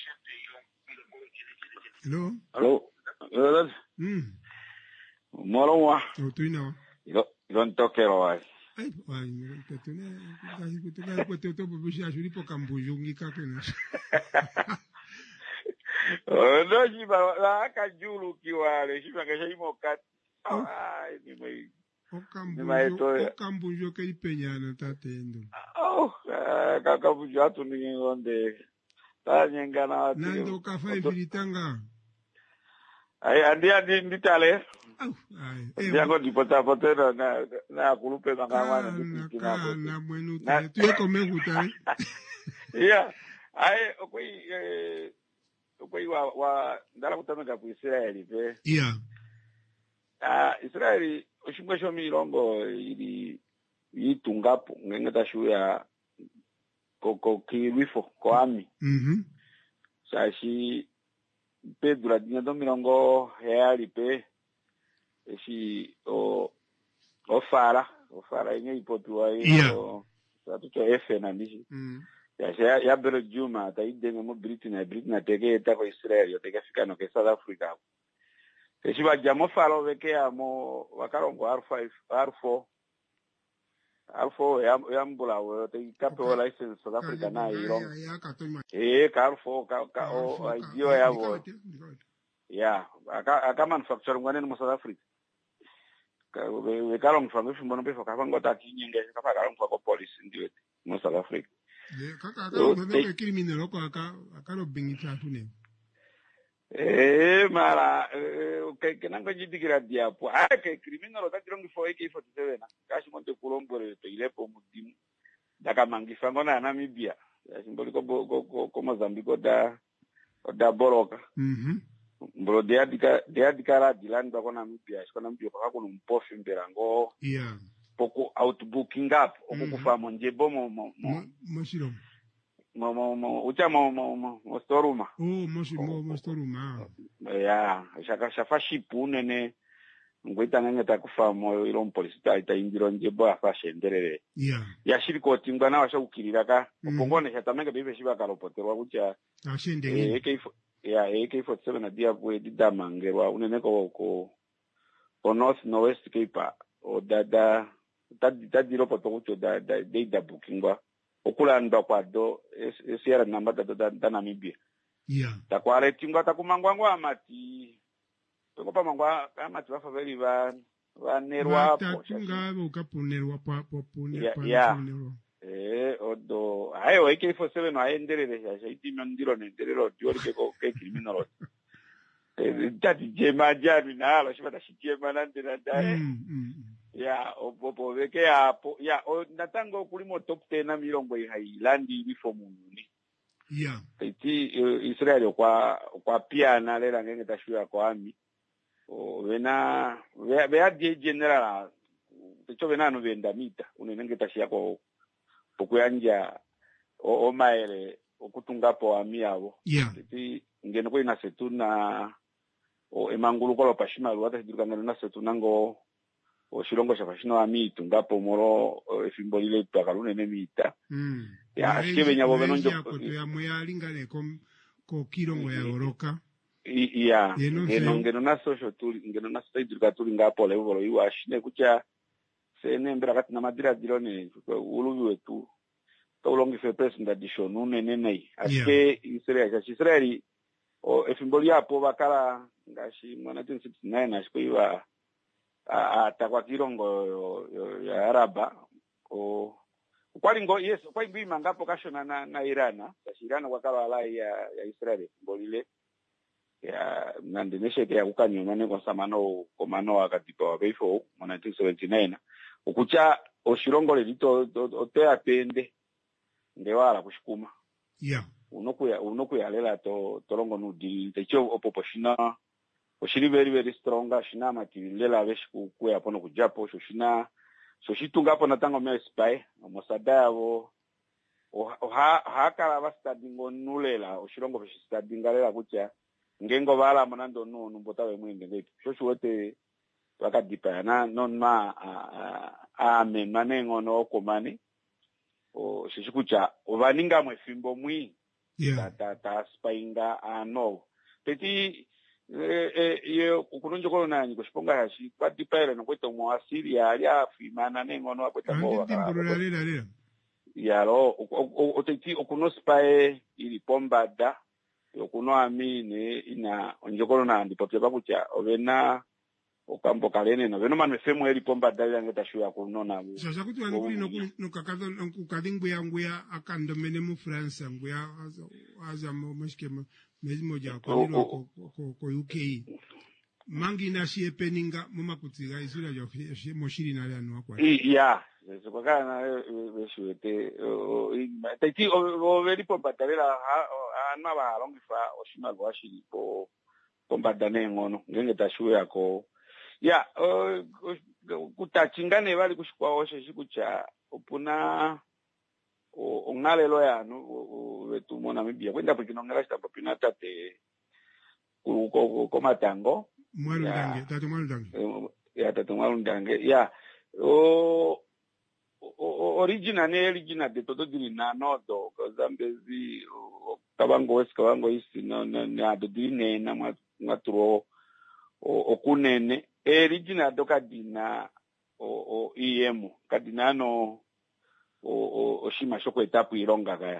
hello hello hello mm morongwa tuina yo yo ntokero wai ai wai tetune kasi kutoka kwetu topo bisha shulipo kambujungi kakena no jiba la kajulu kiwale shiba kesha imokat ai ni mai okambujo okambujo ke ipenyana tatendo oh kakabujo atu ni onde tanyengana atu nando kafa ifilitanga ai andi andi nditale au ai yango dipota potera na na kulupe mangawana ndikina na mwenu tuye komeguta yeah ai okoi eh okoi wa wa ndala kutameka ku Israeli pe yeah ah Israeli oshimwe shomi mirongo ili yitungapo ngengeta shuya koko kirifo ko ami mhm sashi pedra dinha do mirongo reali pe esse o o fara o fara em Portugal o sabe que é fenanishi ya ya ya bero juma tá aí dentro mo Britney Britney tege tá com Israel eu tege ficar no que South Africa Eshiba jamo falo veke amo wakarongo R five R four R four ya yambula we te kape o license South Africa na irongo eh ka R four ka ka o idio ya bo ya aka aka manufacturing ngwane mu South Africa ka we kalong from if mbono befo ka bango ta kinyenge ka pa kalong kwa police ndiwe mu South Africa eh kaka aka ngwe criminal ko aka aka ro bingita tune eh mara ke kenango jidigira diapo ah ke criminal ta tirongi fo A K forty-seven kashi monte kulombore to ilepo mudimu daka mangifa ngona Namibia simboli ko ko ko Mozambique da da boroka mhm bro dia dika dia dikara dilan ba ko Namibia ko Namibia ko ko mpofi mberango yeah poko outbooking up okukufa monje bomo mo mo shiro mo mo mo ucha mo mo mo storuma oh mo mo mo storuma ya shaka shafa shipune ne ngwita nanye takufa mo ilo police ta ita indiro nje bo afa shenderere yeah ya shiriko tingwa na washa ukirira ka opongone shatamenge bibe shiba kalopoterwa kucha ashende A K ya A K forty-seven na dia bwe didamangerwa unene ko ko ko north northwest Cape o dada tadiro potokucho da da da bookingwa okulanda kwado esiera namba da da Namibia yeah takware tingwa takumangwangwa amati tokopa mangwa amati bafa veli ba vanerwa po tatunga ukaponerwa pa popone pa yeah eh odo ayo A K forty-seven aenderere ya shaiti mandiro nenderero diorike ko ke criminal eh tati jema jari na ala shibata shijema nandira dai ya opo veke hapo ya natango kulimo top ten na milongo ihilandi bifomu ni yeah iti Israel kwa kwa pia na lela ngenge tashuya kwa ami o vena vea die general ticho vena no venda mita unenge tashia kwa pokuyanja o maere okutungapo ami abo yeah iti ngene ko ina setuna o emangulu ko pashima lwata sidurukanga na setuna ngo o shilongo shafashino amitu ngapo moro efimbolile twakalune nemita mm ya shebe nyabo benonjo ko ya moyalinga le kom ko kilongo ya oroka iya ngeno ngeno na social tool ngeno na state dukatuli ngapo le bolo iwa shine kucha sene mbera kati na madira dilone ulubi wetu to longi fe president addition unene nei aske Israel ya Israeli o efimboli apo bakala ngashi mwana nineteen sixty-nine ashiko iwa atakwa kilongo ya Araba o kwalingo yes kwalingo imangapo kashona na na Irana kashirana kwa kala ala ya ya Israel bolile ya nandineshe ya kukanyo mane kwa samano komano akatipa wa befo mu nineteen seventy-nine ukucha oshilongo lito ote atende ndewala kushikuma yeah unokuya unokuya lela to tolongo nudi techo opoposhina oshiri very very strong shina matilela beshiku kuya pono kujapo shoshina shoshitunga hapo natango me spy mosadavo o ha hakala bastadingo nulela oshilongo beshistadingalela kucha ngengo bala manando no numbotawe mwinde ngetu shoshuote wakadipa na non ma a me manengo no komani o shishikucha ovaninga mwefimbo mwi yeah ta ta spainga ano peti eh eh yo kunonjo kono nani kushiponga hashi kwadipa no kweto mu asili ya ya fimana nengo no akweta bo ya ro oteti okuno spae ili pomba da okuno amine ina onjokolo na ndipotya bakucha ovena okambo kalene no veno manefemo eli pomba dali angeta shuya kunona bu sasa kuti wanukuli no no kakazo kukadingwe yangu ya akandomene mu France yangu ya aza mo mashike mezi moja kwa nilo ko ko U K mangi na shie peninga mu makutiga isura jo moshiri na ya no kwa iya so kwa kana beshuete tati o veri pomba dali la anwa ba longifa oshima lwashiri po pomba dane ngono ngengeta shuya ko ya uh, kutachingane bali kushikwa oshe shikucha opuna ongalelo yanu wetu mona Namibia kwenda kukinongela chitambo pinatate ko ko matango mwalundange tatu mwalundange ya tatu mwalundange ya o original ne original de todo dili na nodo kozambezi kabango west kabango isi no na do dili na maturo okunene erigina do kadina o o em kadinano o o shima shoko etapu ironga gaya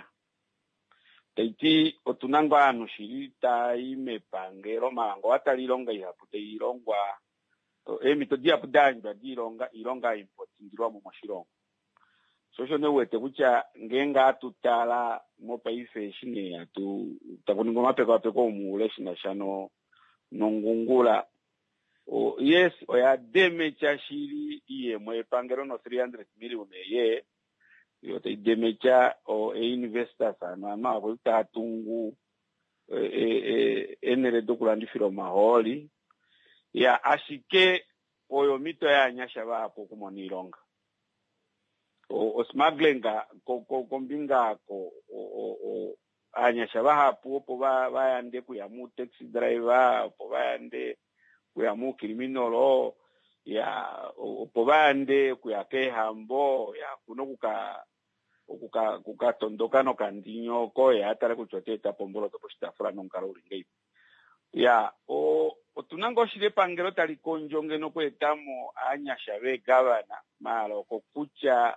teiti otunanga anu shirita imepangero mango atalironga ihapute irongwa emi to dia pudanjwa dironga ironga importingirwa mu mashirongo sosho ne wete kucha ngenga tutala mo paife shine atu takuningo mapeko apeko mu leshina shano nongungula o yes oya deme chashiri iye mo epangero no three hundred million ye yo te deme cha o e investors ana ma ko tatungu e e enere dokulandi firo maholi ya ashike oyo mito ya nyasha bapo kumonironga o, o smugglinga ko ko kombinga ko o o anyasha bapo po ba bayande ku ya mu taxi driver po bayande ku ya mu criminal ya o po bayande ku ya ke hambo ya kuno kuka kuka kuka tondoka no kandinyo ko ya tare ku choteta pombolo to posta frano nkaroli ngai ya o otunango shire pangero tali konjonge no kwetamo anyasha be gavana malo ko kucha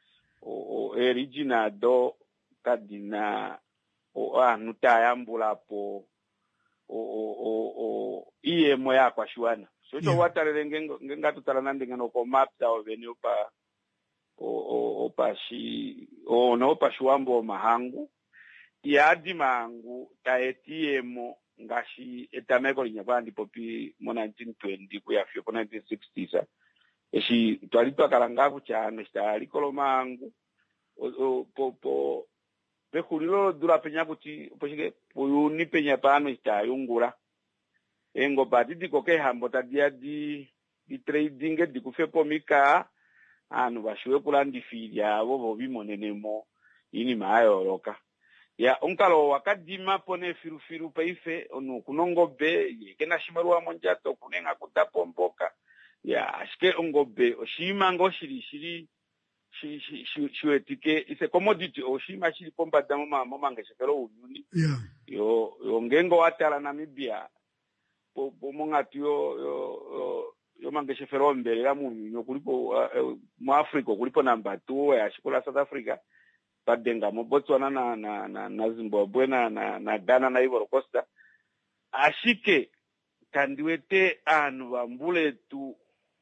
o origina do kadina o anuta yambula po o o o iye moya kwa shwana so to watarere ngenga tutarana ndingano ko mapta o venue pa o o o pashi o no pashuambo mahangu yadi mangu taetiemo ngashi etameko linyabandi popi mo nineteen twenty kuya fyo ko nineteen sixty sa eshi twalito kalanga kuchano stali kolomangu o po po bekhulilo dura penya kuti poshike puyuni penya pano istayungura engo batidi koke hambo tadia di di trading di kufepo mika anu bashiwe kulandi filia abo bobimonenemo ini mayo roka ya onkalo wakadima pone firu firu paife onu kunongo be kena shimarwa monjato kunenga kutapomboka ya ashike ongobe oshima ngo shiri shiri shi shi shi shiwetike ise commodity oshima shiri pomba damo mama mangeshekero unyuni yeah yo yo ngengo watala Namibia po po mongati yo yo yo mangeshekero mbele la munyo kulipo uh, mu Africa kulipo number two ya shikola South Africa badenga mo Botswana na na na, na Zimbabwe na na, na Ghana na Ivory Coast ashike kandiwete anu bambule tu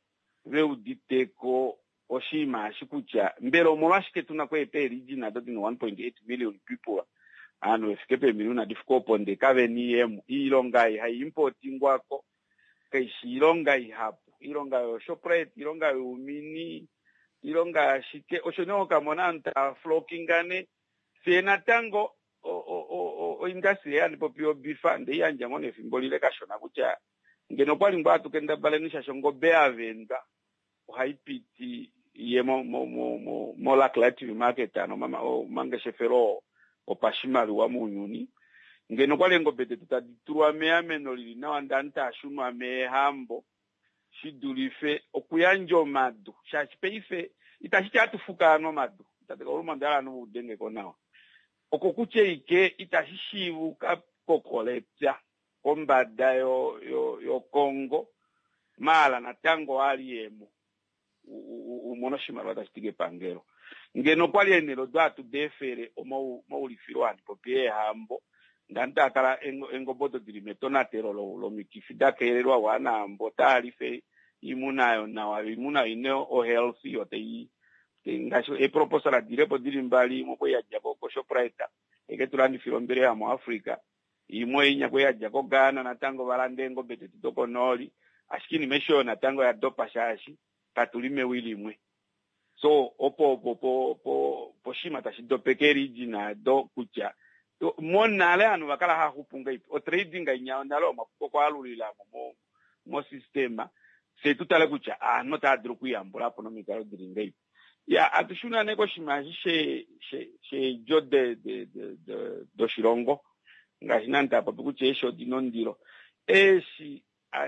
veuditeko oshima ashikucha mbero molashike tunakwete region doti one point eight million people anu efikepe milioni difiko ponde kaveni yemu ilongai hai importing wako kaishilongai hapo ilonga Shoprite ilonga umini ilonga shike oshonoka monanta flokingane sena tango o o o industry yani popio bifande yanja ngone fimbolile kashona kucha ngeno kwali mbatu kenda balenisha shongo bea venda haipiti yemo mo mo mo mo la collective market ano mama o mangeshefero o pashimali wa munyuni ngeno kwali ngobete tutaditurwa meameno lili na wandanta ashuma me hambo shidulife okuyanjo madu shachipeife itashitufuka no madu tateka urumandala no udenge konawa okokuche ike itashishivu ka kokolepya kombada yo yo yo Kongo mala na tango aliyemo umonoshima batastige pangero ngeno kwali enelo dwatu defere omo mo ulifirwani popie hambo nganta kala engo engo bodo dilimetona tero lo lo mikifida kererwa wana ambo talife imunayo na wa imuna ino o healthy otei ngasho e proposala direpo dilimbali mo ko yajja ko Shoprite eketulandi filombere ya mu Africa imwe inya ko yajja ko Ghana na tango balandengo bete toko noli ashikini mesho na tango ya dopa shashi katulime wilimwe so opo opo po po po shima tashidopekeri jina do kucha to monale anu bakala ha kupunga ipi o trading nya ndalo mapuko kwa alulila mo mo sistema se tutale kucha ah nota adru kuyambula hapo no mikalo diringa ipi ya atushuna neko shimaji she she she jode de de de do shirongo ngashinanta papu kuche esho dinondiro eshi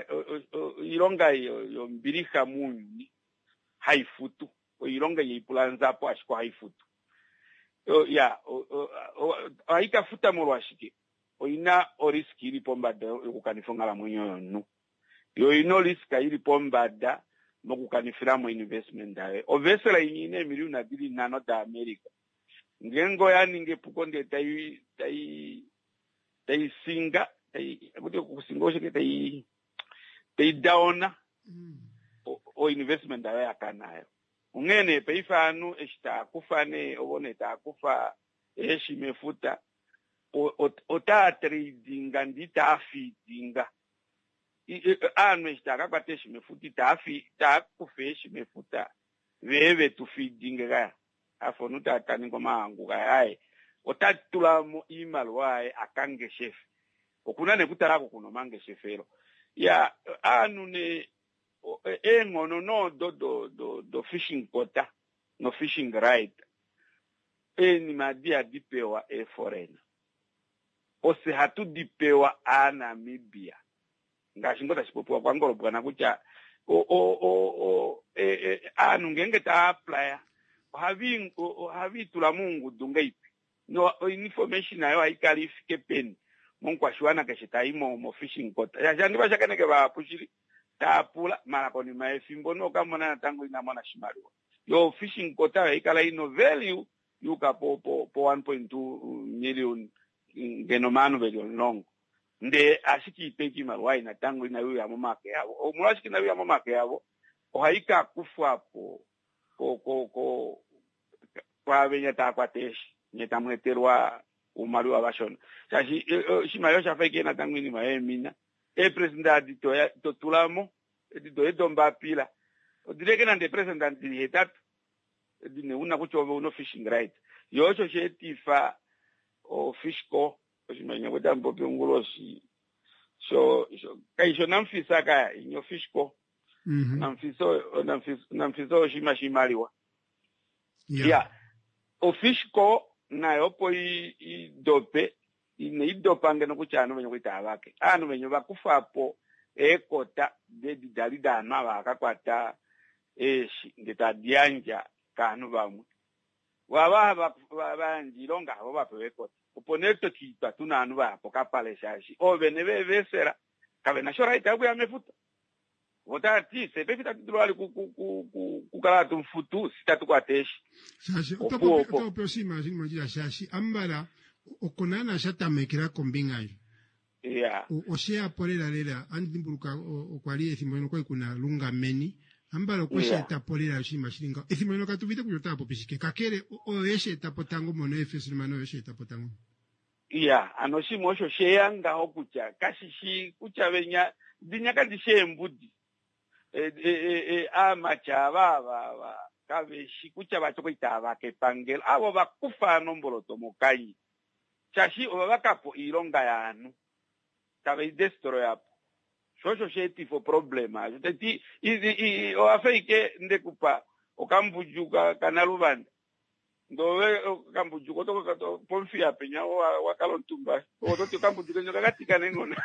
ironga yo mbiriha munyu haifutu o ironga yipulanza po ashiko haifutu o ya o aika futa molwashike o ina oriski ripomba de ukanifonga la munyo no yo ino riska iri pombada mokukanifira mu investment dawe ovesela inyine milioni abiri nano da America ngengo yani ngepuko nde tai tai tai singa tai kuti kusingoshe ke tai tai downa mm. o, o investment dawe akanayo ungene peifanu eshita kufane obone ta kufa eshi mefuta ota trading ndita feedinga anu eshita akakwate eshi mefuta ta fi ta kufeshi mefuta wewe tu feedinga ga afonuta taningo mangu ga otatula mu email wae akange chef okuna nekutarako kuno mange chefero ya anu ne engono no do do do do fishing quota no fishing right eni madia dipewa e foreigner ose hatu dipewa a Namibia ngashingota chipopowa kwangolo bwana kucha o o o e, e anu ngenge ta apply havi havi tula mungu dungaipi no information ayo aikalifike pen mungu ashwana kashita imo mo fishing quota ya jandiba shakaneke ba pushiri tapula mara koni maefimbo no kamona tango ina mwana shimaliwa yo fishing quota ikala ino value yuka po po, po one point two million genomano belio long nde ashiki peki marwa ina tango ina yu ya momake yabo o mwashiki na yu ya momake yabo o haika kufa po ko ko ko kwa benya ta kwateshi nyeta mweterwa umali wa bashona sashi shimayo shafeke na tango ina maemina e president to to tulamo edito edomba pila odireke na de president di hetat dine una kuchova uno fishing right yocho chetifa o fishko oshimanya kweta mbope nguloshi so so kaisho namfisa ka inyo fishko mhm namfiso namfiso namfiso shima shimaliwa yeah, yeah. O fishko na yopo i, i dope ine idopange no kuchano benyo kwita abake anu benyo bakufapo ekota de dalida na bakakwata eshi ngeta dianja kanu bamwe waba banjilonga abo bapewekota uponeto kitwa tunanu bapo kapale shashi obene bebesera kabena shora itabu ya mefuta wotati sepefita tudwali ku ku ku kukala tumfutu sitatu kwateshi shashi utapo utapo sima zingi majira shashi ambara okonana shatamekera kombingayo yeah oshea polera lera andimburuka okwali ethimbo kwa kuna lunga meni ambara kwesha yeah. Tapolera shima shilinga ethimbo katubite kujota apo pishike kakere o yeshe tapotango mono efesu mano yeshe tapotango iya anoshimo sho sheyanga okucha kashishi kucha benya dinyaka dishembudi e e e amacha baba ba kabeshi kucha batoko itaba ke pangel abo bakufa nomboloto mokai chashi obakapo ilonga yanu kabe destroy up shosho sheti for problema teti i o afeike ndekupa okambujuka kanalubanda ndowe kambujuko to to pomfia penya wa wakalontumba o to kambujuka nyoka katika nengona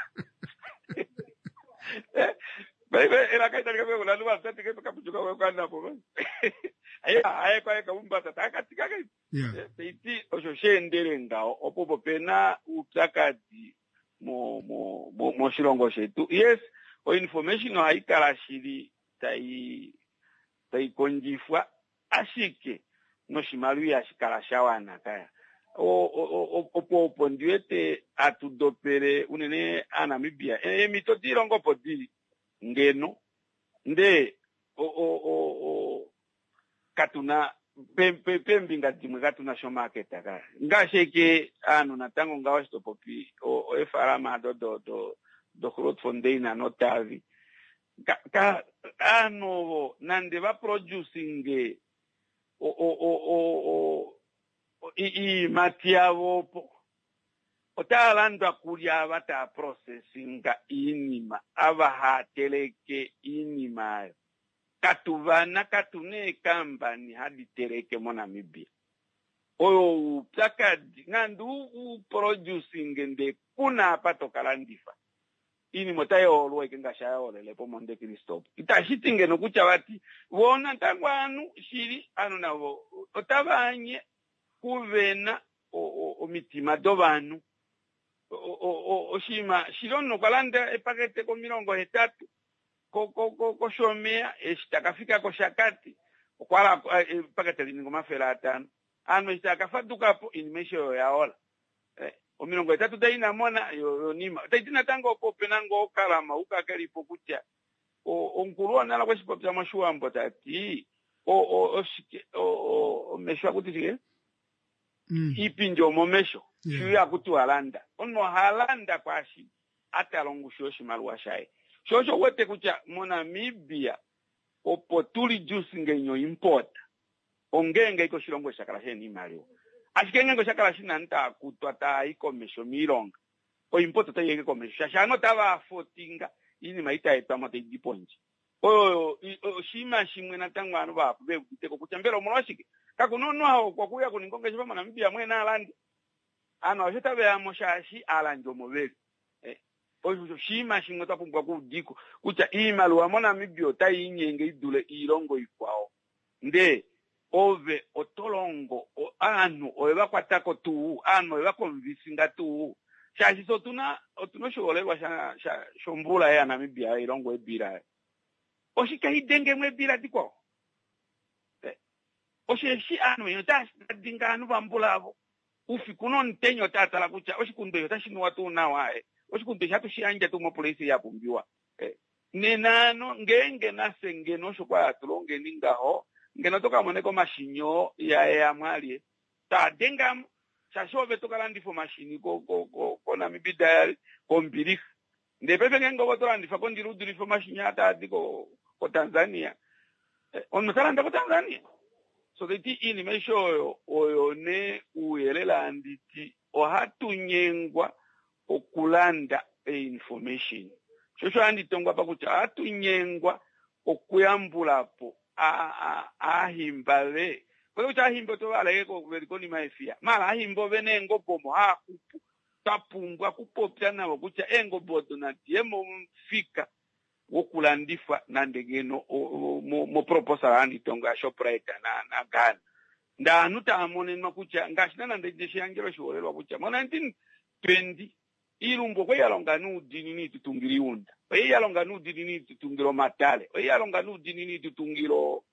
bebe era kaita kabe una luwa tati ke kambujuka wa kana po aya aya kwa kaumba tata katika ke teti osho shendere ngao opopo pena utakadi mo mo mo, mo shilongo shetu yes o information haikala shiri tai tai konjifwa ashike no shimalu ya shikala shawana kaya o o o o ndiwete atudopere unene Namibia e mitoti longo podi ngeno nde o o o, o katuna pempe pembinga dimwe katuna show market kaya ngasheke anu natango ngawa stopopi o, o efarama do do do do growth fondeina notavi ka, ka anu nande va producing o o o o o i i matiavo po otalanda kulia bata processing inima abaha teleke inima katuvana katune kambani hadi teleke mo Namibia oyo plaka ngandu u producing nde kuna pato kalandifa ini motayo olwe kengasha olele po monde Kristo itashitinge no kucha bati wona tangwanu shiri anu nabo otabanye kuvena o, o, o mitima dobanu o o o shima shirono kalanda epakete ko mirongo hetatu ko ko ko ko shomea eshitakafika ko shakati kwala paka telingo mafela atano ano eshitakafatuka po inimesho yaola eh omilongo itatu daina mona yo nima taitina tango ko penango kalama ukakalipo kutya o onkulona la kwesipopya mashuambo tati o o o o mesho akutike mm. ipinjo momesho yeah. Shuya kutu halanda ono halanda kwashi atalongusho shimalwa shaye shosho wote kucha Monamibia opotuli juice ngenyo import ongenge iko shilongo shakala sheni malio ashikenge ngo shakala shina nta kutwa ta iko mesho milonga o import ta yeke komesho shashano tava fotinga ini maita eta mate diponji oyo shima shimwe na tangwa anu ba be kuteko kuchambera omwashike kakunono hao kwa kuya kuningonga shiba Monamibia mwena alandi ano ashita be amoshashi alanjo mobeli eh oyo shima shimwe tapumbwa kudiko kucha imalu wa Monamibia tayinyenge idule ilongo ikwao nde ove otolongo o anu oeba kwatako tu anu oeba konvisinga tu shashi so tuna otuno sholewa sha sha shombula ya Namibia ilongo ebira oshika hidenge mwebira diko eh osheshi anu yota dinga anu bambulavo ufi kuno ntenyo tata la kucha oshikunde yota shinu watu na wae oshikunde shatu shianja tu mo police ya kumbiwa eh nenano ngenge nasenge no shokwa atulonge ningaho ngena toka moneko mashinyo ya ya mwali ta denga shashove toka landi fo mashini ko ko ko, ko na mibidari ko mbiri nde pepe ngengo boto landi fa kondi ruduri fo mashini ata diko ko Tanzania eh, on msalanda ko Tanzania so deti ini mesho oyo ne uyelela anditi o hatunyengwa okulanda e information shosho anditongwa pakuti hatunyengwa okuyambulapo a a ahimbale kwa kucha ahimbo to wala yeko velikoni maefia mala ahimbo venengo bomo ha kupu tapumbwa kupopya nawo kucha engo bodo na diemo mfika wokulandifa na ndegeno mo, mo proposal andi tonga Shoprite na na Ghana nda nuta amone makucha ngashina na ndejeshi angelo shorelwa kucha mo nineteen twenty ilumbo kwe yalonga nudi nini tutungiri unda kwe yalonga nudi nini tutungiro matale kwe yalonga nudi nini tutungiro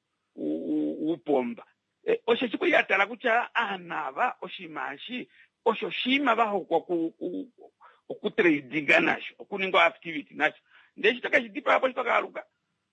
upomba e, oshe chipo yatala kucha anava oshimashi osho shima baho kwa ku, ku, ku, ku trading nasho kuningo activity nasho ndeshi taka chidipa hapo chitoka aluka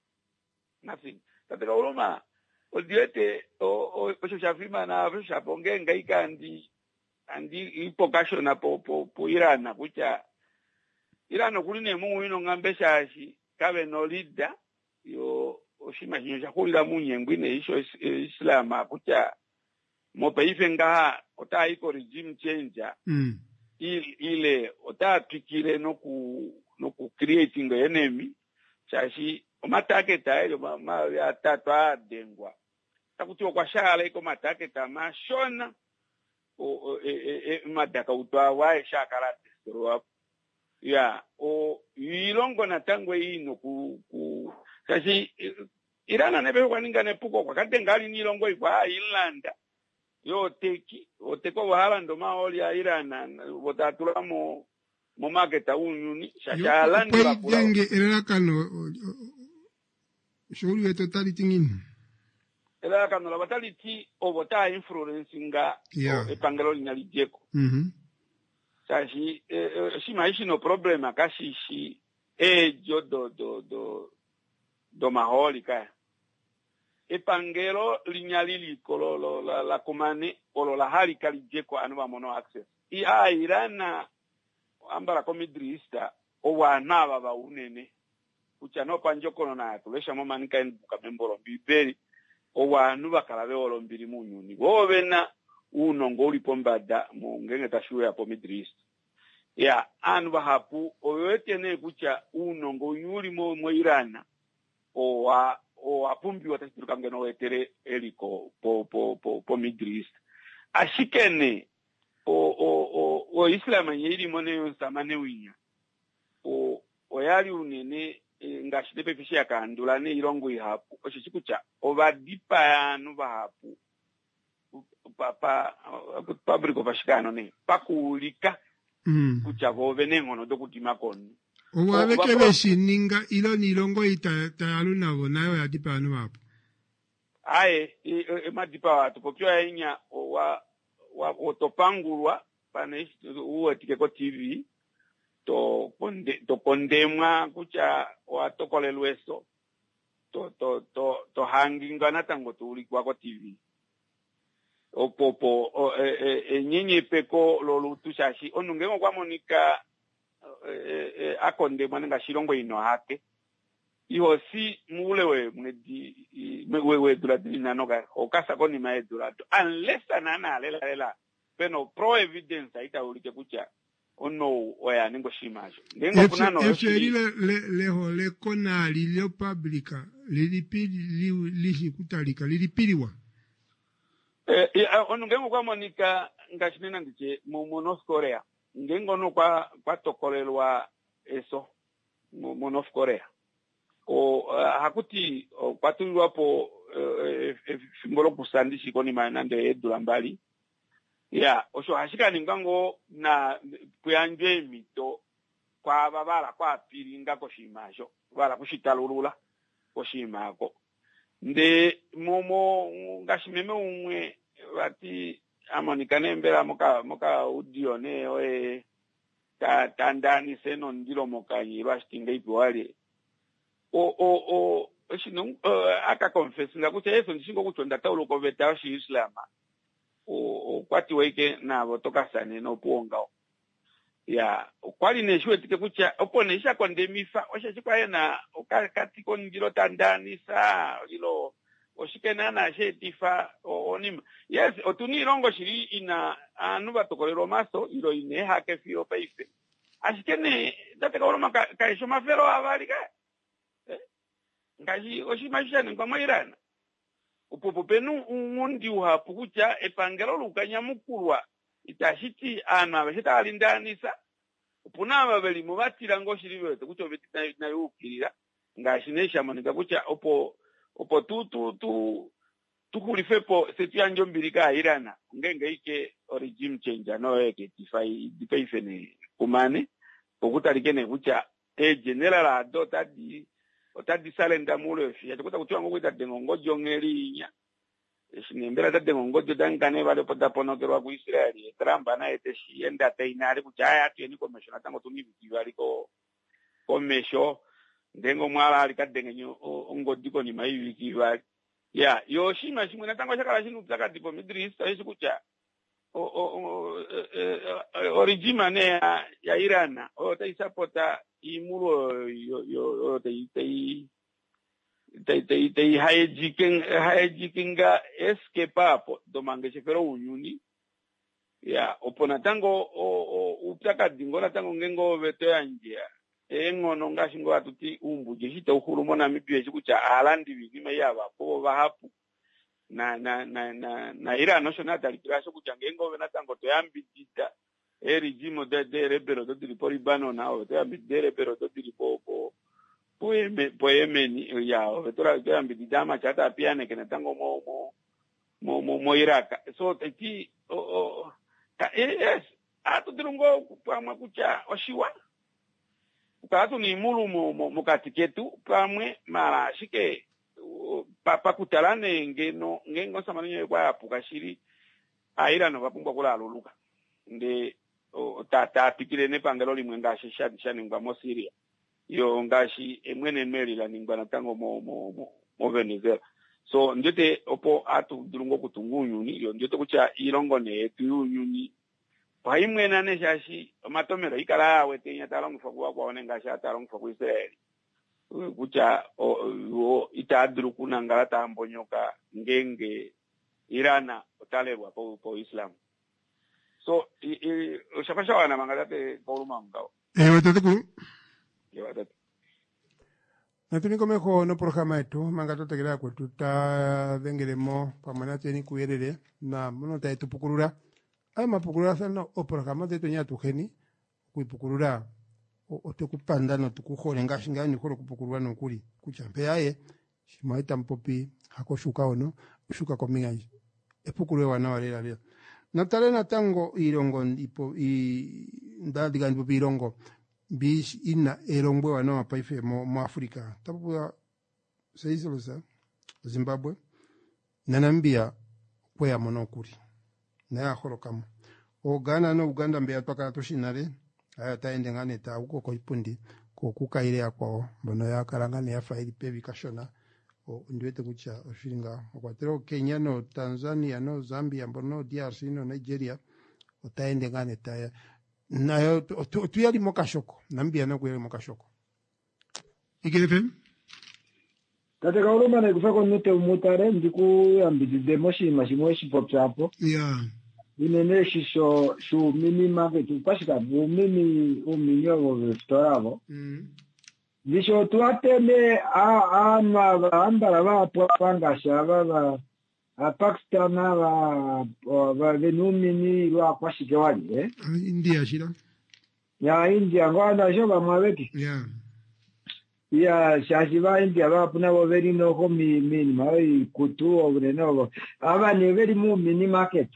nothing tateka uloma odiete osho shafima na osho shaponge ngaika andi andi ipokasho na po po po Irana kucha Irano kuline mungu ino ngambe shashi kabe no leader yo oshima hinyo shakulila munye ngwine isho Islama kucha mopa ifenga ota iko regime changer mm. ile ile ota pikile no ku no ku creating enemy shashi omatake tayo ma, ma ya tatwa dengwa takuti kwa shala iko matake tama shona o e e madaka utwa wae shakala destro ya o ilongo na tangwe ino ku ku kashi Irana nebe kwa ninga nepuko kwa katengali ni ilongo ikwa Irlanda yo teki o teko wahala ndo maoli ya Irana botatula mo mo market unyuni shasha landi la kula yenge erera kano shuru yeto tali tingin erera kano la batali ti o bota influence nga yeah. Epangelo nyali jeko mhm sashi e, shi maishi no problema kashi shi e jo do do do do maholi ka epangelo linyali likolo la la komane olo la hali kali jeko anu ba mono access i a Irana ambara komidrista o wanaba ba unene kucha no panjoko na tulesha mama nika buka membolo bibeli o wanu bakalabe olombiri munyuni wobena uno ngoli pombada mu ngenge tashuwe ya pomidrista ya anu bahapu oyete ne kucha uno ngoyuli mo mo Irana o wa o apumbi watasiruka ngeno wetere eliko po po po pomidrista ashikene o o o o Islam yiri mone samane winya o o yali unene e, ngashide pefishi yakandula ne irongo ihapu oshikucha obadipa anu bahapu papa public ofashikano ne pakulika mm. kucha bobe nengono dokutima kono Owabeke beshininga ilo nilongo ita tayaluna bonayo yadipa anu hapo. Aye, emadipa watu popyo inya wa wa otopangulwa pane uwe tikeko T V to konde to kondemwa kucha watokolelweso to to to to hanginga natango tuli kwa T V. Opopo o, e, e, e, nyinyi peko lolu tushashi onungengo kwa monika e, e, akondemwa nga shilongo ino hake. Iho si mulewe mwedi wewe duladili nanoga okasa koni maedulato unless anana lela lela peno pro evidence aita ulike kucha ono oya ningo shimajo ndengo kunano eferi le le le le kona lilio publica lilipili lihi kutalika lilipiliwa eh ono ngengo kwa monika ngashinena ndiche mu North Korea ngengo no kwa kwa tokolelwa eso mu North Korea o uh, hakuti o patulu hapo uh, simbolo kusandishi koni manande edula mbali ya osho hashika ningango na kuyanje mito kwa babala kwa piringa koshimasho bala kushitalulula koshimako nde momo ngashimeme umwe bati amonikane mbera moka moka udione oe ta tandani seno ndilo moka yirwa stinga ipwale o o o shino uh, aka confess ngakuthi yeso ndishingo kujonda tawulo koveta shi Islam o kwati weke na botoka sane no ponga ya kwali neshwe tike kucha oponesha kondemifa osha chikwa yena okati konjiro tandani sa ilo oshikena na shetifa onim yes otuni rongo shiri ina anu batokolero maso ilo ine hake fio paife ashikene date kaoloma ka esho mafero abali ka ngaji oshimashana ngoma irana upopo penu umundi uhapu kucha epangelo lukanya mukulwa itashiti ana bashita alindanisa upuna babeli mubatira ngo shiriwe kucho betita nayo ukirira ngashinesha manika kucha opo opo tu tu tu tukulifepo setu yanjo mbirika irana ngenge ike regime change no yake tifai dipaifene kumane okutalikene kucha e general adota di otadi salenda mulo fi atakuta kutiwa ngokuita dengongo jongelinya eshinembera ta dengongo jodangane bale poda ponokerwa ku Israeli Trump na eteshi enda tainari kuchaya ati ni commission atango tunibi baliko commission ndengo mwala alikadengenyo ongodiko ni maivi kiwa ya yoshima shimwe natango shakala shinu tsaka tipo midris taisi kucha o o o regime ne ya Iran o taisapota imulo yo yo tei tei tei tei tei haejiking haejikinga escapapo domange chefero unyuni ya opona tango o utaka dingola tango ngengo veto yanjia engono ngashingo atuti umbuje hita uhurumo na mipye chikucha alandi bizima yaba po bahapu na na na na na ira national talikiraso kucha ngengo vena tango to yambidita e regime de de rebero do dipori bano na o te ambide rebero do dipo po poeme poeme ya o vetora to ambidita ma chata piane ke tango mo mo mo mo iraka so ti o o ta es atu dirungo pamwe kucha oshiwa ukatu ni mulu mo mo katiketu pamwe mara shike papa kutalane ngeno ngengo samanyo kwa apukashiri aira no bapumbwa kula aluluka nde o tata pikire ne pangelo limwe ngashi shadi shani ngwa mo Syria yo ngashi emwene meli la ningwa na tango mo mo mo, mo Venezuela so njote opo atu durungo kutungunyu ni yo njote kucha irongo ne tuyunyuni pa imwe na ne shashi matomero ikala wete nyatalo mfagwa kwa onenga shatalo mfagwa Israeli kucha o, o itadru kuna ngalata ambonyoka ngenge Irana otalerwa po po Islam so ushapasha wana mangalate kwa uluma mkao eh watatu ye watatu natuni komeko no programa yetu mangatote kila kwetu ta vengelemo pamana teni kuyerere na mono ta etupukurura ay mapukurura sana o programa de tonya tukeni kuipukurura o tekupanda no tukuhole ngashinga ni kolo kupukurura no kuli kuchampe yaye shimaita mpopi hakoshuka ono ushuka kominga epukuru wana walela leo natale na tango irongo ipo i ndadiga ndipo irongo bish ina erongwe wana mapaife mo, mo Afrika. Tapu ya seizi losa Zimbabwe na Namibia kwe ya monokuri. Na ya khorokamo. O Ghana no Uganda mbe atwaka toshinare ayata endengane ta uko ko ipundi ko kukaire yakwa bono ya karangane ya faili pebi kashona o ndwete kucha oshinga okwatero Kenya no Tanzania no Zambia bono D R C no Nigeria otaendengane ta nayo tuyali mokashoko Namibia no kuyali mokashoko Ikirefe Tate kauluma na kufako nute umutare ndiku ambidi demoshi mashimoshi popchapo yeah inene shisho shu mini market upashika mini uminyo vestoravo mm disho tuatele a ama ambara va panga shava va a Pakistan va va venumini va kwashike wali eh India shira ya India ngwana shoba maweki yeah ya shashiva India va puna vo veri no ko mi mini mai kutu over no ava ne veri mu mini market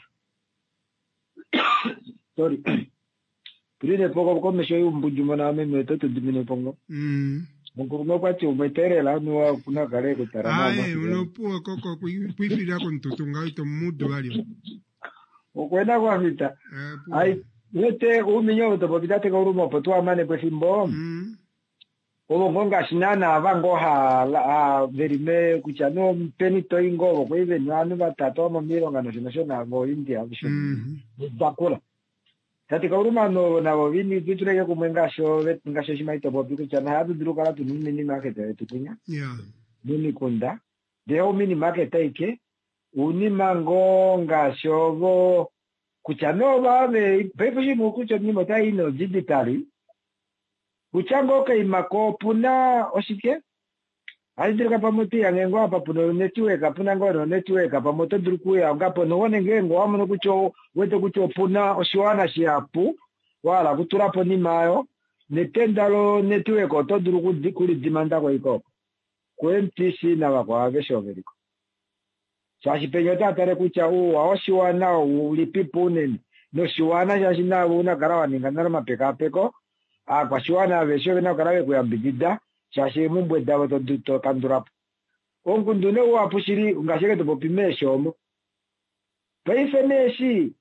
sorry prine poco come se un bujumo na me meto tu dimine pongo mm Mungu mo kwa tu metere la no kuna kare ko tarama ai uno puo koko kuifira con tutunga ito mudo valio o kwenda kwa vita ai yote uminyo to popidate ko rumo potu amane kwa fimbo mm o ngonga shinana vango ha a verime kuchano penito ingo ko ive nyanu batatu mo miro ngano shona go India bisho bakula Tati kauruma no na wini vitureke kumwengasho vet ngasho shimaito bobi kuchana hadu durukala tu mini market tu kunya yeah mini kunda deo mini market ike uni mango ngasho go kuchano bave pepeshi mukucho ni motai no digitali kuchango kai makopuna oshike Alidrika pamote yangengo hapa puno network apuna ngoro network pamote durukuya ngapo none ngengo amuno kucho wete kucho puna oshiwana shiapu wala kuturapo ni mayo netendalo network oto duruku dikuri dimanda kwa iko kwentisi na wakwa veshoveriko shashi penyota tare kucha u oshiwana ulipipu nene no shiwana shashi na una karawa ningana mapeka peko a kwa shiwana vesho na karawe kuyambidida Shashi mumbwe dawa to to kandurap. Ongundune wa pushiri ngasheke to popime shomo. Paifeneshi.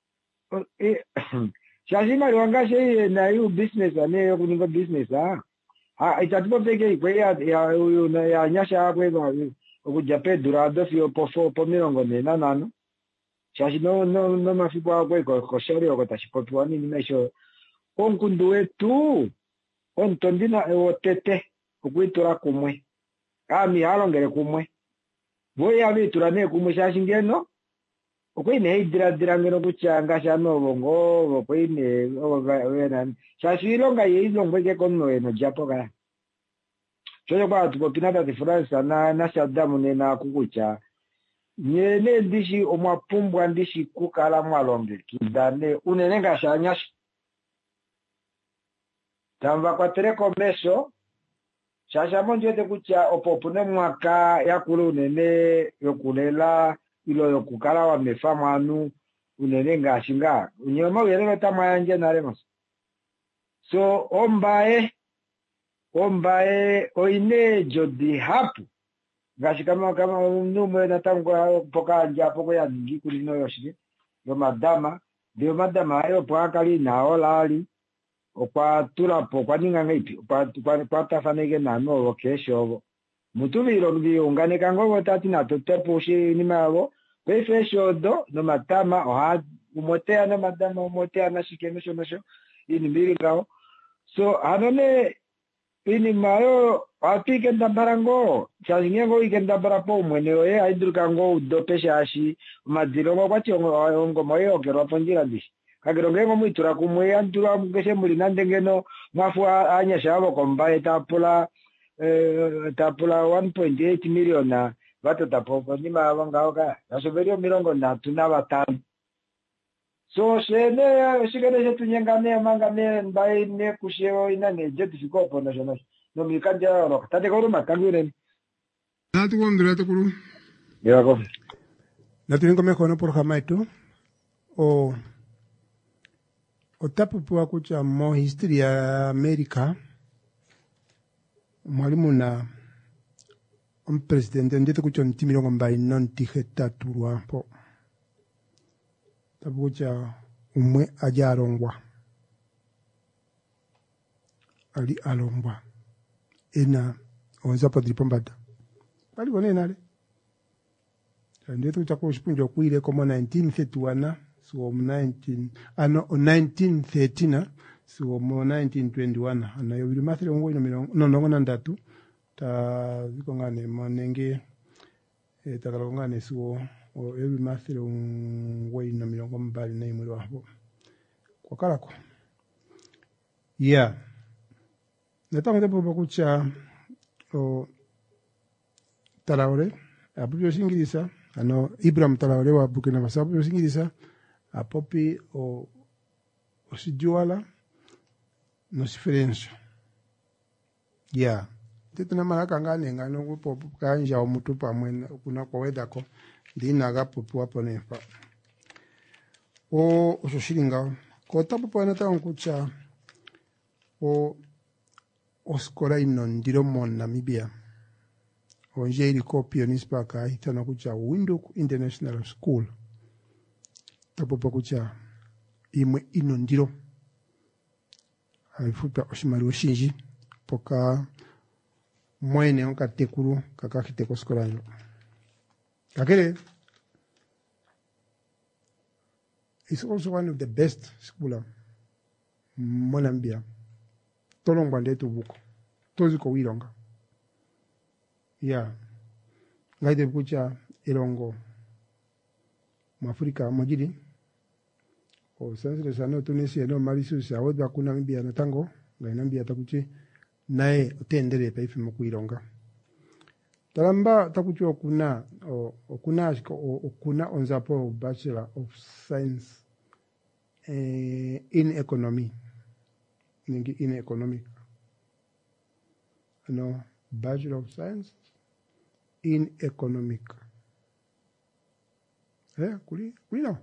Shashi mari wangashe na yu business ane yo kuninga business ah. Ah itatipo peke kwe ya ya na ya nyasha kwe ba okujape durado fio pofo pomirongo nena nano. Shashi no no no mafipo kwe ko ko shori okatashi potwani ni mesho. Ongunduwe tu. Ontondina e otete. Kuitura kumwe ami halongere kumwe boya bitura ne kumwe shashingeno okwine idira dira ngeno kuchanga shano bongo okwine wena shashilonga yilongwe ke konno eno japo kana choyo kwa tuko pinata di France na na shadamu ne na kukucha nyene ndishi omwapumbwa ndishi kukala mwalonge kidane unenenga shanyashi tamba kwa tereko mesho Shasha monjo te kucha opopune mwaka ya kulu nene yokulela ilo yokukala wa mefamu anu unene nga shinga unyoma uyelelo tama yanje na remos so ombae ombae oine jodi hapu gashi kama kama nume na tango poka anja poko ya ngikuli no yoshiki yo madama dio madama ayo poka kali na olali Opa tulapo kwa ninga ngaipi opa kwa kwa tafanege na no kesho mutubiro ndi ungane kango tati na totepo shi ni mawo pefe shodo no matama oha umotea no madama umotea na shikemesho mesho ini mbiri kao so anone ini mayo atike ndabarango chazingengo ikenda barapo mwene oye aidukango udopesha ashi madiro kwa chongo ngo moyo kero ponjira dishi kagirongengo mwitura kumwe antura mukeshe muri nandengeno mwafu anyasha abo komba etapula eh tapula one point eight million na bato tapopo ni mabanga oka nasoberio mirongo na tuna batano so shene shigene jetu nyengane mangane mbai ne kusheo inane jetu sikopo na jono no mikanja ro tate ko ruma kangure na tu ngondra to kuru ya ko na tu ngome kono por jamaitu o otapupiwa kucha mo history ya Amerika mwalimu na umpresidente ndete kucha ntimilongo mbali nontihetatu lwampo tapukucha umwe aja alongwa ali alongwa ena onzapo dilipombata bali kone nale ndete kucha ko shipunjo kuile komo nineteen thirty-one so nineteen ano nineteen thirteen so mo nineteen twenty-one ana yo bimathile ngo ino milongo no no nandatu ta zikongane monenge e takalongane so o ebi mathile ngo ino milongo mbali na imwe wapo kwa kalako yeah netango tepo bakucha o Traoré apuyo singirisa ano Ibrahim Traoré wa Burkina Faso apuyo singirisa apopi o osijuala no diferença ya tete na maraka ngane ngano kupo kanja o mutu pamwe kuna kwa wedako ndina gapo puapo nefa o ososhiringa ko tapo pana ta onkucha o oskora ino ndiro mon Namibia o njeri kopio nispa ka itana kucha Windhoek International School tapo pakucha imwe ino ndiro alifupa oshimali oshinji poka mwene onka tekuru kakakite koskoranyo kakele it's also one of the best school Monambia tolongwa ndetu buko tozi ko wironga ya ngaide kucha ilongo Mwafrika mojili o sasa sana Tunisia no marisu sa wodwa kuna Namibia na tango na Namibia takuchi nae utendere paife mukuironga talamba takuchi okuna okuna okuna onzapo Bachelor of Science eh, in economy ningi in economic no Bachelor of Science in economic eh kuli kuli no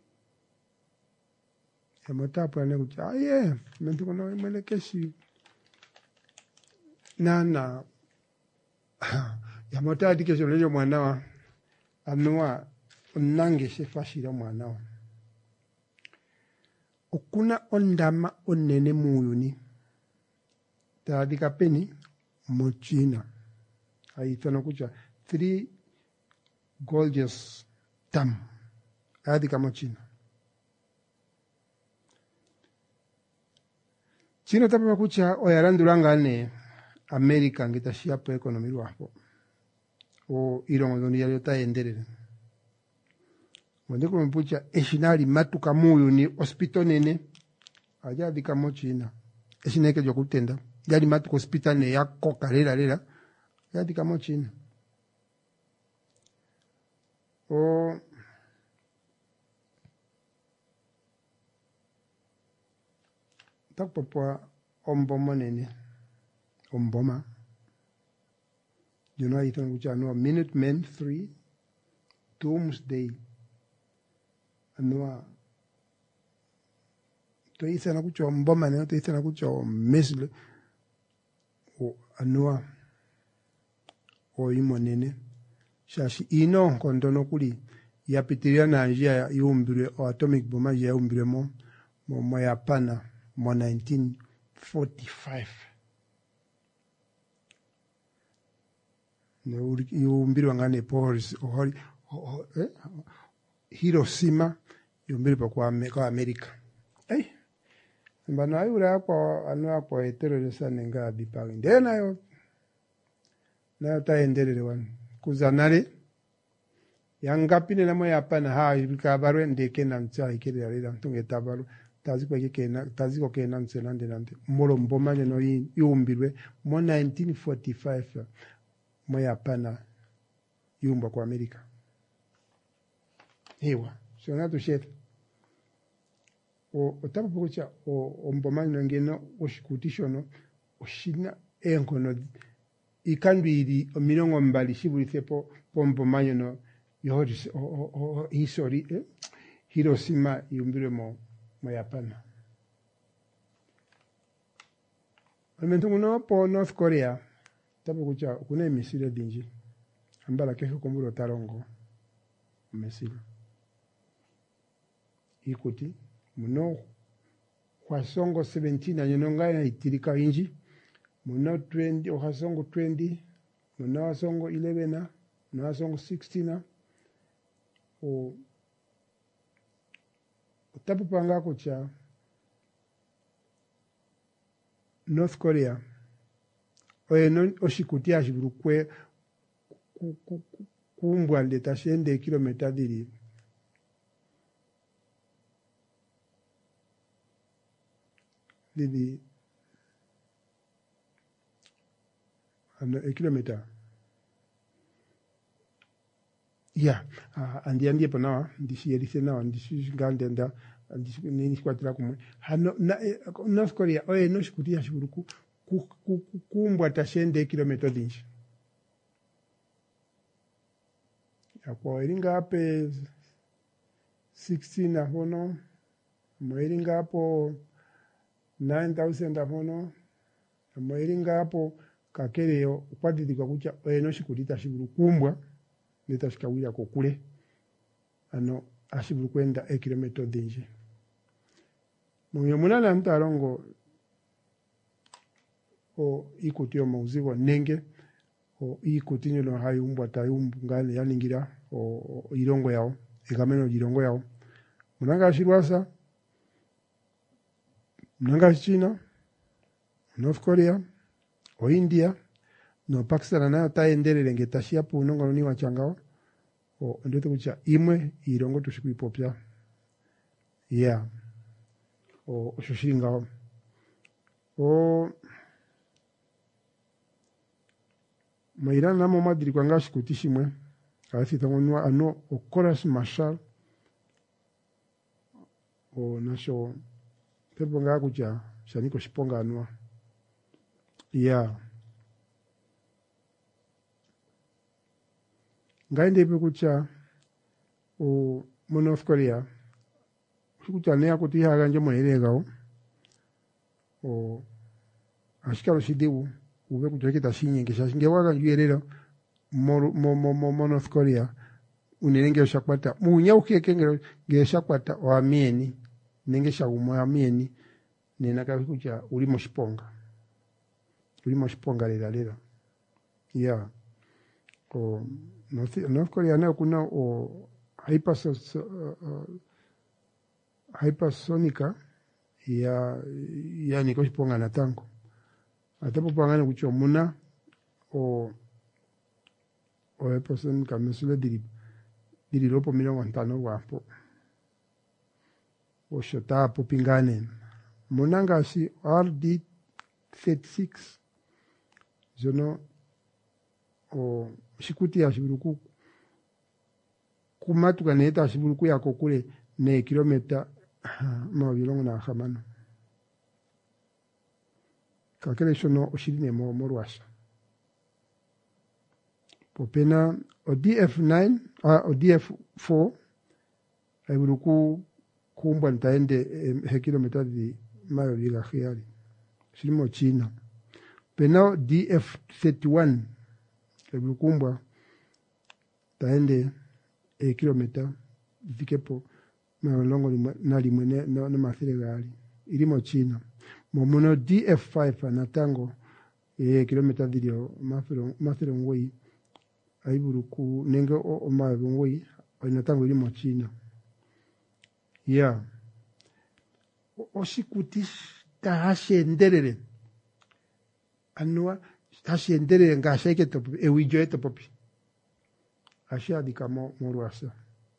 matapo ane kucha aye menti kono imele keshi nana ya motadi kesho lejo mwanawa anua onange shefashira mwanawa okuna ondama onene muyuni tadika peni mochina aitana kucha three gorgeous dam adika mochina Chino tapa kucha oyarandulanga ne America ngitashia po economy lwapo o irongo ndoni yali tayenderere wandeko mpucha eshinali matuka muyuni hospital nene aja dika mochina eshineke jo kutenda yali matuka hospital ne yakoka lela lela ya dika mochina o takpopwa omboma nene omboma you know it on which I know Minutemen three Doomsday anua to isa na kucho omboma ne to isa na kucho mesle o anua o imonene shashi ino kondono kuli yapitiria na njia yumbire o atomic bomb ya yumbire mo mo ya pana mo nineteen forty-five ne yumbire wangane Paris o eh Hiroshima yumbire kwa kwa America eh mbana yura kwa anwa kwa terrorisa nenga bipangi ndena yo na taendelele wan kuzanare yangapine na moya pana ha ibika barwe ndeke na mcha ikere yalira ntunge tabaru taziko yake na taziko ke na nselande nande molo mbomanye no yumbirwe mo nineteen forty-five moya pana yumba kwa Amerika hewa sio tu chef o otapo pocha o mbomanye ngeno oshikutishono oshina enkono ikandwiri omirongo mbali shiburisepo pombo manyono yoris o o histori eh? Hiroshima yumbire mo mo Japana Alimentu no po North Korea tapo kucha kuna misile dinji ambala kesho kombulo tarongo misile ikuti muno kwa songo seventeen anyononga ya itirika inji muno twenty o songo twenty muno songo eleven muno songo sixteen o tapo panga kucha North Korea oye no oshikuti ashibirukwe kumbwa leta shende kilomita diri diri ano e kilomita ya andi andi pana ndisi yerise na ndisi ngandenda ndisi nini kwatira kumwe hano na North Korea oye no shikuti ashibiruku kumbwa tashende kilomita dinshi kwa iringa ape sixteen ahono mo iringa apo nine thousand ahono mo iringa apo kakereo kwadidika kucha eno shikulita shiburu kumbwa netashikawira kokule ano ashiburu kwenda e kilomita dinshi mu munana ntarongo o ikutio mauzigo nenge o ikutinyo no hayumbwa tayumbu ngale yaningira o, o irongo yao egameno irongo yao munanga shirwasa munanga China North Korea o India no Pakistan na taendelele ngetashia pu nongo ni wachangao o ndoto kucha imwe irongo tushikuipopya yeah o shushinga o Maira na mo madri kwanga shikutishimwe kasi tangonwa ano okoras mashal o nasho pepo nga kuja shaniko shiponga anwa ya ngaende pe kucha o North Korea kucha ne akuti haga nje moeregao o ashikalo shidibu ube kuchekita shinye ngesha shingewaga yuyerero mo mo mo North Korea unirenge shakwata munya ukekengero ngeshakwata wa mieni nengesha umo mieni nena kakucha ulimo shiponga ulimo shiponga lera lera ya o North, North Korea na kuna o hypersos uh, hypersonica ya ya niko shiponga na tango atapo pangana kucho muna o o e person kamesule diri diri lopo milongo ntano wapo o shota po pingane munanga si R D thirty-six jono o shikuti ya shiburuku kumatu kaneta shiburuku ya kokule ne kilomita mabilongo na hamano kakele shono oshirine mo morwasha popena o D F nine a o D F four aiburuku kumbwa ntaende he kilomita di mayo liga hiari shirimo China pena D F thirty-one aiburuku kumbwa taende e kilomita vikepo mayo longo na limwene na mafire gali ilimo China momono D F five anatango e kilomita dirio mafiro mafiro ngoi aiburuku nenge o, o mayo ngoi anatango ilimo China ya yeah. Oshikuti ta hashenderere anwa hashenderere ngasheke to e wijo eto popi ashia dikamo morwasa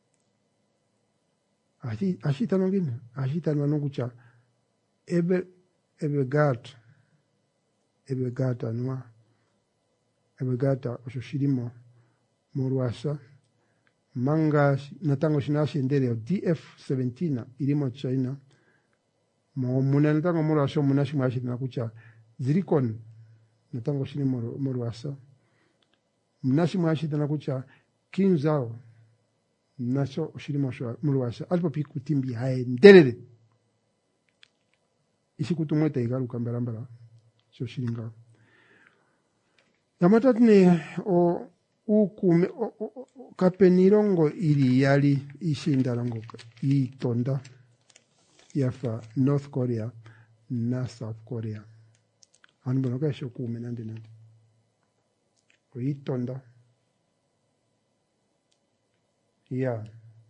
ashi ashi tanongine ashi tanwanongucha ebe ebe gat ebe gata anwa ebe gata oshoshirimo morwasa manga natango shinashi ndere D F seventeen ilimo China mo muna natango morwasa munashi mwashi nakucha zirikon natango shini morwasa munashi mwashi nakucha kinzao nacho shirimo morwasa alpo piku timbi hae nderere isi kutumweta igaru kambarambara so shilinga yamatatne o ukume kapenirongo ili yali ishindarongo itonda yafa North Korea na South Korea anbono ka shokume nandi nandi itonda ya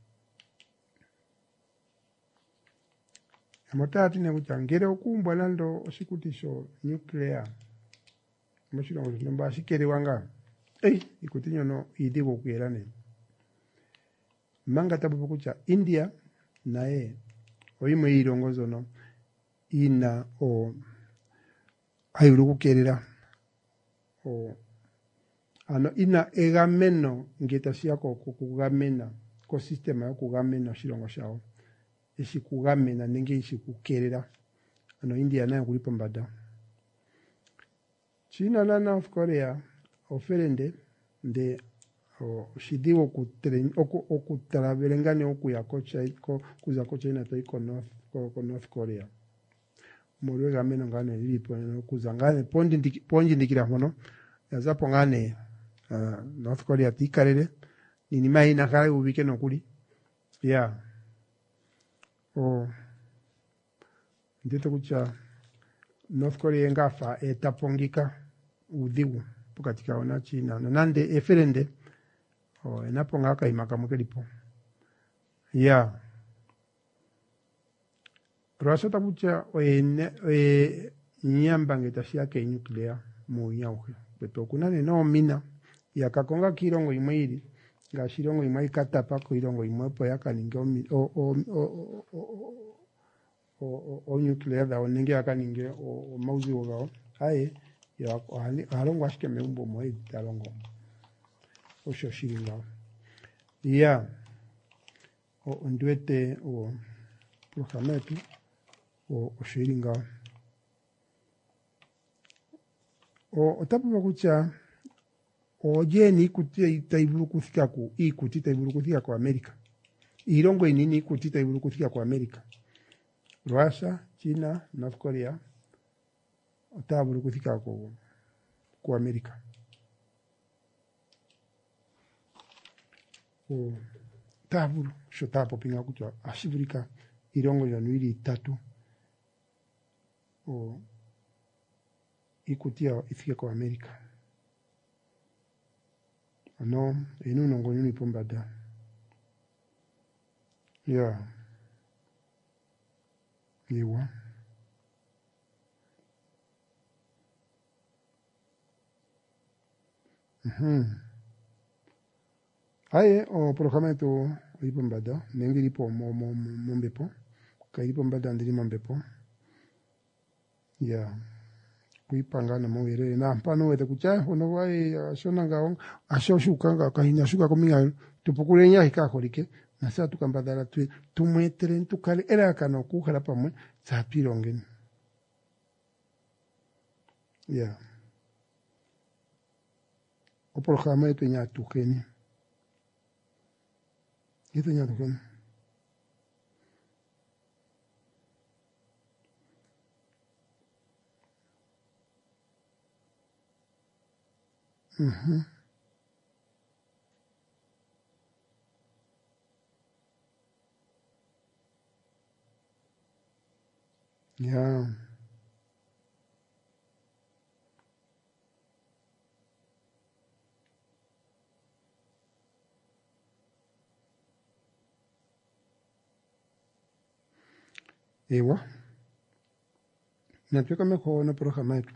amatati ne kuchangere okumbwa lando osikutisho nuclear mashiro nomba shikere wanga eh ikutinyo no idigo kuerane manga tabu kucha India nae oyimwe irongozo no ina o ayuru kukerera o ano ina egameno ngetasia ko kugamena ko system yo kugamena shirongo shao ishikugamena nenge ishikukerera ano India nayo kulipa mbada China na North Korea oferende de o shidiwo kutren oku okutaraberengane okuya kocha ko kuza kocha ina to iko North ko, ko North Korea moro gameno ngane lipo no kuzangane pondi ndiki, pondi ndikira hono yazapo ngane uh, North Korea tikarere nini mai na kale ubike no kuli ya yeah. o ndito kucha North Korea ngafa etapongika udhigu katika ona China nande eferende o enaponga kaimaka mukelipo ya yeah. Rasa tabucha ene e nyambange tashia ke nuclear mu nyauke beto kunane no mina yakakonga kirongo imweiri ngashirongo imwe katapa ko irongo imwe po yakaninga o o o o o nuclear da onenge yakaninge o mauzi wao aye ya alongo ashike meumbo moi talongo o shoshiringa ya o ndwete o programetu o oshiringa o otapu kucha o jeni kuti taiburu kufika ku ikuti taiburu kufika kwa Amerika irongo inini ikuti taiburu kufika kwa Amerika Russia China North Korea otaburu kufika ku ku Amerika o taburu shotapo pinga kucha ashibirika irongo yanwiri tatu o ikutia ifike kwa Amerika ano inu nongo yuni pombada ya niwa mhm aye o programeto ipombada nengiri po mo mo mombepo kairipo mbada ndiri mombepo ya kuipanga na mwere na mpano wete kucha ono wai ashona ngao ashoshuka nga kahinya shuka kominga tupukule nya hikakolike na sa tukambadala tu tumwetere tukale era kana kukhala pamwe zapirongeni ya o programa eto nya tukeni eto nya tukeni mhm ya ewa napeka meko na programa yetu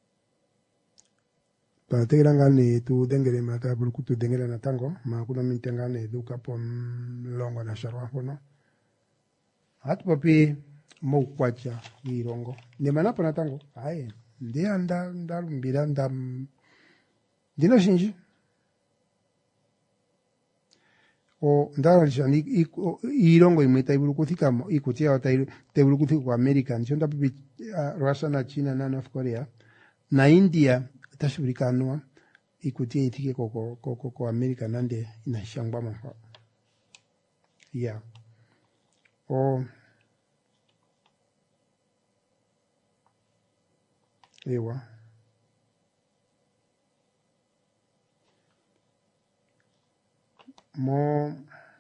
pa tegera ngane tu dengere mata buluku tu dengere na tango ma kuna mintengane duka pom longo na sharwa hono hatu papi mo kwacha irongo ne mana pana tango aye ndi anda ndalumbira ndam dino shinji o ndalisha ni irongo imeta ibulukuthika mo ikutia ta ibulukuthika kwa America nchonda pipi uh, Russia na China na North Korea na India tashubrikanwa ikutia itike koko koko ko America nande inashangwa mafa ya o ewa mo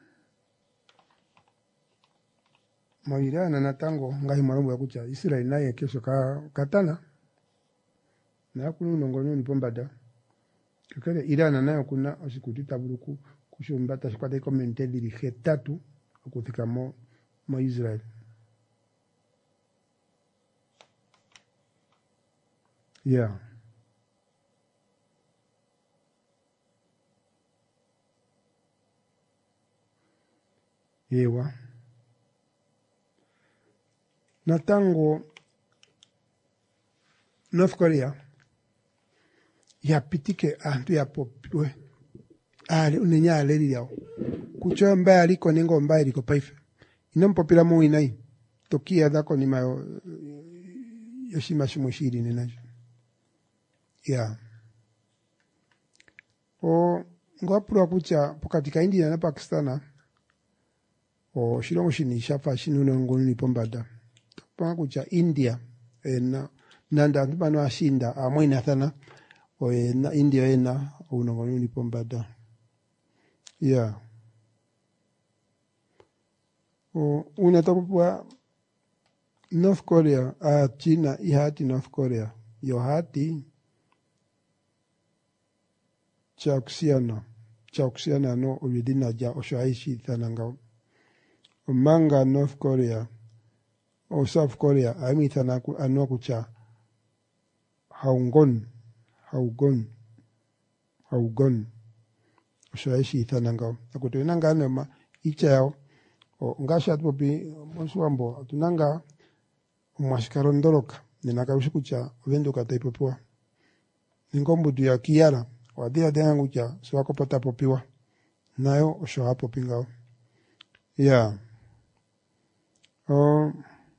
mawirana na tango ngai marombo ya kucha Israeli naye kesho ka katana na kunu nongono ni pombada kekele Irana nayo kuna osikutita buluku kushumbata sikwata komente dirige tatu okufika mo mo Israel yeah yewa na tango North Korea ya pitike antu ya popwe ale unenya aleri yao kucho mbaya liko ningo mbaya liko paife inompopila mu inai tokia dako ni mayo yoshima shumushiri ninajo ya o ngapura kucha pokatika India na Pakistana o shilongo shini shafa shinu ngonu ni pombada pa kucha India ena nanda bano ashinda amwina thana o ena India ena unongonu ni pombada yeah o unataka North Korea a uh, China ihati North Korea yo hati chauksiana chauksiana no ulidina ja oshaishi thananga manga North Korea o South Korea ami thanaku anokucha haungon haugon haugon oshaishi thananga akutena ngane ma ichao o ngasha tupi moswambo tunanga mwashkarondoroka ninakaushikucha venduka taipopoa ningombu tu ya kiara wadia dengu cha swako pata popiwa nayo osho hapo pingao yeah oh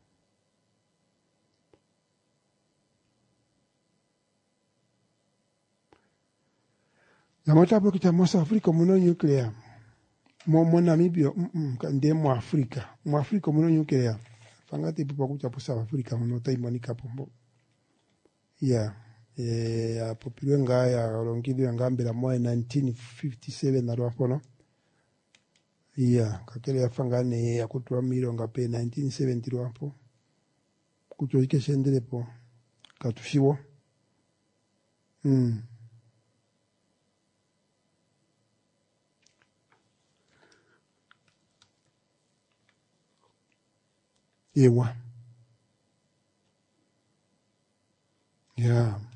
Namota hapo kita Mosa Afrika muno nuclear mo mo Namibia mm kande mo Afrika mo Afrika muno nuclear fangati popo kucha po South Africa muno taimanika pombo yeah eh apopilwe ngaya olongidwe ngambira mo nineteen fifty-seven na rwapono yeah kakele yafangane yakutwa miro ngape nineteen seventy rwapo kucho ikeshendele po katushiwo mm ewa yeah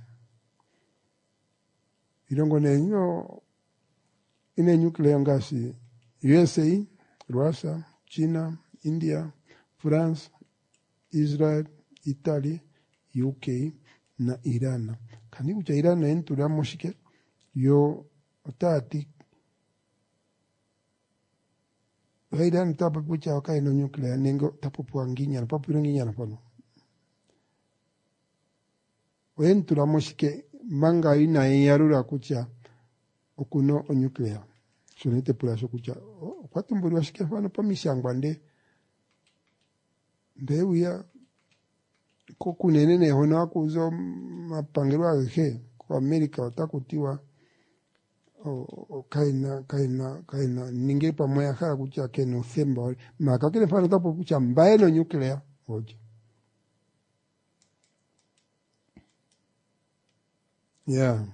ilongo nenyo ine nuclear ngasi U S A, Russia, China, India, France, Israel, Italy, U K na Iran. Kani kucha Iran na entura moshike yo otati Iran tapa kucha wakai no nuclear nengo tapo puanginya na papu nginya na pano. Entura moshike manga ina yarura kucha okuno o nuclear. Sonete pula sokucha kwati mburi washike fano pa mishangwande ndewia ko kunenene hono akuzo mapangirwa he ko America watakutiwa o kaina kaina kaina ninge pa moya kha kucha ke no themba maka kile fano tapo kucha mbaye no nuclear oje yeah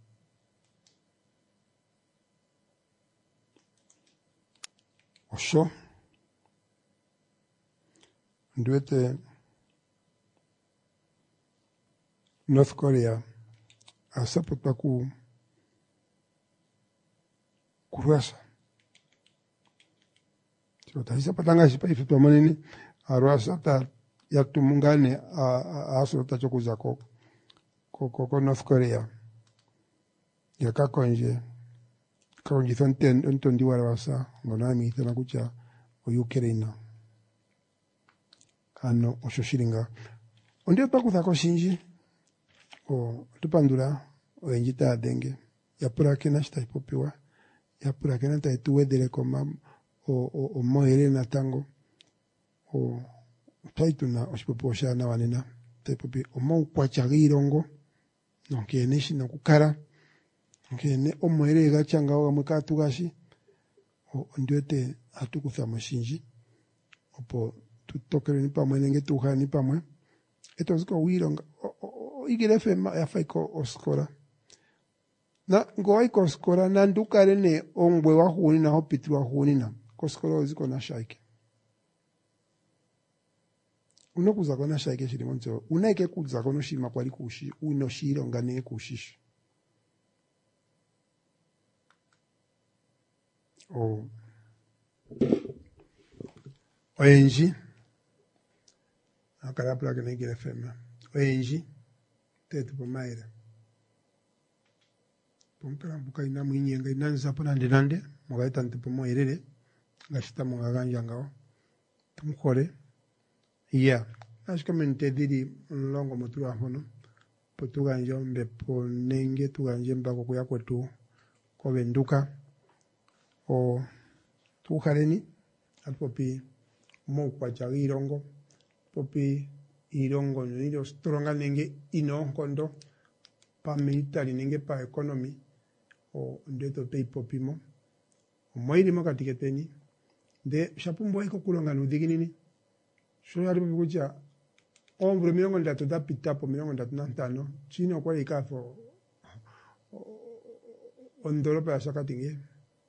osho ndwete North Korea asapota ku kurasa tutaisa patanga sipa ifitwa manene arasa ta yatumungane aso tachokuza ko ko ko North Korea yakakonje kaonji fonten ontondi warasa ngonami tena kucha oyukerina ano oshoshiringa ondio pakuza ko shinji o tupandura o enjita denge ya pura kena sta ipopiwa ya pura kena ta tuwedele koma o o o mohere na tango o taituna oshipoposha na wanena te popi omo kwa chagirongo no kene shina kukara kene omwere ga changa wa mukatu gashi o ndiote atukufa mashinji opo tutokere ni pamwe nenge tuha ni pamwe eto ziko wironga igire fema ya faiko oskora na ngoi koskora na ndukare ne ongwe wa huni na hopitu wa huni na koskora ziko na shaike unokuza kona shaike shiri monzo unaike kuza kono shima kwali kushi uno shiro ngane kushish o oenji akara plaga ne gire fema oenji tetu pomaira pompera buka ina mwinyenga inanza pona ndinande mugaita ntipo moirere ngashita mugaganja ngao tumkore ya ashikamente diri longo mutura hono potuganja mbepo nenge tuganje mbako kuya kwetu ko benduka o tuhareni alpopi mo kwa chagirongo popi irongo niro stronga nenge ino kondo pa military nenge pa economy o ndeto pe popimo o moiri mo katiketeni de shapumbo iko kulonga nudiginini so yari bukuja ombro mirongo ndatu da pitapo mirongo ndatu na ntano chino kwa ikafo ondoro pa shakatinge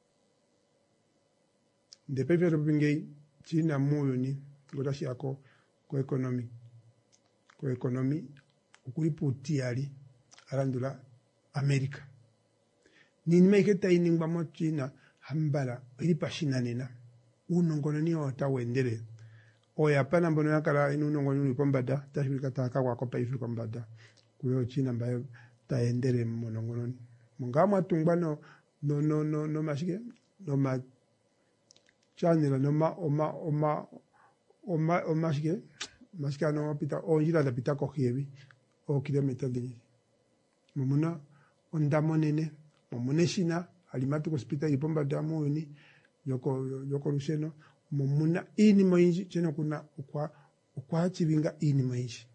de pefero bingei china muyuni gotashi yako ko economy ko economy ukuyiputiali arandula America nini meketa iningba mo china hambala ilipashina nena unongono ni otawendere oya pana mbono yakala inunongono ni kombada tashirika taka kwa kopa ifi kombada kuyo china mbayo taendere monongono mungama tungbano no no no no mashike no ma chanela no ma oma oma oma oma shike mashika no pita onjira da pita ko khiebi o kilomita dini mumuna ondamonene mumune shina alimatu hospital ipomba damu ni yoko yoko ruseno mumuna ini moinji cheno kuna ukwa ukwa chibinga ini moinji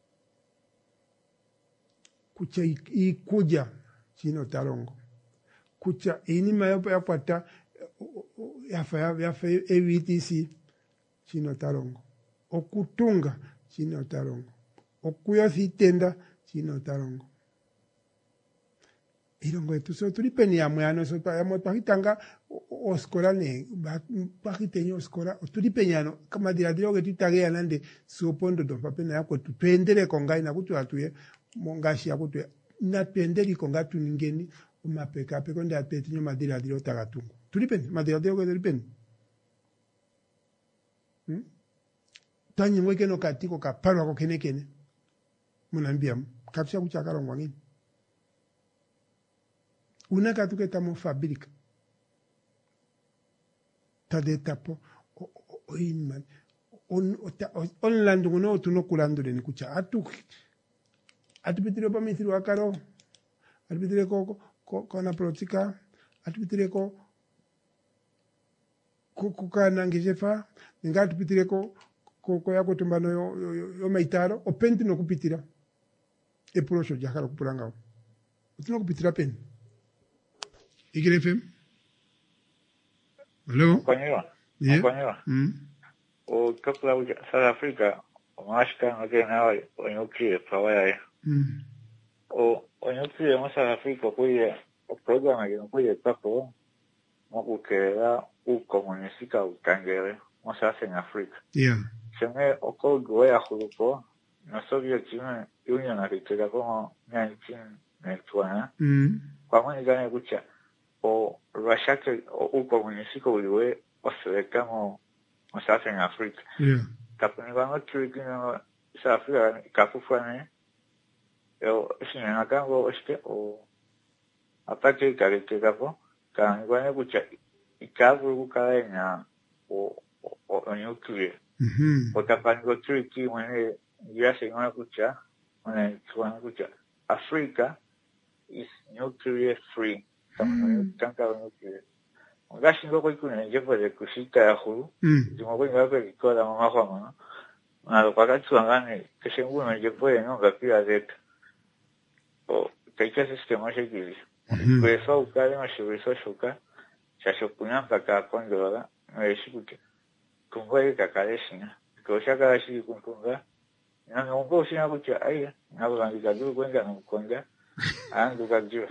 kucha ikuja chino tarongo kucha ini mayopo yapata yafa yafa A V T C chino tarongo okutunga chino tarongo okuya fitenda chino tarongo irongo etu so tulipeni ya mwana so ya moto hitanga oskora ne ba hitenyo oskora tulipeni ano kama dia dio getu tage anande so pondo do papena yako tutendere kongai na kutu atuye mongashi ya kutu na penderi konga tuningeni umapeka peko nda petinyo madira dio tagatungu tulipeni madira dio getu tulipeni hmm tanyi mweke no katiko kapalwa ko kene kene munambia kapsha kuchakara ngwangini una katuke tamo fabrica tade tapo o inman on on landu no tuno kulando ni kucha atu atupitire pa mithiro akaro atupitire ko ko na protika atupitire ko ko kana ngejefa ngatupitire ko ko ko yako tumbano yo, yo, yo maitaro o penti no kupitira e prosho jakara kupuranga tuno kupitira pen Igre F M. Hello. Compañero. Yeah. Compañero. Mm. O kapla uja South Africa o mashka ngake nawa o nyuki pawaya. Mm. O o nyuki mo South Africa kuye o programa que no kuye tapo mo kukera u komunisika u kangere mo se hace en África. Yeah. Se me o ko goya julupo no Soviet Union akiteka como nineteen ninety-one. Mm. Kwa mani gane kucha o rashake o ukomunisiko uliwe o sereka mo mo se hace en África. Yeah. Kapani kwanga kirikino sa África kapufane yo sine nakango este o aparte kareke kapo kan kwanga kucha ikavu kukaya o o nuclear. Mhm. O kapani ko kiriki mwane yase ngona kucha mwane kwanga kucha Africa is nuclear free. Kanka nuclear. Ngashi ngoko ikune jepo de kushika ya huru. Mm. Jumoko ngako ikola mama kwa mama. na wakati wangani kesho nguo nje kwa no kapia zetu o kaika sistema shekili kwa sababu kale mashurisho shuka chasho kunya mpaka kondola na shikuke kungoe kakaleshina kwa shaka shi kunga na ngongo shina kucha aya na bangika du kwenda nkonga andu kajua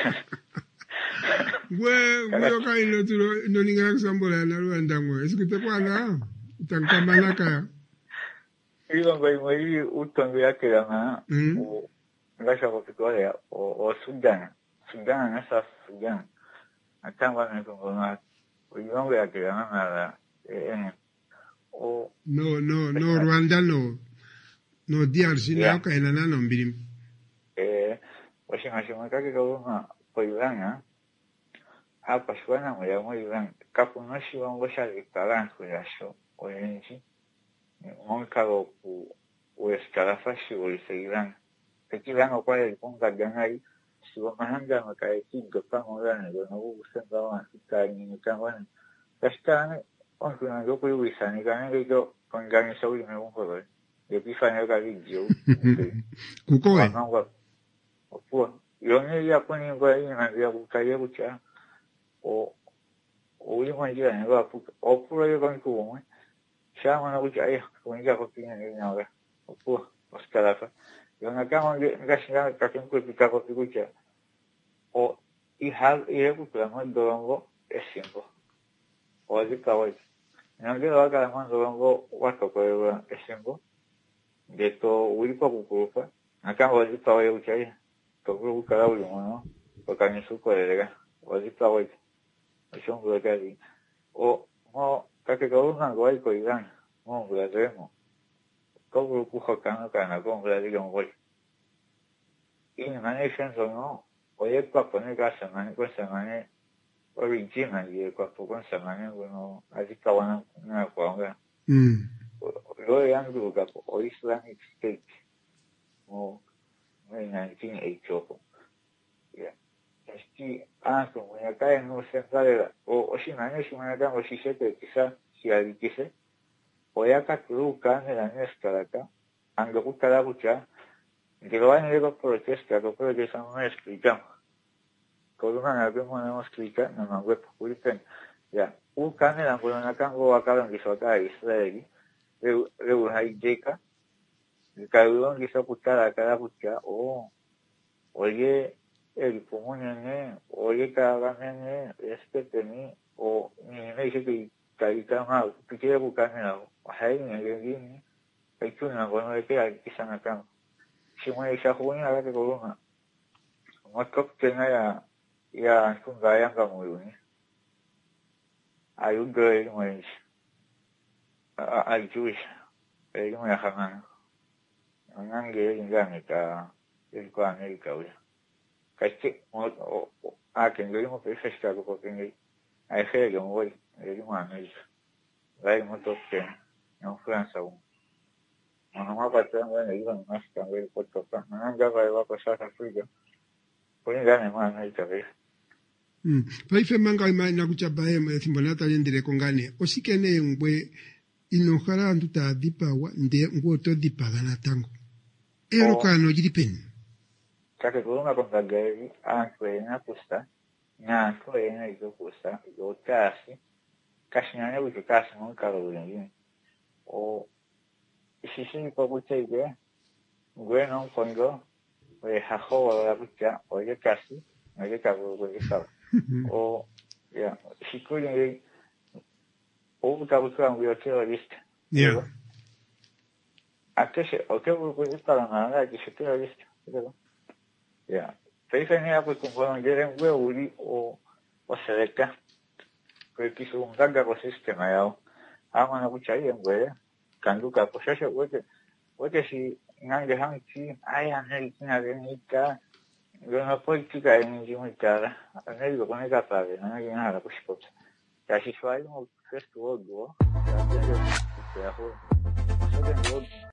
we we kailo tulo noninga kusambola na Rwanda ngwe esikute kwana utankamanaka Iba ngai mwili utongo yake na o ngasha kwa Victoria o o Sudan Sudan na South Sudan atangwa na kongona uyongo yake na na eh o no no no Rwanda no no D R C na ka ina na mbili eh washinga shima kake kwa Poilana hapa shwana moya moya kapuna shiwa ngosha vitalan kwa sho oyenji Monkalo ku ueskarafashi ulisegilan. Tekilan o kwa iliponga gangai. Siwa mahanga maka ekigo pango gane. Gwana ugu senda wana sika ini kangwane. Kashikane, onku na goku yu isani gane giko kongani sauri me unko doi. Yekifanya yoka video. Kukoe? Wanangwa. Opua. Yonye ya kwenye ngwa hii na ya kukaye kucha. O o ima njia nga apuka. Opura yoka nikuwa Chama na kuja aya kuingia kwa kinya ni nawe. Opo oskalafa. Yona kama ngashinga kakinku pika kwa kuja. O i hal i hebu kwa mandongo esimbo. O zikawa. Nangelo waka mandongo wako kwa esimbo. Geto ulipo kukurupa. Nakama wazikawa yuchai. Tokuru kala uli mono. Wakanyisuko elega. Wazikawa. Shongo gari. O mo kake kauna ngoi ko iran mo ngula remo ko grupo hokano kana ko ngula diga ngoi in manation so no oye kwa pone ka semana ko semana original ye kwa ko semana no azika wana na kwa nga mm lo yangu ka o Islamic State mo nineteen eighty-four yeah Esti anso mwenye kaya no sentale o oshimane shimane kama shishete kisa sialikise oyaka turuka nela neskaraka anga kutala kucha ngelo wani lego protesta ko protesta no explica koluna na bemo no explica na mangwe pulipen ya u kanela kolona kango wakala ngisoka Israeli le le haijeka ngikaulon ngisokutala kala kucha o oye el pulmón oye cada vez este ni o ni me dice que caída mal que quiere buscarme algo ahí me viene hay que una bueno de que hay que sanar acá si me dice joven a ver que columna más que tenga ya ya con gaya como muy hay un gay muy hay Jewish hay un yahanan un gay en América el cual América hoy Kachi o a quien le dimos que se está con quien hay gente que voy le dimos a ellos hay muchos que no Francia aún no más para tener bueno iban más también por tocar no han llegado a pasar a África pues ya no más hay que ver mm paife manga ima na kuchapa he simbonata yendire kongane osikene ngwe inojara nduta dipa wa nde ngoto dipa gana tango ero kano jidipeni Kake kulunga konga gari, anko ena pusta, nyanko ena izo pusta, yo kasi, kasi nyanya wiki kasi mong karo ulingi. O, isisi ni kwa pucha ige, ngwe nong kongo, we haho wala pucha, o ye kasi, o ye karo ulingi sawa. O, ya, shiku ulingi, o buka buka ngwe o terrorist. Yeah. Akeshe, o ke ulingi para nana, akeshe terrorist. Ya, te dice pues con cuando lleguen huevo o o se deca, que quiso un gaga con sistema ya, ama na kucha ahí en güey, kanduka pues ya güey que, güey que si ngange hanchi, ay anel tina venita, yo no puedo chica en mi cara, anel lo pone capa, no hay nada pues pues, ya si suave un festival, ¿no? Ya yo, ya